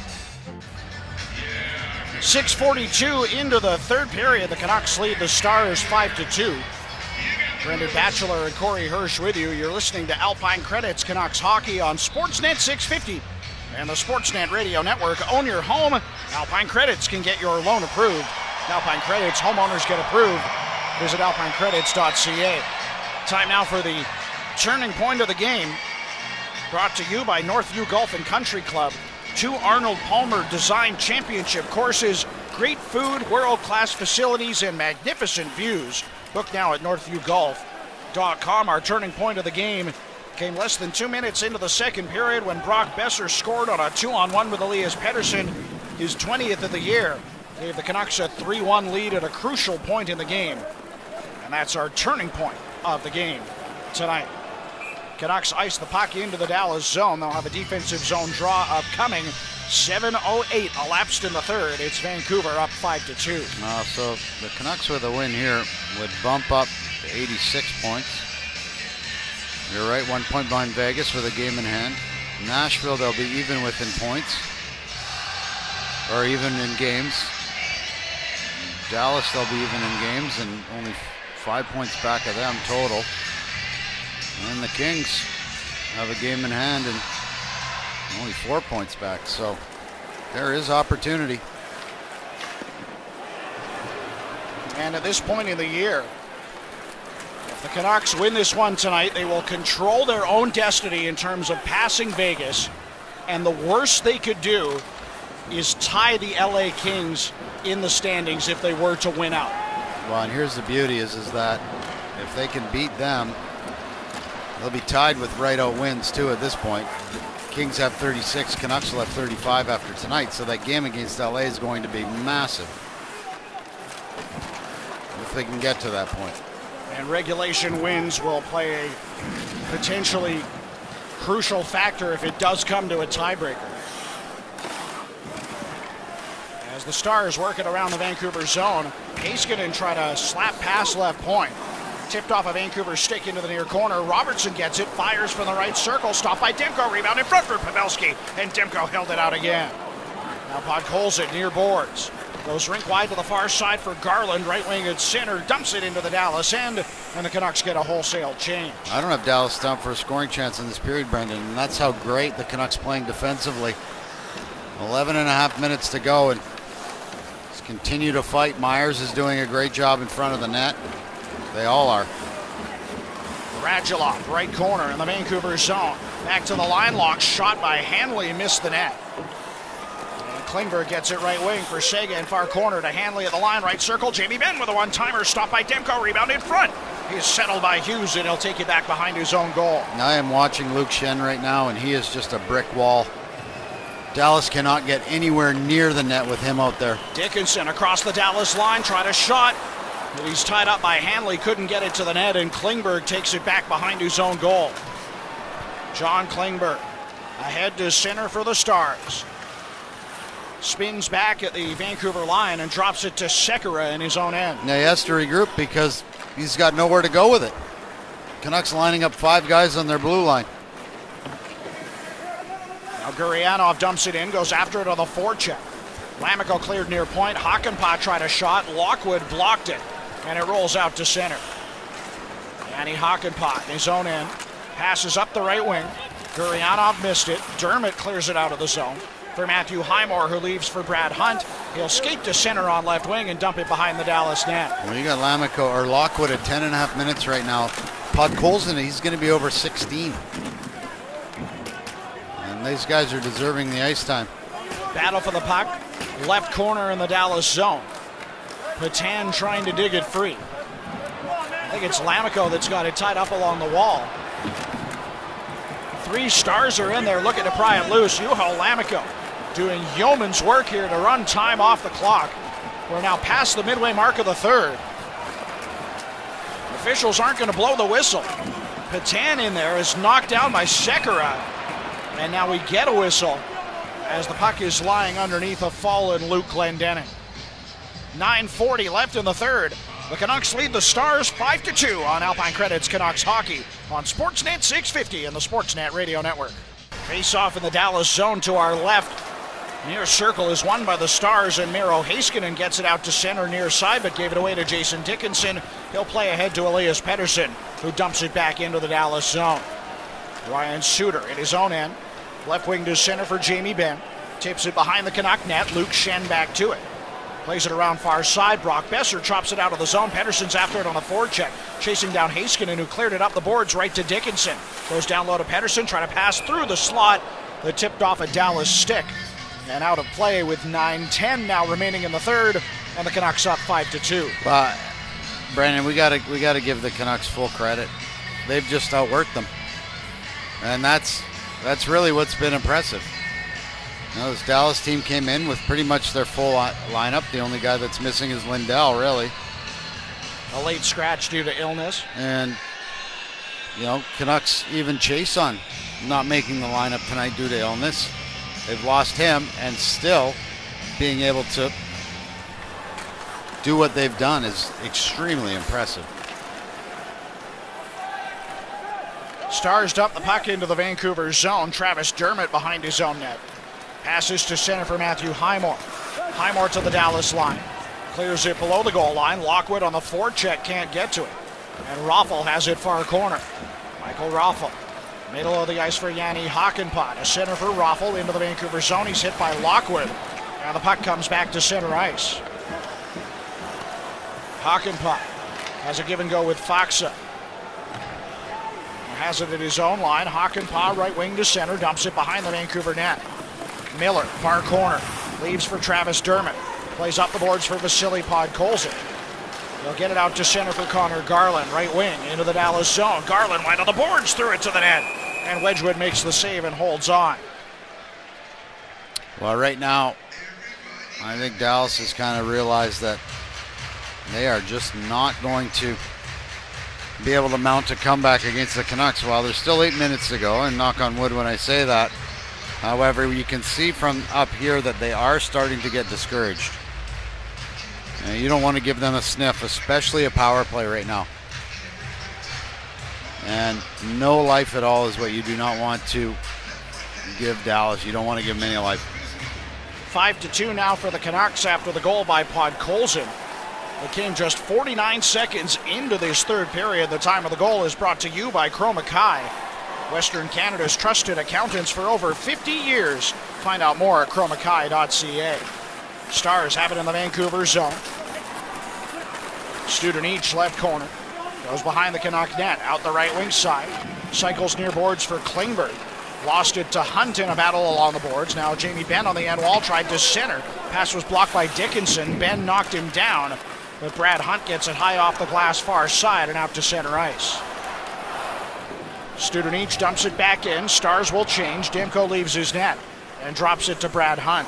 six forty-two into the third period. The Canucks lead the Stars five to two. Brendan Batchelor and Corey Hirsch with you. You're listening to Alpine Credits Canucks Hockey on Sportsnet six fifty and the Sportsnet Radio Network. Own your home. Alpine Credits can get your loan approved. Alpine Credits homeowners get approved. Visit alpine credits dot c a. Time now for the turning point of the game. Brought to you by Northview Golf and Country Club. Two Arnold Palmer designed championship courses, great food, world-class facilities, and magnificent views. Book now at northview golf dot com. Our turning point of the game came less than two minutes into the second period when Brock Besser scored on a two-on-one with Elias Pettersson, his twentieth of the year. Gave the Canucks a three one lead at a crucial point in the game. And that's our turning point of the game tonight. Canucks ice the puck into the Dallas zone. They'll have a defensive zone draw upcoming. seven oh eight elapsed in the third. It's Vancouver up five to two. Uh, so the Canucks with a win here would bump up to eighty-six points. You're right, one point behind Vegas with a game in hand. Nashville, they'll be even within points. Or even in games. Dallas, they'll be even in games and only five points back of them total. And the Kings have a game in hand and only four points back, so there is opportunity. And at this point in the year, if the Canucks win this one tonight, they will control their own destiny in terms of passing Vegas, and the worst they could do is tie the L A Kings in the standings if they were to win out. Well, and here's the beauty is, is that if they can beat them, they'll be tied with right-out wins, too, at this point. Kings have thirty-six, Canucks will have thirty-five after tonight, so that game against L A is going to be massive if they can get to that point. And regulation wins will play a potentially crucial factor if it does come to a tiebreaker. As the Stars work it around the Vancouver zone, Heiskanen try to slap past left point. Tipped off a Vancouver stick into the near corner. Robertson gets it, fires from the right circle. Stopped by Demko, rebound in front for Pavelski, and Demko held it out again. Now Podkolzin near boards. Goes rink wide to the far side for Garland. Right wing at center, dumps it into the Dallas end, and the Canucks get a wholesale change. I don't have Dallas down for a scoring chance in this period, Brendan, and that's how great the Canucks playing defensively. eleven and a half minutes to go, and let's continue to fight. Myers is doing a great job in front of the net. They all are. Radulov, right corner in the Vancouver zone. Back to the line lock, shot by Hanley, missed the net. And Klingberg gets it right wing for Sega in far corner to Hanley at the line, right circle. Jamie Benn with a one-timer, stopped by Demko, rebound in front. He's settled by Hughes, and he'll take it back behind his own goal. I am watching Luke Schenn right now, and he is just a brick wall. Dallas cannot get anywhere near the net with him out there. Dickinson across the Dallas line, tried a shot. But he's tied up by Hanley, couldn't get it to the net, and Klingberg takes it back behind his own goal. John Klingberg ahead to center for the Stars. Spins back at the Vancouver line and drops it to Sekera in his own end. Now he has to regroup because he's got nowhere to go with it. Canucks lining up five guys on their blue line. Now Gurianov dumps it in, goes after it on the forecheck. Lamico cleared near point. Hakanpää tried a shot. Lockwood blocked it. And it rolls out to center. Antti Hakanpää in his own end. Passes up the right wing. Gurianov missed it. Dermott clears it out of the zone for Matthew Highmore, who leaves for Brad Hunt. He'll skate to center on left wing and dump it behind the Dallas net. Well, you got Lamico or Lockwood at ten and a half minutes right now. Podkolzin, he's going to be over sixteen. And these guys are deserving the ice time. Battle for the puck. Left corner in the Dallas zone. Petan trying to dig it free. I think it's Lamico that's got it tied up along the wall. Three Stars are in there looking to pry it loose. Juho Lamico doing yeoman's work here to run time off the clock. We're now past the midway mark of the third. Officials aren't going to blow the whistle. Petan in there is knocked down by Sekera. And now we get a whistle as the puck is lying underneath a fallen Luke Glendening. nine forty left in the third. The Canucks lead the Stars five to two on Alpine Credit's Canucks Hockey on Sportsnet six fifty and the Sportsnet Radio Network. Face off in the Dallas zone to our left. Near circle is won by the Stars, and Miro Heiskanen gets it out to center near side, but gave it away to Jason Dickinson. He'll play ahead to Elias Pettersson, who dumps it back into the Dallas zone. Ryan Suter at his own end. Left wing to center for Jamie Benn. Tips it behind the Canuck net. Luke Schenn back to it. Plays it around far side. Brock Besser chops it out of the zone. Pettersson's after it on a forecheck. Chasing down Heiskanen, who cleared it up the boards right to Dickinson. Goes down low to Pettersson, trying to pass through the slot. That tipped off a Dallas stick. And out of play with nine ten now remaining in the third, and the Canucks up five to two. Well, Brandon, we gotta we gotta give the Canucks full credit. They've just outworked them, and that's that's really what's been impressive. You know, this Dallas team came in with pretty much their full lineup. The only guy that's missing is Lindell, really. A late scratch due to illness. And you know, Canucks even Chason not making the lineup tonight due to illness. They've lost him, and still being able to do what they've done is extremely impressive. Stars dump the puck into the Vancouver zone. Travis Dermott behind his own net. Passes to center for Matthew Highmore. Highmore to the Dallas line. Clears it below the goal line. Lockwood on the forecheck can't get to it. And Raffl has it far corner. Michael Raffl. Middle of the ice for Yanni Hakanpää. A center for Raffl into the Vancouver zone. He's hit by Lockwood. And the puck comes back to center ice. Hakanpää has a give and go with Faksa. Has it at his own line. Hakanpää right wing to center. Dumps it behind the Vancouver net. Miller, far corner. Leaves for Travis Dermott. Plays up the boards for Vasily Podkolzin. They'll get it out to center for Connor Garland. Right wing into the Dallas zone. Garland went on the boards, threw it to the net. And Wedgwood makes the save and holds on. Well, right now, I think Dallas has kind of realized that they are just not going to be able to mount a comeback against the Canucks. While there's still eight minutes to go, and knock on wood when I say that. However, you can see from up here that they are starting to get discouraged. And you don't want to give them a sniff, especially a power play right now. And no life at all is what you do not want to give Dallas. You don't want to give them any life. Five to two now for the Canucks after the goal by Podkolzin. It came just forty-nine seconds into this third period. The time of the goal is brought to you by Crow Mackay, Western Canada's trusted accountants for over fifty years. Find out more at crow mackay dot c a. Stars have it in the Vancouver zone. Studenic left corner. Goes behind the Canuck net, out the right wing side. Cycles near boards for Klingberg. Lost it to Hunt in a battle along the boards. Now Jamie Benn on the end wall, tried to center. Pass was blocked by Dickinson. Benn knocked him down, but Brad Hunt gets it high off the glass far side and out to center ice. Studenic dumps it back in. Stars will change. Demko leaves his net and drops it to Brad Hunt.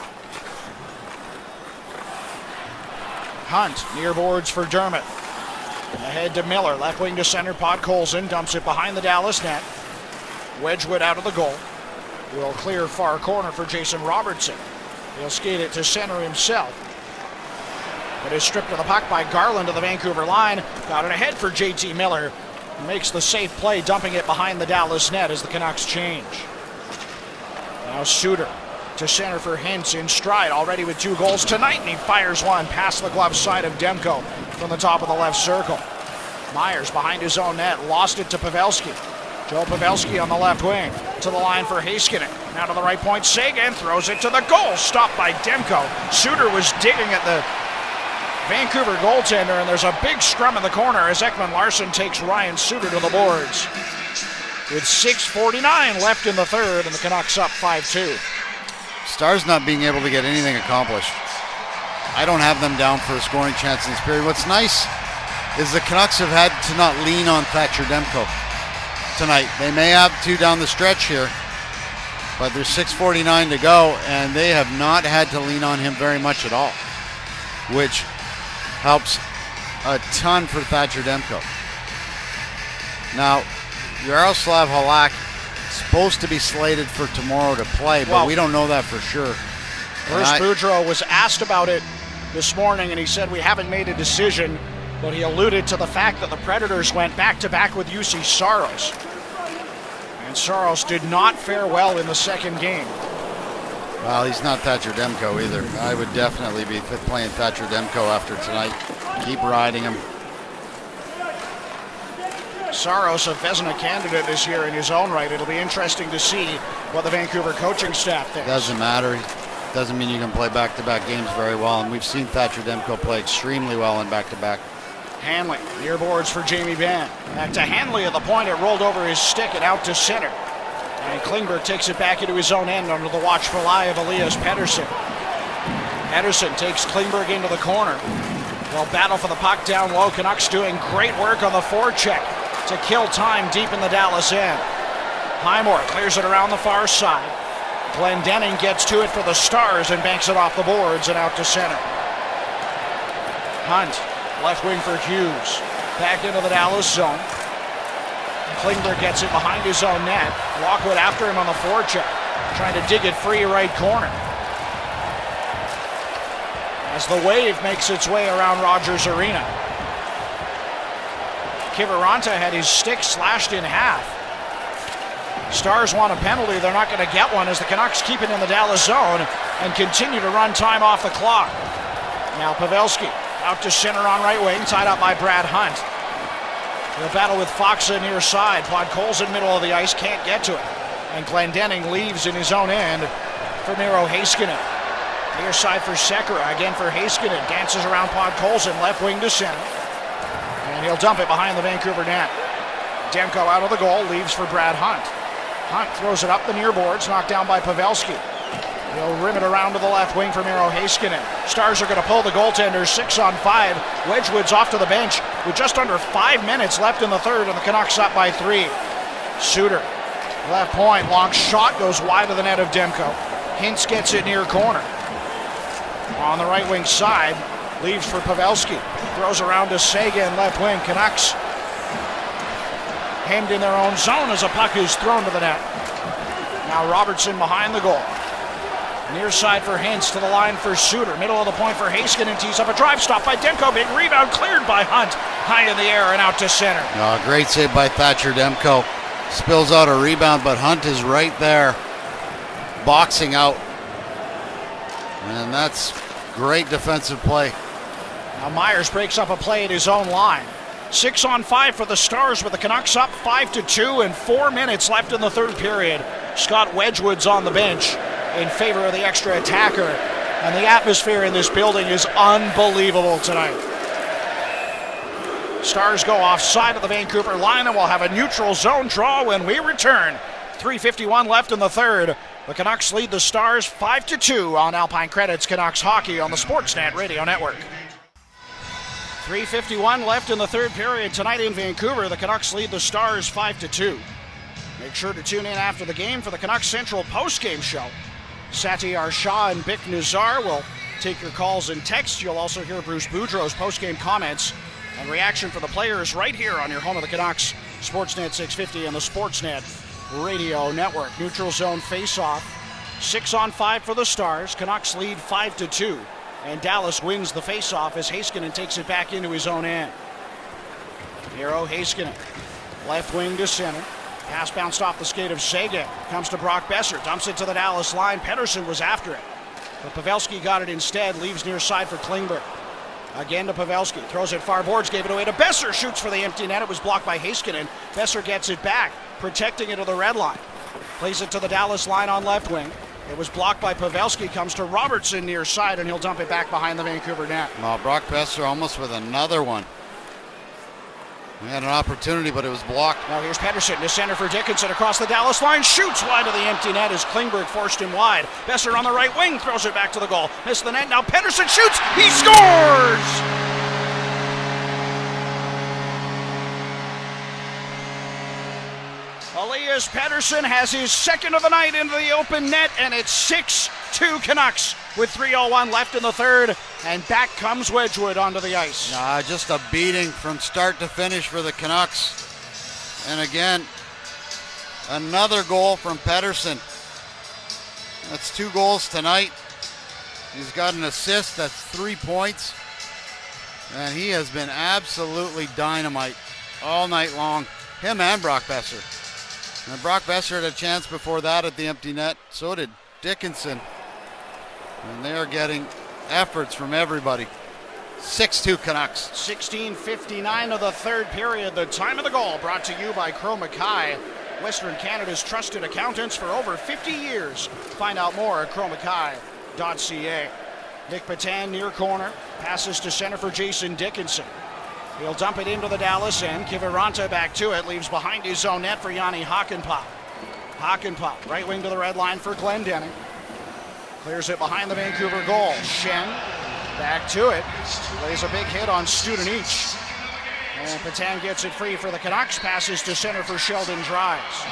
Hunt near boards for Dermott. Ahead to Miller, left wing to center. Podkolzin dumps it behind the Dallas net. Wedgwood out of the goal. Will clear far corner for Jason Robertson. He'll skate it to center himself. It is stripped of the puck by Garland to the Vancouver line. Got it ahead for J T Miller. Makes the safe play, dumping it behind the Dallas net as the Canucks change. Now Suter to center for Hintz in stride, already with two goals tonight, and he fires one past the glove side of Demko from the top of the left circle. Myers behind his own net, lost it to Pavelski. Joe Pavelski on the left wing, to the line for Heiskanen. Now to the right point, Seguin throws it to the goal, stopped by Demko. Suter was digging at the Vancouver goaltender, and there's a big scrum in the corner as Ekman Larsson takes Ryan Suter to the boards. With six forty-nine left in the third, and the Canucks up five two. Stars not being able to get anything accomplished. I don't have them down for a scoring chance in this period. What's nice is the Canucks have had to not lean on Thatcher Demko tonight. They may have to down the stretch here, but there's six forty-nine to go, and they have not had to lean on him very much at all, which helps a ton for Thatcher Demko. Now, Yaroslav Halak supposed to be slated for tomorrow to play, but well, we don't know that for sure. Bruce I, Boudreau was asked about it this morning, and he said, we haven't made a decision. but he alluded to the fact that the Predators went back-to-back with U C Saros. And Saros did not fare well in the second game. Well, he's not Thatcher Demko either. I would definitely be playing Thatcher Demko after tonight. Keep riding him. Saros, a Vezina candidate this year in his own right. It'll be interesting to see what the Vancouver coaching staff thinks. Doesn't matter. Doesn't mean you can play back-to-back games very well, and we've seen Thatcher Demko play extremely well in back-to-back. Hanley, near boards for Jamie Benn. Back to Hanley at the point. It rolled over his stick and out to center. And Klingberg takes it back into his own end under the watchful eye of Elias Pettersson. Pettersson takes Klingberg into the corner. They'll battle for the puck down low. Canucks doing great work on the forecheck to kill time deep in the Dallas end. Highmore clears it around the far side. Glendening gets to it for the Stars and banks it off the boards and out to center. Hunt, left wing for Hughes. Back into the Dallas zone. Klingberg gets it behind his own net. Lockwood after him on the forecheck, trying to dig it free right corner. As the wave makes its way around Rogers Arena. Kiviranta had his stick slashed in half. Stars want a penalty. They're not going to get one as the Canucks keep it in the Dallas zone and continue to run time off the clock. Now Pavelski out to center on right wing, tied up by Brad Hunt. They'll battle with Faksa near side. Podkolzin middle of the ice, can't get to it. And Glendening leaves in his own end for Miro Heiskanen. Near side for Sekera, again for Heiskanen. Dances around Podkolzin, left wing to center. And he'll dump it behind the Vancouver net. Demko out of the goal, leaves for Brad Hunt. Hunt throws it up the near boards, knocked down by Pavelski. He'll rim it around to the left wing for Miro Heiskanen. Stars are going to pull the goaltender six on five. Wedgwood's off to the bench with just under five minutes left in the third, and the Canucks up by three. Suter, left point, long shot goes wide of the net of Demko. Hintz gets it near corner. On the right wing side, leaves for Pavelski. Throws around to Seguin, left wing. Canucks hemmed in their own zone as a puck is thrown to the net. Now Robertson behind the goal. Near side for Hintz, to the line for Suter. Middle of the point for Heiskanen, tees up a drive stop by Demko. Big rebound cleared by Hunt. High in the air and out to center. Oh, great save by Thatcher Demko. Spills out a rebound, but Hunt is right there, boxing out. And that's great defensive play. Now Myers breaks up a play at his own line. Six on five for the Stars with the Canucks up five to two and four minutes left in the third period. Scott Wedgwood's on the bench in favor of the extra attacker. And the atmosphere in this building is unbelievable tonight. Stars go offside of the Vancouver line and we'll have a neutral zone draw when we return. three fifty-one left in the third. The Canucks lead the Stars five to two on Alpine Credits Canucks Hockey on the Sportsnet Radio Network. three fifty-one left in the third period tonight in Vancouver. The Canucks lead the Stars five to two. Make sure to tune in after the game for the Canucks Central postgame show. Satyar Shah and Bick Nazar will take your calls and texts. You'll also hear Bruce Boudreau's postgame comments and reaction for the players right here on your home of the Canucks, Sportsnet six fifty and the Sportsnet Radio Network. Neutral zone face-off. Six on five for the Stars. Canucks lead five to two. And Dallas wins the face-off as Heiskanen takes it back into his own end. Miro Heiskanen, left wing to center. Pass bounced off the skate of Seguin. Comes to Brock Besser. Dumps it to the Dallas line. Pettersson was after it. But Pavelski got it instead. Leaves near side for Klingberg. Again to Pavelski. Throws it far boards. Gave it away to Besser. Shoots for the empty net. It was blocked by Heiskanen. Besser gets it back. Protecting it to the red line. Plays it to the Dallas line on left wing. It was blocked by Pavelski. Comes to Robertson near side. And he'll dump it back behind the Vancouver net. Well, Brock Besser almost with another one. We had an opportunity, but it was blocked. Now here's Pettersson to center for Dickinson across the Dallas line. Shoots wide of the empty net as Klingberg forced him wide. Besser on the right wing throws it back to the goal. Missed the net. Now Pettersson shoots. He scores! Elias Pettersson has his second of the night into the open net, and it's six two Canucks with three oh one left in the third, and back comes Wedgwood onto the ice. Nah, just a beating from start to finish for the Canucks. And again, another goal from Pettersson. That's two goals tonight. He's got an assist, that's three points. And he has been absolutely dynamite all night long. Him and Brock Besser. And Brock Besser had a chance before that at the empty net. So did Dickinson. And they are getting efforts from everybody. six two Canucks. sixteen fifty-nine of the third period. The time of the goal brought to you by Crow Mackay, Western Canada's trusted accountants for over fifty years. Find out more at crow mackay dot c a. Nick Petan near corner. Passes to center for Jason Dickinson. He'll dump it into the Dallas end. Kiviranta back to it. Leaves behind his own net for Yanni Hakanpää. Hakanpää, right wing to the red line for Glendening. Clears it behind the Vancouver goal. Shen back to it. Lays a big hit on Studenich. And Petan gets it free for the Canucks. Passes to center for Sheldon Dries.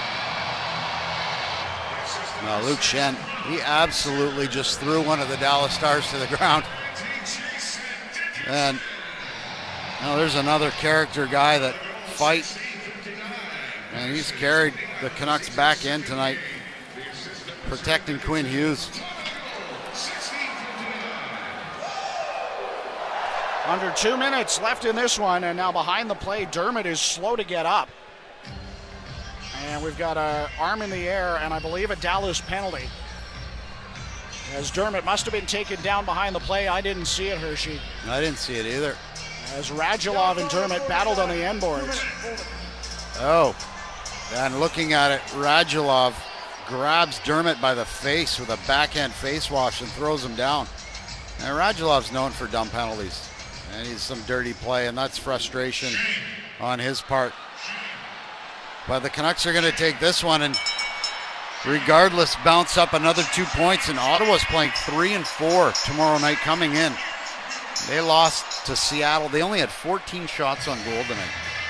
Now Luke Shen, he absolutely just threw one of the Dallas Stars to the ground. And now there's another character guy that fight. And he's carried the Canucks back in tonight, protecting Quinn Hughes. Under two minutes left in this one, and now behind the play, Dermott is slow to get up. And we've got an arm in the air, and I believe a Dallas penalty. As Dermott must have been taken down behind the play. I didn't see it, Hershey. I didn't see it either. As Radulov and Dermott battled on the end boards. Oh, and looking at it, Radulov grabs Dermott by the face with a backhand face wash and throws him down. And Radulov's known for dumb penalties. And he's some dirty play, and that's frustration on his part. But the Canucks are going to take this one and regardless bounce up another two points. And Ottawa's playing three and four tomorrow night coming in. They lost to Seattle. They only had fourteen shots on goal tonight.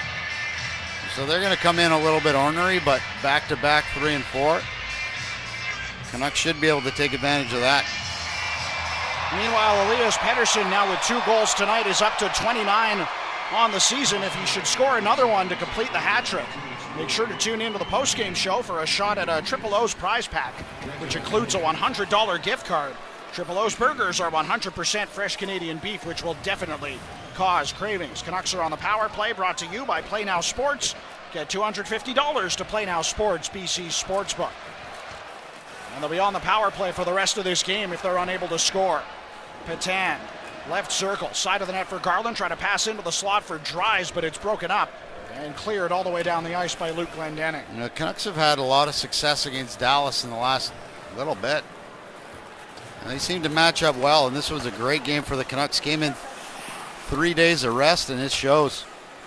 So they're going to come in a little bit ornery, but back-to-back three and four. Canucks should be able to take advantage of that. Meanwhile, Elias Pettersson now with two goals tonight is up to twenty-nine on the season. If he should score another one to complete the hat trick, make sure to tune into the postgame show for a shot at a Triple O's prize pack, which includes a one hundred dollars gift card. Triple O's burgers are one hundred percent fresh Canadian beef, which will definitely cause cravings. Canucks are on the power play, brought to you by Play Now Sports. Get two hundred fifty dollars to Play Now Sports, B C Sportsbook. And they'll be on the power play for the rest of this game if they're unable to score. Petan, left circle, side of the net for Garland, trying to pass into the slot for Dries, but it's broken up and cleared all the way down the ice by Luke Glendening. You know, Canucks have had a lot of success against Dallas in the last little bit. And they seem to match up well, and this was a great game for the Canucks. Came in three days of rest, and it shows.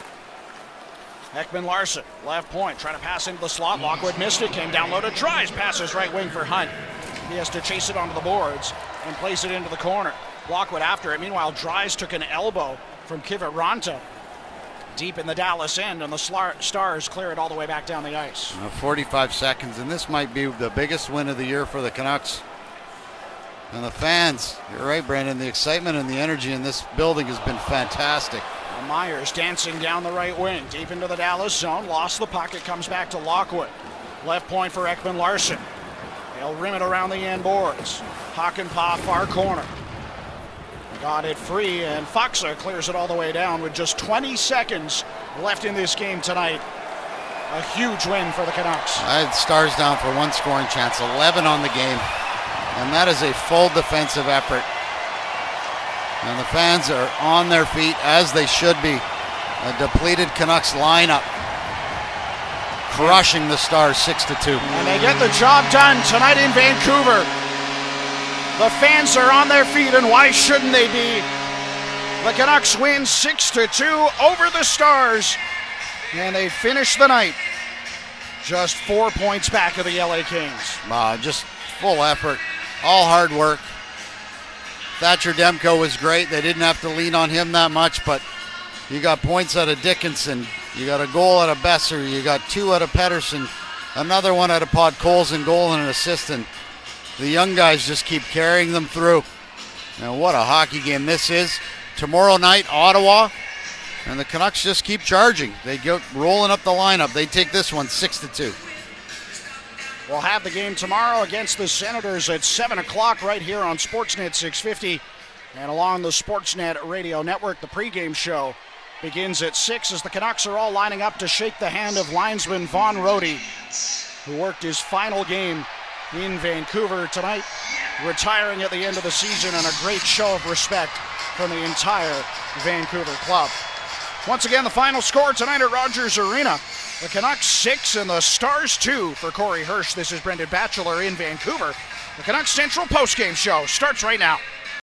Ekman Larson, left point, trying to pass into the slot. Lockwood missed it, came down low to Dries, passes right wing for Hunt. He has to chase it onto the boards and place it into the corner. Lockwood after it. Meanwhile, Dries took an elbow from Kiviranta deep in the Dallas end, and the Stars clear it all the way back down the ice. Now forty-five seconds, and this might be the biggest win of the year for the Canucks. And the fans, you're right, Brandon, the excitement and the energy in this building has been fantastic. Well, Myers dancing down the right wing, deep into the Dallas zone, lost the puck, it comes back to Lockwood. Left point for Ekman Larson. They'll rim it around the end boards. Hakanpää far corner. Got it free, and Faksa clears it all the way down with just twenty seconds left in this game tonight. A huge win for the Canucks. I had Stars down for one scoring chance, eleven on the game, and that is a full defensive effort. And the fans are on their feet, as they should be. A depleted Canucks lineup crushing the Stars six to two. And they get the job done tonight in Vancouver. The fans are on their feet, and why shouldn't they be? The Canucks win six to two over the Stars, and they finish the night just four points back of the L A Kings. Uh, just full effort, all hard work. Thatcher Demko was great. They didn't have to lean on him that much, but you got points out of Dickinson. You got a goal out of Besser. You got two out of Pettersson. Another one out of Podkolzin, goal and an assist. And the young guys just keep carrying them through. And what a hockey game this is. Tomorrow night, Ottawa. And the Canucks just keep charging. They go rolling up the lineup. They take this one six to two. We'll have the game tomorrow against the Senators at seven o'clock right here on Sportsnet six fifty. And along the Sportsnet Radio Network, the pregame show begins at six as the Canucks are all lining up to shake the hand of linesman Vaughn Rody, who worked his final game in Vancouver tonight, retiring at the end of the season, and a great show of respect from the entire Vancouver club. Once again, the final score tonight at Rogers Arena. The Canucks six and the Stars two for Corey Hirsch. This is Brendan Batchelor in Vancouver. The Canucks Central postgame show starts right now.